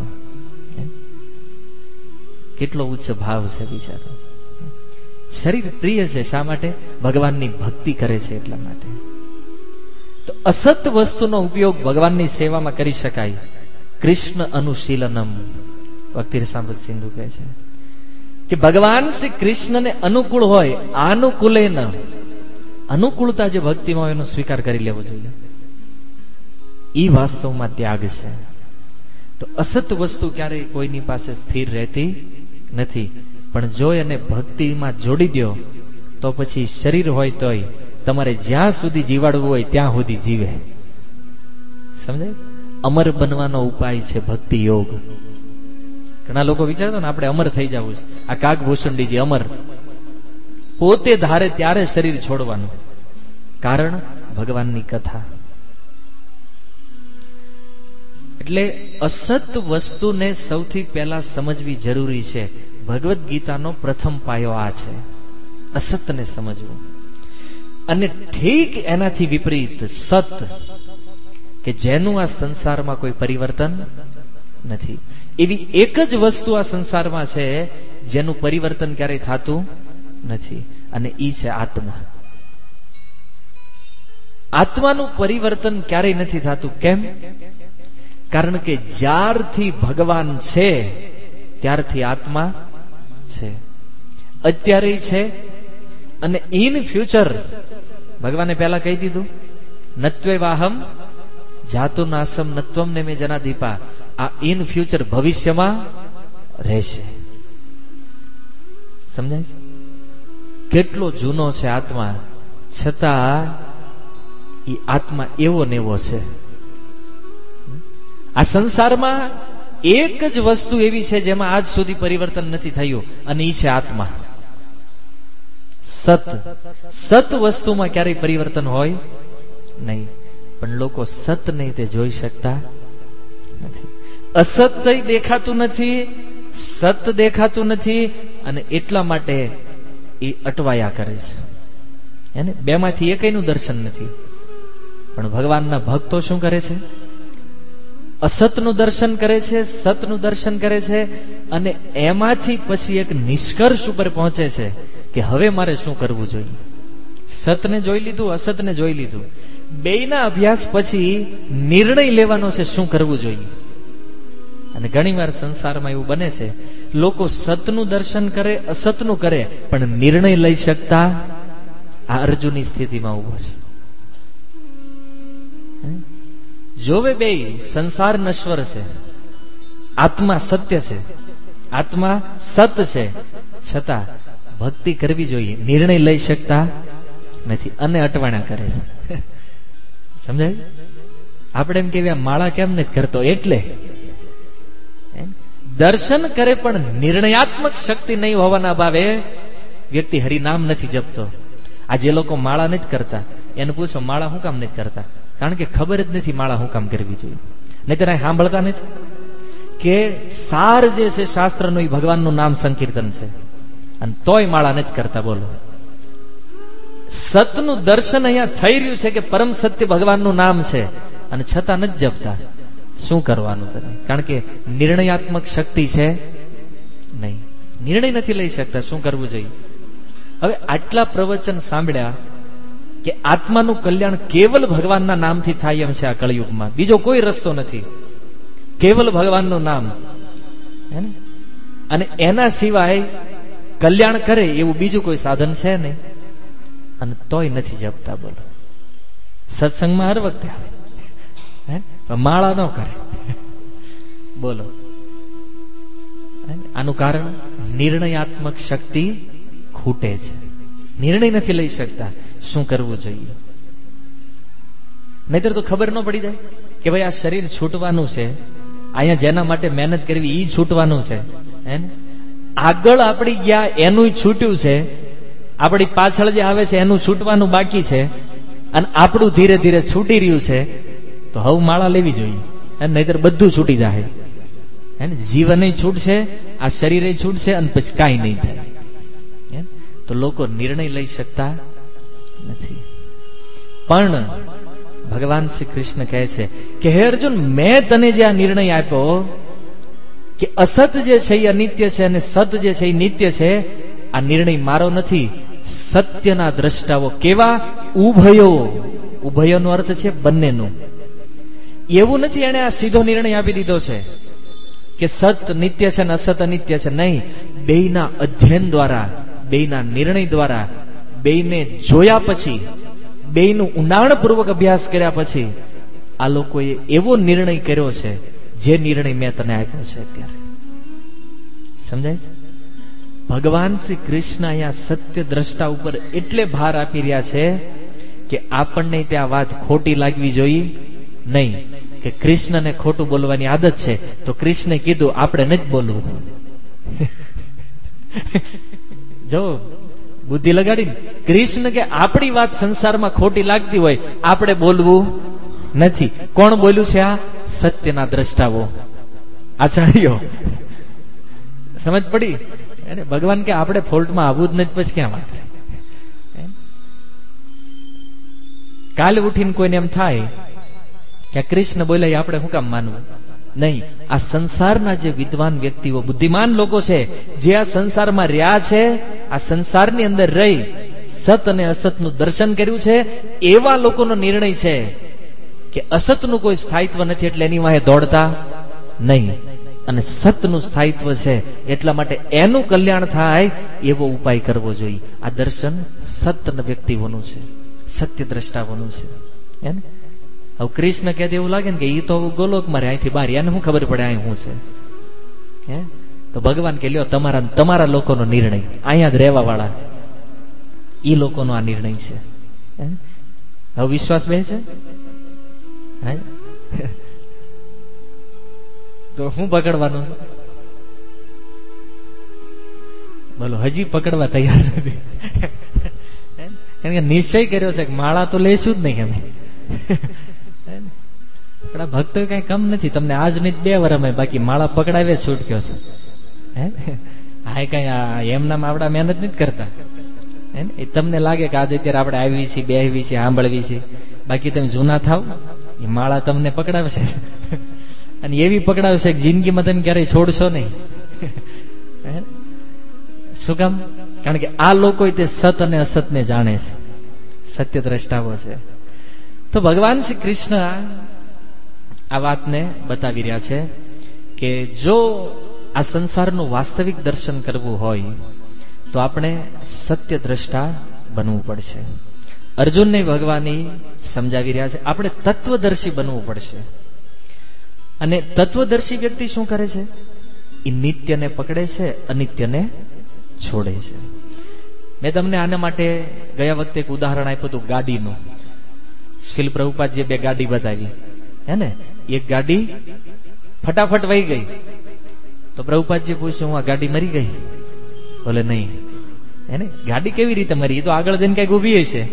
Speaker 1: કેટલો ઉચ્ચ ભાવ છે બિચારો. શરીર પ્રિય છે. શા માટે? ભગવાનની ભક્તિ કરે છે એટલા માટે. તો અસત વસ્તુનો ઉપયોગ ભગવાનની સેવામાં કરી શકાય. કૃષ્ણ અનુશીલનમ ભક્તિ રસામૃત સિંધુ કહે છે કે ભગવાન શ્રી કૃષ્ણને અનુકૂળ હોય, આનુકૂલે ન, અનુકૂળતા જે ભક્તિમાં હોય એનો સ્વીકાર કરી લેવો જોઈએ. ઈ વાસ્તવમાં ત્યાગ છે. તો અસત વસ્તુ ક્યારેય કોઈની પાસે સ્થિર રહેતી નથી, પણ જો એને ભક્તિમાં જોડી દો તો પછી શરીર હોય તોય તમારે જ્યાં સુધી જીવાડવું હોય ત્યાં સુધી જીવે. સમજાય? અમર બનવાનો ઉપાય છે ભક્તિ યોગ. ઘણા લોકો વિચારતો ને આપણે અમર થઈ જવું છે. આ કાગભૂષણજીજી અમર પોતે ધારે ત્યારે શરીર છોડવાનું. કારણ ભગવાનની કથા. એટલે અસત વસ્તુને સૌથી પહેલા સમજવી જરૂરી છે. ભગવદ્ ગીતાનો પ્રથમ પાયો આ છે, અસતને સમજવું. અને ઠીક એનાથી વિપરીત સત, કે જેનું આ સંસારમાં કોઈ પરિવર્તન નથી. એવી એક જ વસ્તુ આ સંસારમાં છે જેનું પરિવર્તન ક્યારેય થતું નથી, અને ઈ છે આત્મા. આત્માનું પરિવર્તન ક્યારેય નથી થતું. કેમ? કારણ કે જ્યારથી ભગવાન છે ત્યારથી આત્મા છે. અત્યારે છે અને ઇન ફ્યુચર ભગવાને પહેલા કહી દીધું, નત્વે વાહમ જાતુ નાસમ નત્વમ ને મે જનાદીપા. આ ઇન ફ્યુચર ભવિષ્યમાં રહેશે. સમજાય છે? કેટલો જૂનો છે આત્મા, છતાં એ આત્મા એવો ને એવો છે. આ સંસારમાં એક જ વસ્તુ એવી છે જેમાં આજ સુધી પરિવર્તન નથી થયું, અને એ છે આત્મા. સત. સત વસ્તુમાં ક્યારેય પરિવર્તન હોય નહીં, પણ લોકો સતને તે જોઈ શકતા નથી. અસત દેખાતું નથી, સત દેખાતું નથી, અને એટલા માટે એ અટવાયા કરે છે. એને બે માંથી એકયનું દર્શન નથી. પણ ભગવાનના ભક્તો શું કરે છે? અસતનું દર્શન કરે છે, સતનું દર્શન કરે છે, અને એમાંથી પછી એક નિષ્કર્ષ ઉપર પહોંચે છે કે હવે મારે શું કરવું જોઈએ. સતને જોઈ લીધું, અસતને જોઈ લીધું, બેયના અભ્યાસ પછી નિર્ણય લેવાનો છે શું કરવું જોઈએ. અને ઘણી વાર સંસારમાં એવું બને છે, લોકો સતનું દર્શન કરે, અસતનું કરે, પણ નિર્ણય લઈ શકતા આ અર્જુનની સ્થિતિમાં ઉભો છે. જોવે બે સંસાર નશ્વર છે, આત્મા સત્ય છે, આત્મા સત છે, છતાં ભક્તિ કરવી જોઈએ, નિર્ણય લઈ શકતા નથી અને અટવાણા કરે છે. સમજાય? આપણે એમ કેવી માળા કેમ નથી કરતો, એટલે દર્શન કરે પણ નિર્ણયાત્મક શક્તિ નહીં હોવાના ભાવે વ્યક્તિ હરિનામ નથી જપતો. આ જે લોકો માળા નથી કરતા એને પૂછો માળા શું કામ નથી કરતા? કારણ કે ખબર જ નથી માળા શું કામ કરવી જોઈએ. નહીં તો સાંભળતા નથી કે સાર જે છે શાસ્ત્રનું એ ભગવાનનું નામ સંકીર્તન છે, અને તોય માળા નથી કરતા. બોલો, સતનું દર્શન અહીંયા થઈ રહ્યું છે કે પરમ સત્ય ભગવાનનું નામ છે, અને છતાં નથી જપતા. શું કરવાનું તમે? કારણ કે નિર્ણયાત્મક શક્તિ છે નહીં, નિર્ણય નથી લઈ શકતા શું કરવું જોઈએ. હવે આટલા પ્રવચન સાંભળ્યા કે આત્માનું કલ્યાણ કેવલ ભગવાનના નામથી થાય એમ છે આ કળિયુગમાં, બીજો કોઈ રસ્તો નથી, કેવલ ભગવાનનું નામ. હે ને? અને એના સિવાય કલ્યાણ કરે એવું બીજું કોઈ સાધન છે નહીં, અને તોય નથી જપતા. બોલો, સત્સંગમાં હર વખતે આવે, માળા ન કરે. બોલો, આનું કારણ નિર્ણયાત્મક શક્તિ ખૂટે છે, નિર્ણય નથી લઈ શકતા શું કરવું જોઈએ. નહીતર તો ખબર ન પડી જાય કે ભાઈ આ શરીર છૂટવાનું છે, અહીંયા જેના માટે મહેનત કરવી એ છૂટવાનું છે. હે ને? આગળ આપણી ગયા એનું છૂટ્યું છે, આપણી પાછળ જે આવે છે એનું છૂટવાનું બાકી છે, અને આપણું ધીરે ધીરે છૂટી રહ્યું છે, તો હવે માળા લેવી જોઈએ, અને નહીતર બધું છૂટી જાય. હે ને, જીવન છૂટશે, આ શરીરે છૂટશે, અને પછી કાંઈ નહીં થાય. તો લોકો નિર્ણય લઈ શકતા નથી. પણ ભગવાન શ્રી કૃષ્ણ કહે છે કે હે અર્જુન, મેં તને જે આ નિર્ણય આપ્યો કે અસત જે છે એ અનિત્ય છે અને સત જે છે એ નિત્ય છે, આ નિર્ણય મારો નથી, સત્યના દ્રષ્ટાઓ. કેવા? ઉભયો. ઉભયોનો અર્થ છે બંનેનું. એવું નથી એને આ સીધો નિર્ણય આપી દીધો છે કે સત નિત્ય છે અને અસત અનિત્ય છે. નહીં, બેયના અધ્યયન દ્વારા, બેયના નિર્ણય દ્વારા, બેયને જોયા પછી, બેયનું ઊંડાણપૂર્વક અભ્યાસ કર્યા પછી આ લોકોએ એવો નિર્ણય કર્યો છે જે નિર્ણય મેં તને આપ્યો છે અત્યારે. સમજાય છે? ભગવાન શ્રી કૃષ્ણ અહીંયા સત્ય દ્રષ્ટા ઉપર એટલે ભાર આપી રહ્યા છે કે આપણને ત્યાં વાત ખોટી લાગવી જોઈએ નહીં. કે કૃષ્ણને ખોટું બોલવાની આદત છે, તો કૃષ્ણે કીધું આપણે નથી બોલવું. જો બુદ્ધિ લગાડી, કૃષ્ણ કે આપણી વાત સંસારમાં ખોટી લાગતી હોય, આપણે બોલવું નથી. કોણ બોલ્યું છે? આ સત્યના દ્રષ્ટાઓ, આચાર્યો. સમજ પડી? ભગવાન કે આપણે ફોલ્ટમાં આવવું જ નથી, પછી ક્યાં વાત. કાલે ઉઠીને કોઈને એમ થાય કે કૃષ્ણ બોલ્યા આપણે શું કામ માનવું? નહીં, આ સંસારના જે વિદ્વાન વ્યક્તિઓ, બુદ્ધિમાન લોકો છે, જે આ સંસારમાં રહ્યા છે, આ સંસારની અંદર રહી સત અને અસતનું દર્શન કર્યું છે, એવા લોકોનો નિર્ણય છે કે અસતનું કોઈ સ્થાયિત્વ નથી એટલે એની વાહે દોડતા નહીં, અને સતનું સ્થાયિત્વ છે એટલા માટે એનું કલ્યાણ થાય એવો ઉપાય કરવો જોઈએ. આ દર્શન સત વ્યક્તિઓનું છે, સત્ય દ્રષ્ટાઓનું છે. એને હવે કૃષ્ણ કહે એવું લાગે ને કે એ તો ગોલોક મારે અહીંથી બહાર, એને શું ખબર પડે અહીં શું છે? હે, તો ભગવાન કે લ્યો તમારા તમારા લોકોનો નિર્ણય, અહીંયા જ રહેવા વાળા એ લોકોનો આ નિર્ણય છે. હવે વિશ્વાસ બે છે? તો હું પકડવાનું છે? બોલો, હજી પકડવા તૈયાર નથી. કારણ કે નિશ્ચય કર્યો છે કે માળા તો લઈશું જ નહીં અમે. આપણા ભક્તો કઈ કમ નથી, તમને આજ નહીં બે વાર અમે બાકી માળા પકડાવે છૂટક્યો છે. હા, કઈ એમના આપડા મહેનત નથી કરતા. એ તમને લાગે કે આજે અત્યારે આપણે આવી છીએ, બેહવી છે, સાંભળવી છે, બાકી તમે જૂના થાવ એ માળા તમને પકડાવશે, અને એવી પકડાવશે કે જિંદગીમાં તમે ક્યારેય છોડશો નહીં. શું કામ? કારણ કે આ લોકો તે સત અને અસત ને જાણે છે, સત્ય દ્રષ્ટાઓ છે. તો ભગવાન શ્રી કૃષ્ણ આ વાતને બતાવી રહ્યા છે કે જો આ સંસારનું વાસ્તવિક દર્શન કરવું હોય તો આપણે સત્ય દ્રષ્ટા બનવું પડશે. અર્જુનને ભગવાન સમજાવી રહ્યા છે આપણે તત્વદર્શી બનવું પડશે. અને તત્વદર્શી વ્યક્તિ શું કરે છે? એ નિત્યને પકડે છે, અનિત્યને છોડે છે. મેં તમને આના માટે ગયા વખતે એક ઉદાહરણ આપ્યું હતું ગાડીનું. શીલ પ્રભુપાદજીએ બે ગાડી બતાવી, હે ને? એક ગાડી ફટાફટ વહી ગઈ તો પ્રભુપાદજી પૂછ્યું હું આ ગાડી મરી ગઈ? બોલે નહીં. એને ગાડી કેવી રીતે મરી? તો આગળ જઈને કઈક ઉભી છે.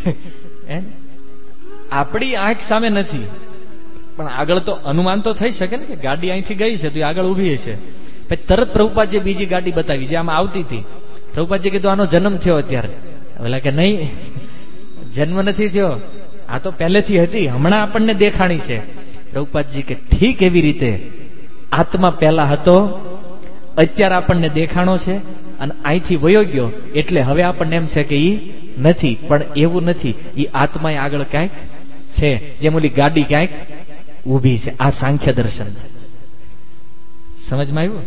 Speaker 1: આપણી આંખ સામે નથી, પણ આગળ તો અનુમાન તો થઈ શકે ને કે ગાડી અહીંથી ગઈ છે તો આગળ ઉભી છે. પછી તરત પ્રભુપાદજી બીજી ગાડી બતાવી જે આમાં આવતી હતી. પ્રભુપાદજી કીધું આનો જન્મ થયો અત્યારે? બોલા કે નહીં, જન્મ નથી થયો, આ તો પહેલેથી હતી, હમણાં આપણને દેખાણી છે. પ્રભુપાદજી કે ઠીક, એવી રીતે આત્મા પહેલા હતો, અત્યારે આપણને દેખાણો છે, અને અહીંથી વયો ગયો એટલે હવે આપણને એમ છે કે ઈ નથી. પણ એવું નથી, ઈ આત્મા આગળ ક્યાંક છે, જેમ ઓલી ગાડી ક્યાંક ઉભી છે. આ સાંખ્ય દર્શન છે. સમજમાં આવ્યું?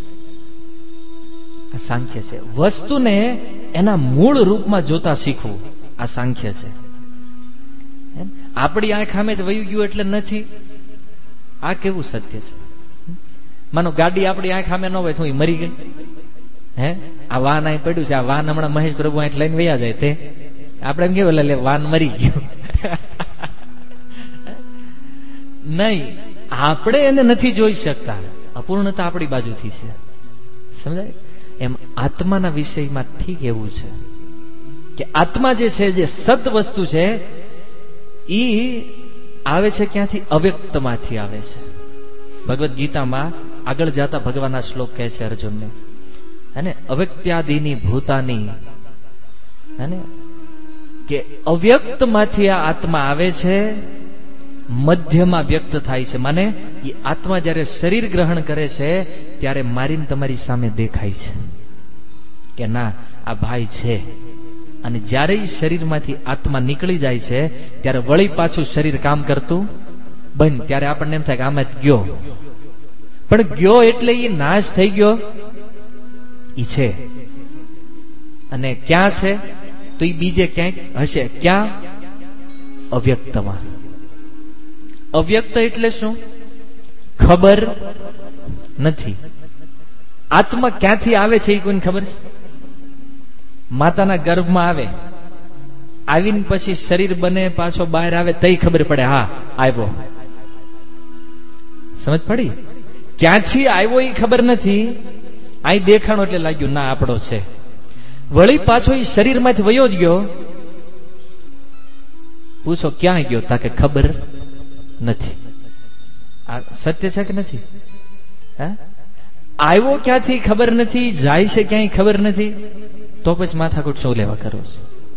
Speaker 1: આ સાંખ્ય છે. વસ્તુને એના મૂળ રૂપમાં જોતા શીખવું, આ સાંખ્ય છે. આપણી આંખ સામે જ વયું ગયું એટલે નથી. આ કેવું સત્ય છે? માનો ગાડી આપણી આંખ સામે ન હોય તો મરી ગઈ. હે, આ વાન અહીં પડ્યું છે, આ વાન હમણાં મહેશ પ્રભુ અહીં લઈને વયા જાય, તે આપણે એમ કેવું લે વાન મરી ગયું. નહીં, આપણે એને નથી જોઈ શકતા. અપૂર્ણતા આપણી બાજુથી છે. સમજાય? એમ આત્માના વિષયમાં ઠીક એવું છે કે આત્મા જે છે, જે સત વસ્તુ છે, ઈ આવે છે ક્યાંથી? અવ્યક્તમાંથી આવે છે. ભગવદ્ ગીતામાં આગળ જતા ભગવાન આ શ્લોક કહે છે અર્જુનને, હે અવ્યક્ત્યાદિની ભૂતાની, હે કે અવ્યક્તમાંથી આ આત્મા આવે છે, મધ્યમાં વ્યક્ત થાય છે. માને એ આત્મા જયારે શરીર ગ્રહણ કરે છે ત્યારે મારીને તમારી સામે દેખાય છે કે ના આ ભાઈ છે, અને જ્યારે એ શરીરમાંથી આત્મા નીકળી જાય છે ત્યારે વળી પાછું શરીર કામ કરતું બંધ. ત્યારે આપણને એમ થાય કે આમાં ગયો, પણ ગયો એટલે એ નાશ થઈ ગયો ઈ છે. અને ક્યાં છે? તો એ બીજે ક્યાંક હશે. ક્યાં? અવ્યક્તમાં. અવ્યક્ત એટલે શું? ખબર નથી. આત્મા ક્યાંથી આવે છે એ કોઈને ખબર છે? માતાના ગર્ભમાં આવે, આવીને પછી શરીર બને, પાછો બહાર આવે તઈ ખબર પડે હા આવ્યો. સમજ પડી? ક્યાંથી આવ્યો એ ખબર નથી. અહીં દેખાણો એટલે લાગ્યું ના આપણો છે. વળી પાછો એ શરીરમાંથી વયો જ ગયો. પૂછો ક્યાં ગયો? તાકે ખબર નથી. આ સત્ય છે કે નથી? હા, આવ્યો ક્યાંથી ખબર નથી, જાય છે ક્યાંય ખબર નથી, તો પછી માથાકૂટ શું લેવા કરો છો?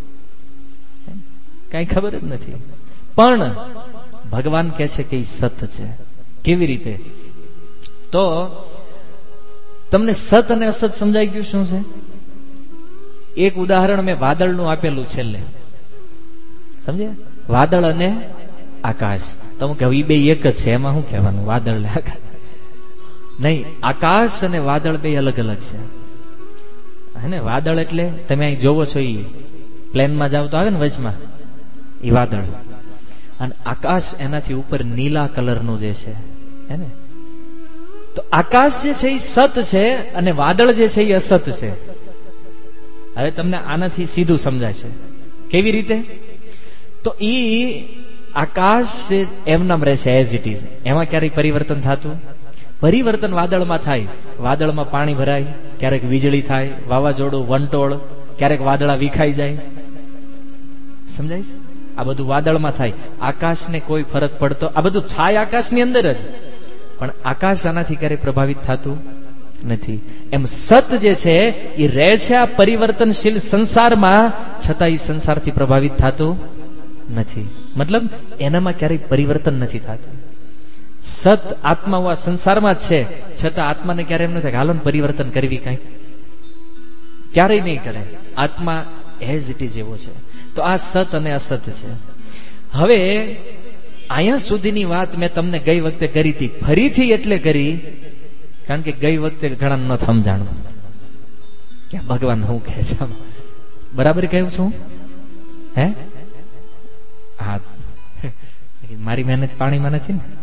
Speaker 1: કઈ ખબર જ નથી. પણ ભગવાન કહે છે કે એ સત છે. કેવી રીતે? તો તમને સત અને અસત સમજાઈ ગયું શું છે? એક ઉદાહરણ મેં વાદળનું આપેલું છેલ્લે, સમજ્યા? વાદળ અને આકાશ. તમે કહો એ બે એક જ છે, એમાં શું કહેવાનું? વાદળ ને આકાશ નહીં. આકાશ અને વાદળ બે અલગ અલગ છે. હે ને? વાદળ એટલે તમે અહીં જોવો છો, એ પ્લેનમાં જાવ તો આવે ને વચમાં, એ વાદળ. અને આકાશ એનાથી ઉપર નીલા કલરનું જે છે, હે ને? તો આકાશ જે છે એ સત છે અને વાદળ જે છે એ અસત છે. હવે તમને આનાથી સીધું સમજાય છે. કેવી રીતે? તો ઈ આકાશ એમનામ રહેશે એઝ ઇટ ઇઝ. એમાં ક્યારેક પરિવર્તન થતું? પરિવર્તન વાદળમાં થાય. વાદળમાં પાણી ભરાય, ક્યારેક વીજળી થાય, વાવાઝોડું, વંટોળ, ક્યારેક વાદળા વિખાઈ જાય. સમજાય છે? આ બધું વાદળમાં થાય. આકાશને કોઈ ફરક પડતો? આ બધું થાય આકાશની અંદર જ, પણ આકાશ આનાથી ક્યારેય પ્રભાવિત થતું નથી. એમ સત જે છે એ રહે છે આ પરિવર્તનશીલ સંસારમાં, છતાં એ સંસારથી પ્રભાવિત થતું નથી. મતલબ એનામાં ક્યારેય પરિવર્તન નથી થતું. સત આત્મા આ સંસારમાં જ છે, છતાં આત્માને ક્યારે એમ નથી કે હાલો પરિવર્તન કરવી, કઈ ક્યારેય નહીં કરે. આત્મા એઝ ઇટ ઇઝ એવો છે. તો આ સત અને અસત છે. હવે અહીંયા સુધીની વાત મેં તમને ગઈ વખતે કરી હતી, ફરીથી એટલે કરી કારણ કે ગઈ વખતે ઘણા ન સમજાણું કે ભગવાન શું કહે છે. બરાબર કહ્યું છું? હે હા, મારી મહેનત પાણીમાં નથી ને.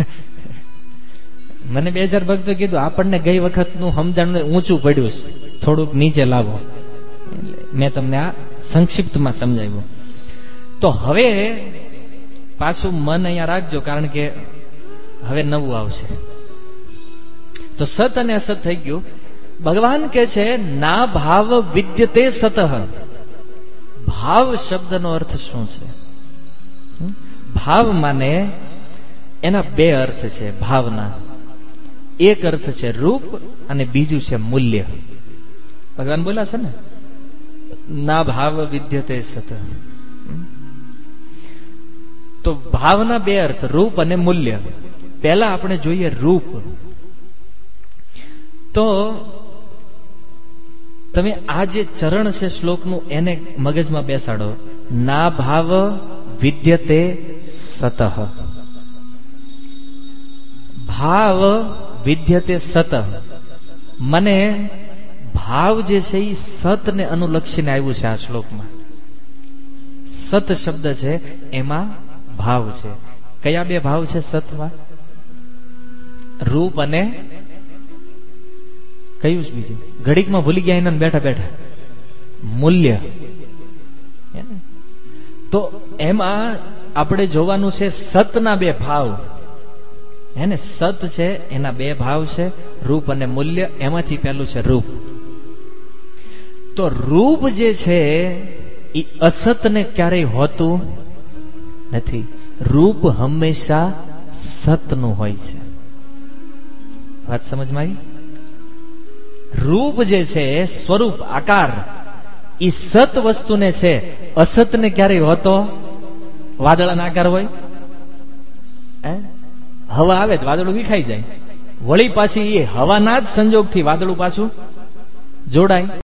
Speaker 1: મને બે હજાર ભક્તો કીધું આપણને ગઈ વખત નું સમજણ ઊંચું પડ્યું છે, થોડુંક નીચે લાવો. મેં તમને આ સંક્ષિપ્તમાં સમજાવ્યું. તો હવે પાછું મન અહીંયા રાખજો, કારણ કે હવે નવું આવશે. તો સત અને અસત થઈ ગયું. ભગવાન કે છે ના ભાવ વિદ્યતે સતઃ. ભાવ શબ્દનો અર્થ શું છે? ભાવ માને એના બે અર્થ છે. ભાવના એક અર્થ છે રૂપ અને બીજું છે મૂલ્ય. ભગવાન બોલ્યા છે ને ના ભાવ વિદ્યતે સત. તો ભાવના બે અર્થ, રૂપ અને મૂલ્ય. પહેલા આપણે જોઈએ રૂપ. તો તમે આ જે ચરણ છે શ્લોકનું એને મગજમાં બેસાડો. ના ભાવ વિદ્યતે સતઃ. ભાવ વિદ્યતે સત. મને ભાવ જે છે એ સતને અનુલક્ષીને આવ્યું છે આ શ્લોકમાં. સત શબ્દ છે એમાં ભાવ છે. કયા બે ભાવ છે સતમાં? રૂપ અને કયું છે બીજું? ઘડીકમાં ભૂલી ગયા એના બેઠા બેઠા. મૂલ્ય. તો એમાં આપણે જોવાનું છે સતના બે ભાવ. હે ને? સત છે એના બે ભાવ છે, રૂપ અને મૂલ્ય. એમાંથી પહેલું છે રૂપ. તો રૂપ જે છે એ અસતને ક્યારેય હોતું નથી. રૂપ હંમેશા સતનું હોય છે. વાત સમજમાં આવી? રૂપ જે છે સ્વરૂપ આકાર એ સત વસ્તુને છે. અસતને ક્યારેય હોતો વાદળાનો આકાર હોય? હવા આવે તો વાદળું વિખાઈ જાય, વળી પાછી એ હવાના જ સંજોગથી વાદળું પાછું જોડાય.